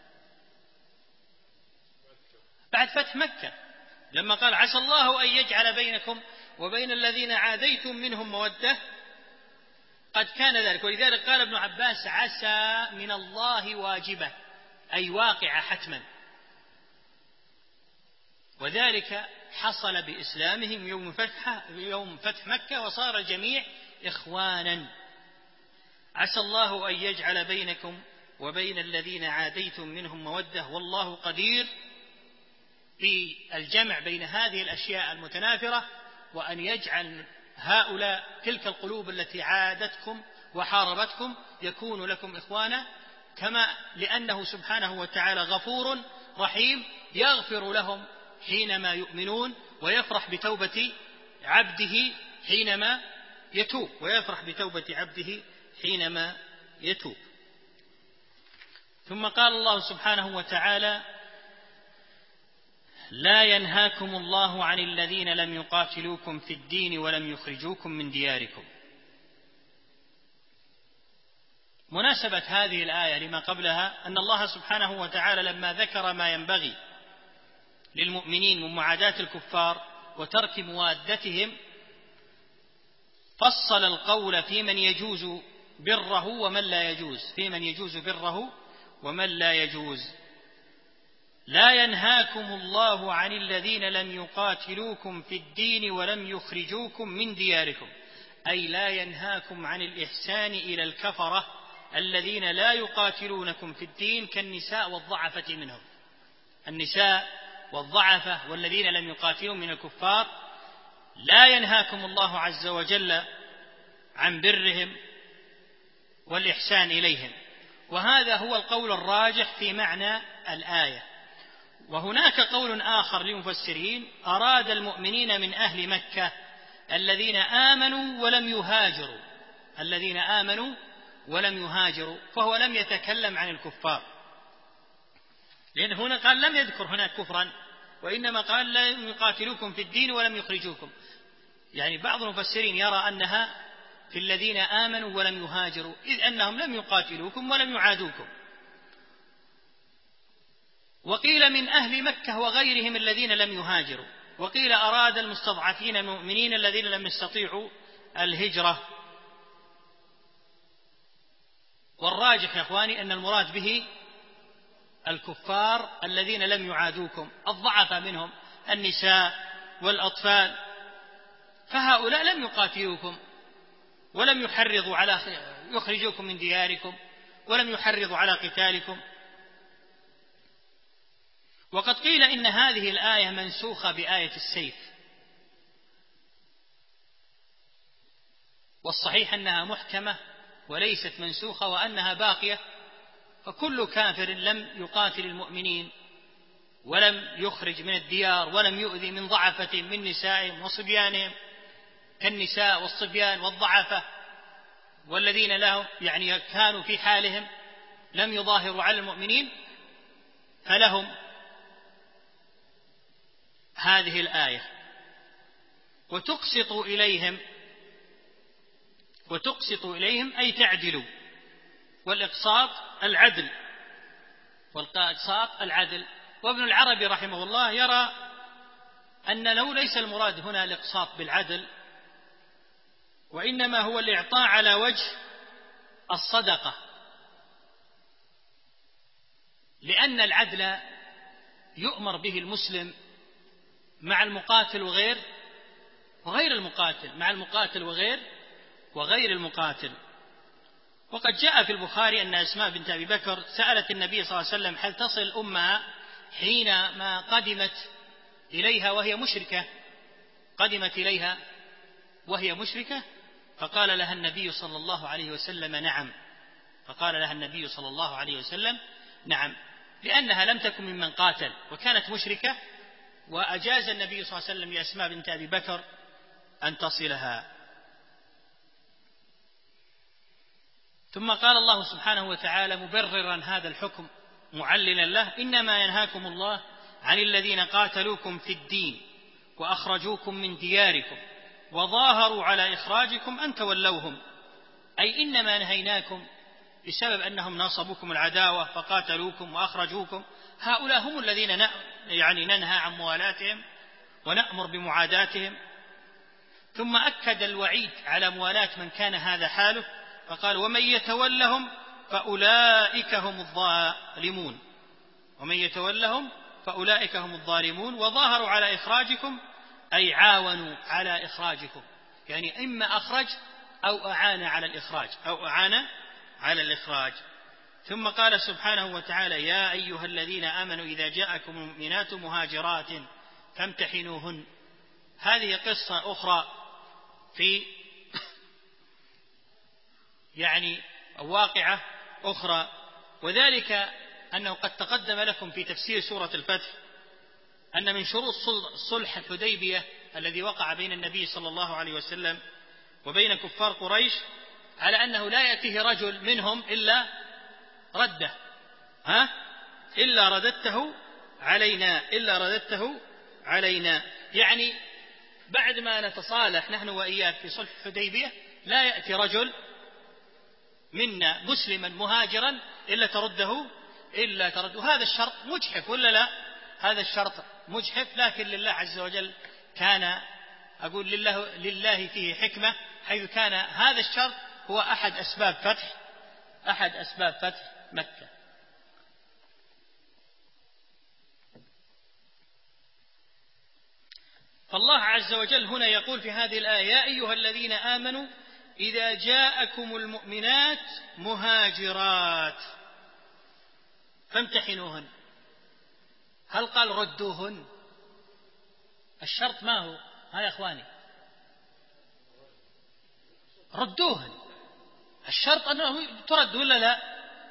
بعد فتح مكة، لما قال عسى الله أن يجعل بينكم وبين الذين عاديتم منهم مودة قد كان ذلك. ولذلك قال ابن عباس عسى من الله واجبة، أي واقع حتما، وذلك حصل بإسلامهم يوم فتح, يوم فتح مكة وصار الجميع إخوانا. عسى الله أن يجعل بينكم وبين الذين عاديتم منهم مودة والله قدير في الجمع بين هذه الأشياء المتنافرة، وأن يجعل هؤلاء تلك القلوب التي عادتكم وحاربتكم يكون لكم إخوانا، كما لأنه سبحانه وتعالى غفور رحيم يغفر لهم حينما يؤمنون ويفرح بتوبة عبده حينما يتوب ويفرح بتوبة عبده حينما يتوب. ثم قال الله سبحانه وتعالى لا ينهاكم الله عن الذين لم يقاتلوكم في الدين ولم يخرجوكم من دياركم. مناسبة هذه الآية لما قبلها أن الله سبحانه وتعالى لما ذكر ما ينبغي للمؤمنين من معاداة الكفار وترك موادتهم فصل القول في من يجوز بره ومن لا يجوز، في من يجوز بره ومن لا يجوز. لا ينهاكم الله عن الذين لم يقاتلوكم في الدين ولم يخرجوكم من دياركم، أي لا ينهاكم عن الإحسان إلى الكفرة الذين لا يقاتلونكم في الدين كالنساء والضعفة منهم، النساء والضعفة والذين لم يقاتلوا من الكفار لا ينهاكم الله عز وجل عن برهم والإحسان إليهم، وهذا هو القول الراجح في معنى الآية. وهناك قول آخر للمفسرين أراد المؤمنين من أهل مكة الذين آمنوا ولم يهاجروا، الذين آمنوا ولم يهاجروا، فهو لم يتكلم عن الكفار، لأن هنا قال لم يذكر هناك كفرا، وإنما قال لا يقاتلوكم في الدين ولم يخرجوكم. يعني بعض المفسرين يرى أنها في الذين آمنوا ولم يهاجروا، إذ أنهم لم يقاتلوكم ولم يعادوكم. وقيل من أهل مكة وغيرهم الذين لم يهاجروا، وقيل أراد المستضعفين المؤمنين الذين لم يستطيعوا الهجرة. والراجح يا أخواني أن المراد به الكفار الذين لم يعادوكم، الضعفاء منهم النساء والأطفال، فهؤلاء لم يقاتلوكم ولم يحرضوا على يخرجوكم من دياركم ولم يحرضوا على قتالكم. وقد قيل إن هذه الآية منسوخة بآية السيف، والصحيح أنها محكمة وليست منسوخة وأنها باقية، فكل كافر لم يقاتل المؤمنين ولم يخرج من الديار ولم يؤذي من ضعفة من نسائهم وصبيانهم كالنساء والصبيان والضعفة والذين لهم يعني كانوا في حالهم لم يظاهروا على المؤمنين، فلهم هذه الآية. وتقسط إليهم وتقسط إليهم أي تعدلوا، والإقساط العدل، والإقساط العدل. وابن العربي رحمه الله يرى أن لو ليس المراد هنا الإقساط بالعدل، وإنما هو الإعطاء على وجه الصدقة، لأن العدل يؤمر به المسلم مع المقاتل وغير وغير المقاتل مع المقاتل وغير وغير المقاتل. وقد جاء في البخاري أن أسماء بنت أبي بكر سألت النبي صلى الله عليه وسلم هل تصل أمها حينما قدمت إليها وهي مشركة قدمت إليها وهي مشركة فقال لها النبي صلى الله عليه وسلم نعم فقال لها النبي صلى الله عليه وسلم نعم لأنها لم تكن ممن قاتل وكانت مشركة، وأجاز النبي صلى الله عليه وسلم لأسماء بنت أبي بكر أن تصلها. ثم قال الله سبحانه وتعالى مبررا هذا الحكم معللا له إنما ينهاكم الله عن الذين قاتلوكم في الدين وأخرجوكم من دياركم وظاهروا على إخراجكم أن تولوهم، أي إنما نهيناكم بسبب أنهم ناصبوكم العداوة فقاتلوكم وأخرجوكم، هؤلاء هم الذين يعني ننهى عن موالاتهم ونأمر بمعاداتهم. ثم أكد الوعيد على موالاة من كان هذا حاله فقال ومن يتولهم فأولئك هم الظالمون ومن يتولهم فأولئك هم الظالمون وظاهروا على إخراجكم أي عاونوا على إخراجكم، يعني إما أخرج أو أعان على الإخراج أو أعان على الإخراج. ثم قال سبحانه وتعالى يا أيها الذين آمنوا إذا جاءكم المؤمنات مهاجرات فامتحنوهن. هذه قصة أخرى في يعني واقعة أخرى، وذلك أنه قد تقدم لكم في تفسير سورة الفتح أن من شروط صلح الحديبية الذي وقع بين النبي صلى الله عليه وسلم وبين كفار قريش على أنه لا يأتيه رجل منهم إلا رده ها إلا رددته علينا إلا رددته علينا يعني بعد ما نتصالح نحن وإياك في صلح الحديبية لا يأتي رجل منا مسلما مهاجرا إلا ترده إلا ترده. هذا الشرط مجحف ولا لا؟ هذا الشرط مجحف، لكن لله عز وجل كان أقول لله, لله فيه حكمة، حيث كان هذا الشرط هو أحد أسباب فتح أحد أسباب فتح مكة. فالله عز وجل هنا يقول في هذه الآية يا أيها الذين آمنوا إذا جاءكم المؤمنات مهاجرات فامتحنوهن. هل قال ردوهن؟ الشرط ما هو؟ ها يا أخواني ردوهن، الشرط أنه ترد ولا لا؟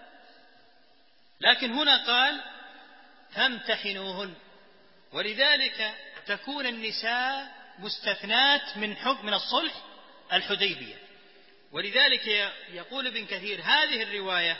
لكن هنا قال فامتحنوهن، ولذلك تكون النساء مستثنات من حكم من الصلح الحديبية. ولذلك يقول ابن كثير هذه الرواية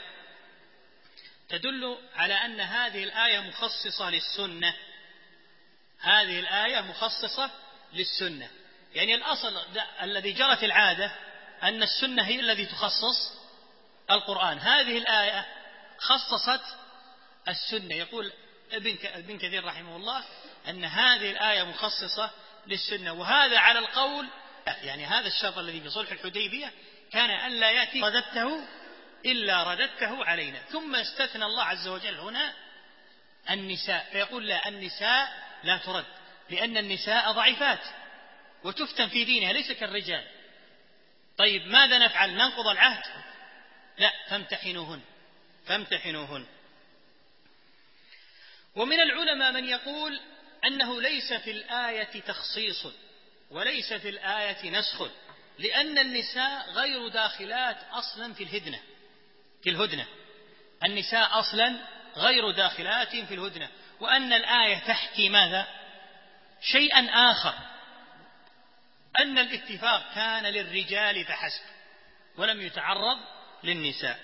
تدل على أن هذه الآية مخصصة للسنة هذه الآية مخصصة للسنة يعني الأصل الذي جرت العادة أن السنة هي التي تخصص القرآن، هذه الآية خصصت السنة. يقول ابن كثير رحمه الله أن هذه الآية مخصصة للسنة، وهذا على القول يعني هذا الشرط الذي في صلح الحديبية كان أن لا يأتي رددته إلا رددته علينا. ثم استثنى الله عز وجل هنا النساء فيقول لا النساء لا ترد لأن النساء ضعيفات وتفتن في دينها ليس كالرجال. طيب ماذا نفعل؟ ننقض العهد؟ لا فامتحنوهن فامتحنوهن. ومن العلماء من يقول أنه ليس في الآية تخصيص وليس في الآية نسخ، لأن النساء غير داخلات أصلا في الهدنة في الهدنة النساء أصلا غير داخلات في الهدنة، وأن الآية تحكي ماذا؟ شيئا آخر، أن الاتفاق كان للرجال فحسب ولم يتعرض للنساء.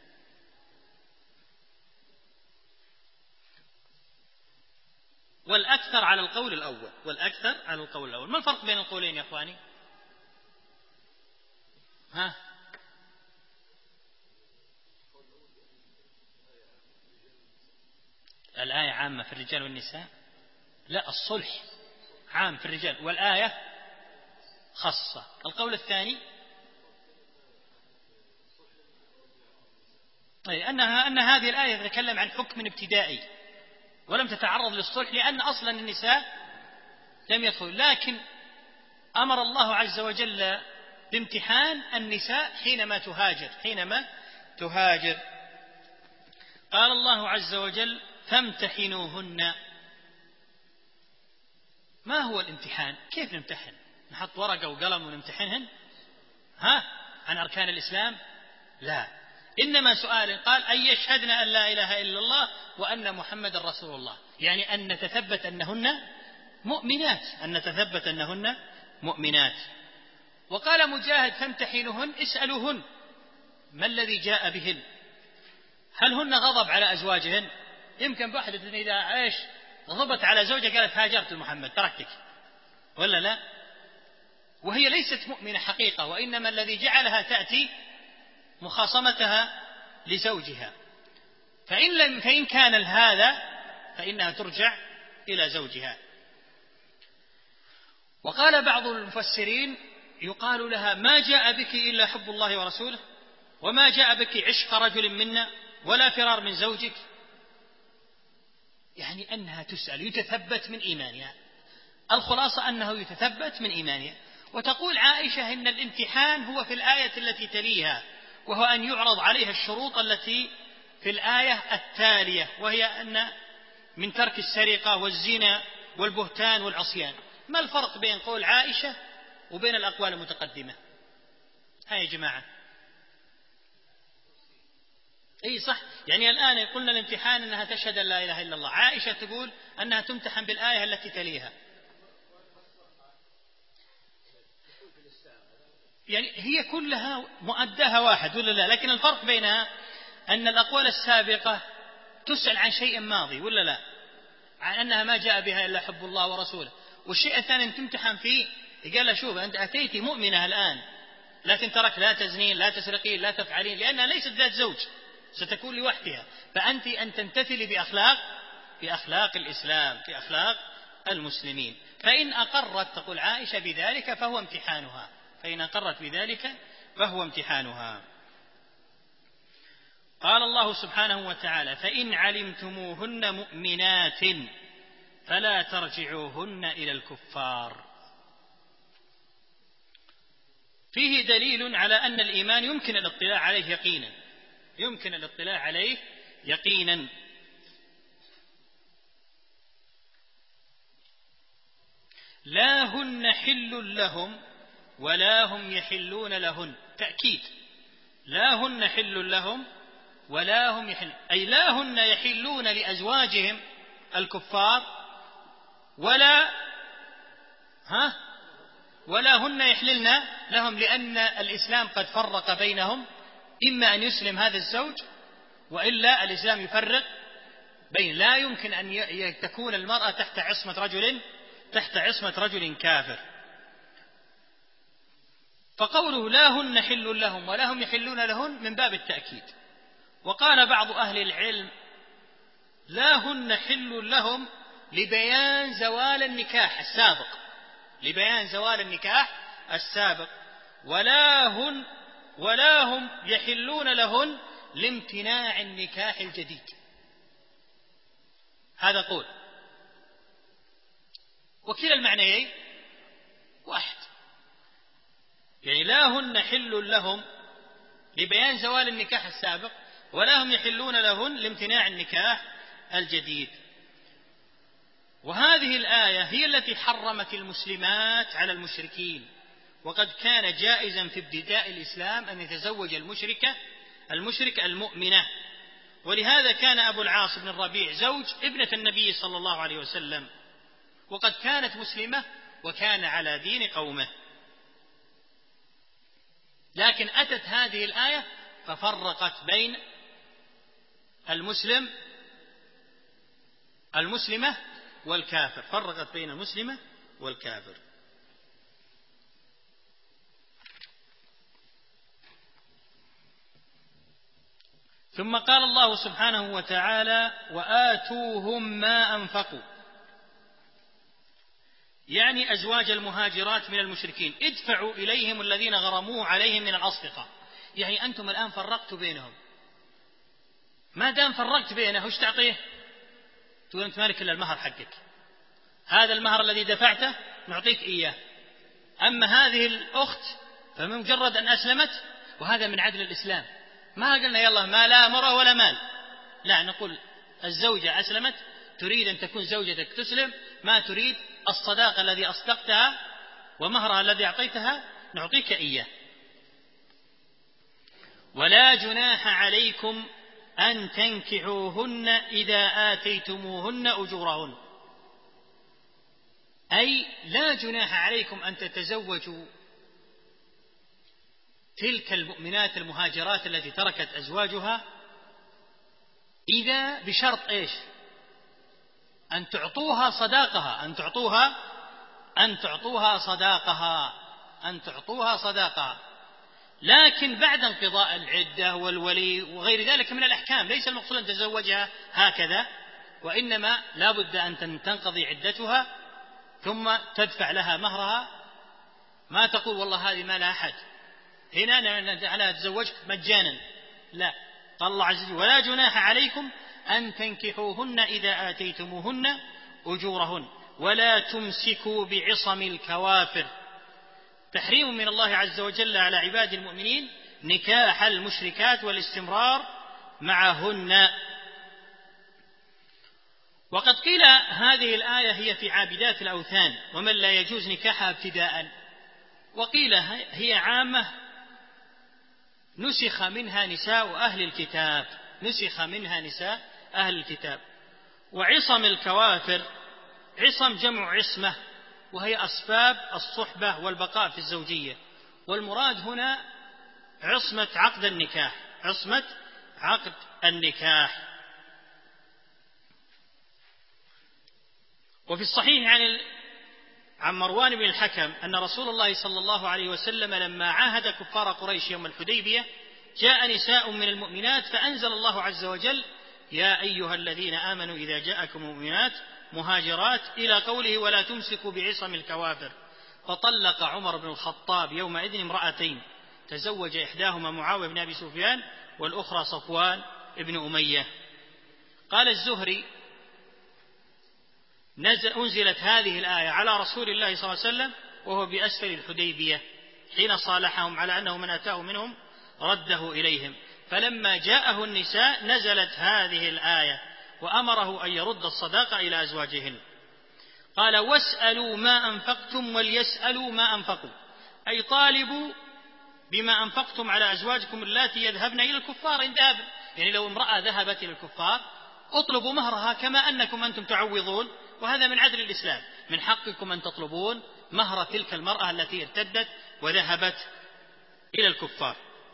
والأكثر على القول الأول والأكثر على القول الأول. ما الفرق بين القولين يا أخواني؟ ها؟ الآية عامة في الرجال والنساء؟ لا، الصلح عام في الرجال والآية خاصة. القول الثاني أنها أن هذه الآية تتكلم عن حكم ابتدائي ولم تتعرض للصلح، لأن أصلا النساء لم يدخل، لكن أمر الله عز وجل بامتحان النساء حينما تهاجر حينما تهاجر قال الله عز وجل فامتحنوهن. ما هو الامتحان؟ كيف نمتحن؟ نحط ورقة وقلم ونمتحنهن؟ ها؟ عن أركان الإسلام؟ لا، إنما سؤال قال أن يشهدن أن لا إله إلا الله وأن محمد رسول الله، يعني أن نتثبت أنهن مؤمنات أن نتثبت أنهن مؤمنات. وقال مجاهد فامتحنوهن اسألوهن ما الذي جاء بهن، هل هن غضب على أزواجهن؟ يمكن واحدة إذا عايش غضبت على زوجها قالت هاجرت محمد تركتك، ولا لا؟ وهي ليست مؤمنة حقيقة، وإنما الذي جعلها تأتي مخاصمتها لزوجها. فإن, لم فإن كان هذا فإنها ترجع إلى زوجها. وقال بعض المفسرين يقال لها ما جاء بك إلا حب الله ورسوله، وما جاء بك عشق رجل منا ولا فرار من زوجك، يعني أنها تسأل يتثبت من إيمانها. الخلاصة أنه يتثبت من إيمانها. وتقول عائشة إن الامتحان هو في الآية التي تليها، وهو أن يعرض عليها الشروط التي في الآية التالية، وهي أن من ترك السرقة والزنا والبهتان والعصيان. ما الفرق بين قول عائشة وبين الأقوال المتقدمة؟ هاي يا جماعة، اي صح، يعني الآن قلنا الامتحان أنها تشهد أن لا إله إلا الله، عائشة تقول أنها تمتحن بالآية التي تليها. يعني هي كلها مؤداها واحد ولا لا؟ لكن الفرق بينها أن الأقوال السابقة تسأل عن شيء ماضي ولا لا، عن أنها ما جاء بها إلا حب الله ورسوله. والشيء الثاني تمتحن فيه، قال له شوف أنت أتيتي مؤمنة الآن، لكن ترك لا تزنين لا تسرقين لا تفعلين، لأنها ليست ذات زوج ستكون لوحدها، فأنت أن تمتثلي بأخلاق بأخلاق الإسلام بأخلاق المسلمين. فإن أقرت تقول عائشة بذلك فهو امتحانها فإن أقرت بذلك فهو امتحانها. قال الله سبحانه وتعالى فإن علمتموهن مؤمنات فلا ترجعوهن إلى الكفار. فيه دليل على أن الإيمان يمكن الاطلاع عليه يقينا يمكن الاطلاع عليه يقينا لا هن حل لهم ولا هم يحلون لهن. تأكيد، لا هن حل لهم ولا هم يحلون، أي لا هن يحلون لأزواجهم الكفار ولا ها ولا هن يحللن لهم، لأن الإسلام قد فرق بينهم، إما أن يسلم هذا الزوج وإلا الإسلام يفرق بين، لا يمكن أن تكون المرأة تحت عصمة رجل تحت عصمة رجل كافر. فقوله لا هن حل لهم ولا هم يحلون لهن من باب التأكيد. وقال بعض أهل العلم لا هن حل لهم لبيان زوال النكاح السابق لبيان زوال النكاح السابق ولا هن ولا هم يحلون لهن لامتناع النكاح الجديد. هذا قول، وكلا المعنيين واحد، يعني لا هن حل لهم لبيان زوال النكاح السابق ولا هم يحلون لهن لامتناع النكاح الجديد. وهذه الآية هي التي حرمت المسلمات على المشركين، وقد كان جائزا في ابتداء الإسلام أن يتزوج المشركة المشرك المؤمنة، ولهذا كان أبو العاص بن الربيع زوج ابنة النبي صلى الله عليه وسلم، وقد كانت مسلمة وكان على دين قومه. لكن أتت هذه الآية ففرقت بين المسلم المسلمة والكافر، فرقت بين المسلمة والكافر. ثم قال الله سبحانه وتعالى: وآتوهم ما أنفقوا، يعني أزواج المهاجرات من المشركين، ادفعوا إليهم الذين غرموه عليهم من الأصدقاء. يعني أنتم الآن فرقتوا بينهم، ما دام فرقت بينه وش تعطيه؟ تقول أنت مالك إلا المهر حقك، هذا المهر الذي دفعته نعطيك إياه. أما هذه الأخت فمجرد أن أسلمت، وهذا من عدل الإسلام، ما قلنا يلا ما لا مرة ولا مال، لا، نقول الزوجة أسلمت تريد أن تكون زوجتك تسلم، ما تريد الصداقة الذي أصدقتها ومهرها الذي أعطيتها نعطيك إياه. ولا جناح عليكم أن تنكحوهن إذا آتيتموهن أجورهن، أي لا جناح عليكم أن تتزوجوا تلك المؤمنات المهاجرات التي تركت أزواجها، إذا بشرط إيش؟ أن تعطوها صداقها أن تعطوها أن تعطوها صداقها أن تعطوها صداقها لكن بعد انقضاء العدة والولي وغير ذلك من الأحكام. ليس المقصود أن تزوجها هكذا، وإنما لا بد أن تنقضي عدتها ثم تدفع لها مهرها. ما تقول والله هذه ما لها أحد، هنا أنا أتزوجك مجانا، لا. قال الله عز وجل: ولا جناح عليكم أن تنكحوهن إذا آتيتموهن أجورهن ولا تمسكوا بعصم الكوافر. تحريم من الله عز وجل على عباد المؤمنين نكاح المشركات والاستمرار معهن. وقد قيل هذه الآية هي في عابدات الأوثان ومن لا يجوز نكاحها ابتداء، وقيل هي عامة نسخ منها نساء أهل الكتاب نسخ منها نساء أهل الكتاب. وعصم الكوافر، عصم جمع عصمة، وهي أسباب الصحبة والبقاء في الزوجية، والمراد هنا عصمة عقد النكاح عصمة عقد النكاح. وفي الصحيح عن عن مروان بن الحكم أن رسول الله صلى الله عليه وسلم لما عاهد كفار قريش يوم الحديبية جاء نساء من المؤمنات فأنزل الله عز وجل: يا أيها الذين آمنوا إذا جاءكم مؤمنات مهاجرات إلى قوله: ولا تمسكوا بعصم الكوافر. فطلق عمر بن الخطاب يومئذ امرأتين، تزوج إحداهما معاوية بن أبي سفيان والأخرى صفوان بن أمية. قال الزهري: أنزلت هذه الآية على رسول الله صلى الله عليه وسلم وهو بأسفل الحديبية حين صالحهم على أنه من أتاه منهم رده إليهم، فلما جاءه النساء نزلت هذه الآية وأمره أن يرد الصداقة إلى أزواجهن. قال: واسألوا ما أنفقتم وليسألوا ما أنفقوا، أي طالبوا بما أنفقتم على أزواجكم اللاتي يذهبن إلى الكفار إن ذهبن. يعني لو امرأة ذهبت إلى الكفار اطلبوا مهرها كما أنكم أنتم تعوضون، وهذا من عدل الإسلام، من حقكم أن تطلبون مهر تلك المرأة التي ارتدت وذهبت إلى الكفار،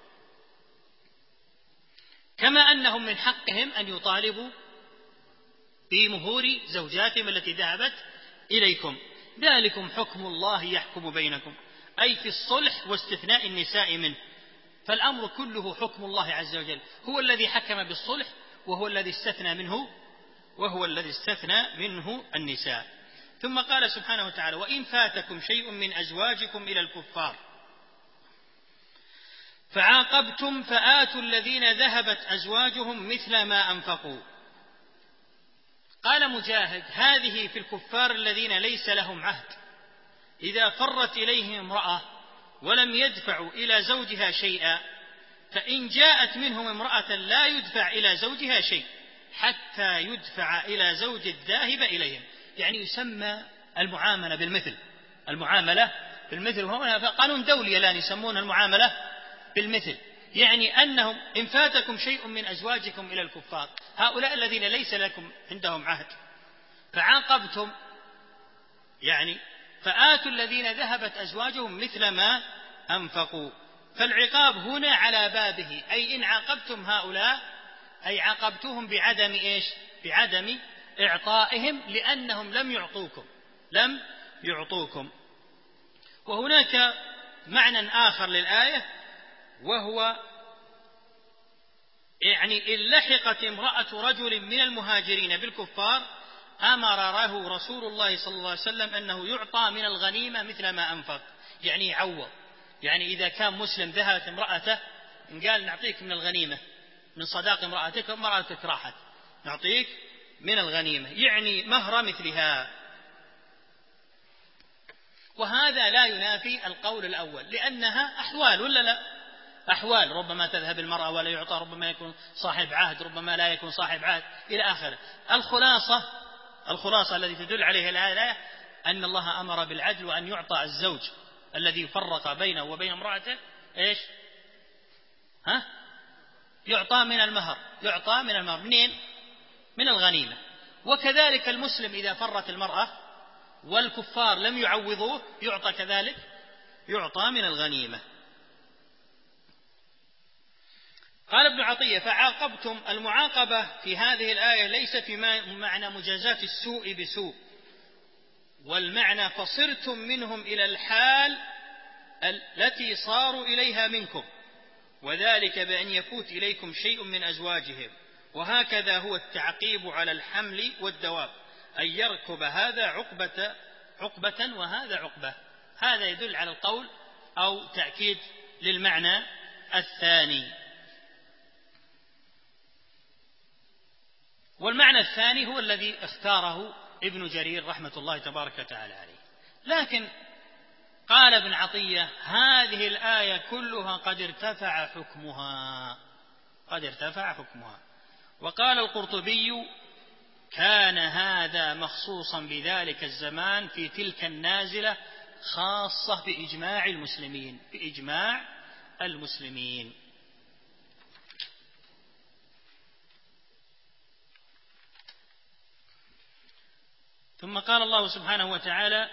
كما أنهم من حقهم أن يطالبوا بمهور زوجاتهم التي ذهبت إليكم. ذلكم حكم الله يحكم بينكم، أي في الصلح واستثناء النساء منه، فالأمر كله حكم الله عز وجل، هو الذي حكم بالصلح وهو الذي استثنى منه وهو الذي استثنى منه النساء. ثم قال سبحانه وتعالى: وإن فاتكم شيء من أزواجكم إلى الكفار فعاقبتم فآتوا الذين ذهبت أزواجهم مثل ما أنفقوا. قال مجاهد: هذه في الكفار الذين ليس لهم عهد، إذا فرت إليهم امرأة ولم يدفعوا إلى زوجها شيئا، فإن جاءت منهم امرأة لا يدفع إلى زوجها شيء حتى يدفع إلى زوج الذاهب إليهم. يعني يسمى المعاملة بالمثل، المعاملة بالمثل، وهنا قانون دولي الآن يسمون المعاملة بالمثل، يعني أنهم إن فاتكم شيء من أزواجكم إلى الكفار، هؤلاء الذين ليس لكم عندهم عهد فعاقبتم، يعني فآتوا الذين ذهبت أزواجهم مثل ما أنفقوا، فالعقاب هنا على بابه، أي إن عاقبتم هؤلاء أي عاقبتهم بعدم إيش؟ بعدم إعطائهم، لأنهم لم يعطوكم لم يعطوكم. وهناك معنى آخر للآية، وهو يعني إن لحقت امرأة رجل من المهاجرين بالكفار أمر له رسول الله صلى الله عليه وسلم أنه يعطى من الغنيمة مثل ما أنفق، يعني يعوض. يعني إذا كان مسلم ذهبت امرأته قال نعطيك من الغنيمة من صداق امرأتك، امرأتك راحت نعطيك من الغنيمة، يعني مهر مثلها. وهذا لا ينافي القول الأول، لأنها أحوال ولا لا؟ أحوال، ربما تذهب المرأة ولا يعطى، ربما يكون صاحب عهد، ربما لا يكون صاحب عهد إلى آخره. الخلاصة الخلاصة التي تدل عليها الآية أن الله أمر بالعدل، وأن يعطى الزوج الذي فرق بينه وبين امرأته إيش؟ ها؟ يعطى من المهر، يعطى من المهر منين؟ من الغنيمة. وكذلك المسلم إذا فرت المرأة والكفار لم يعوضوه يعطى كذلك، يعطى من الغنيمة. قال ابن عطية: فعاقبتم، المعاقبة في هذه الآية ليس في معنى مجازاة السوء بسوء، والمعنى فصرتم منهم إلى الحال التي صاروا إليها منكم، وذلك بأن يفوت إليكم شيء من أزواجهم، وهكذا هو التعقيب على الحمل والدواب، أن يركب هذا عقبة عقبة وهذا عقبة. هذا يدل على القول أو تأكيد للمعنى الثاني. والمعنى الثاني هو الذي اختاره ابن جرير رحمة الله تبارك وتعالى عليه. لكن قال ابن عطية: هذه الآية كلها قد ارتفع حكمها قد ارتفع حكمها وقال القرطبي: كان هذا مخصوصا بذلك الزمان في تلك النازلة، خاصة بإجماع المسلمين بإجماع المسلمين. ثم قال الله سبحانه وتعالى: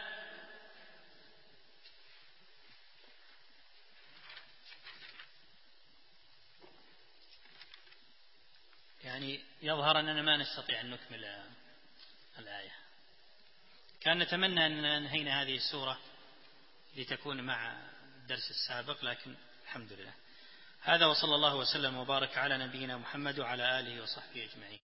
يعني يظهر أننا ما نستطيع أن نكمل الآية، كان نتمنى أن ننهينا هذه السورة لتكون مع الدرس السابق، لكن الحمد لله. هذا، وصلى الله وسلم وبارك على نبينا محمد وعلى آله وصحبه أجمعين.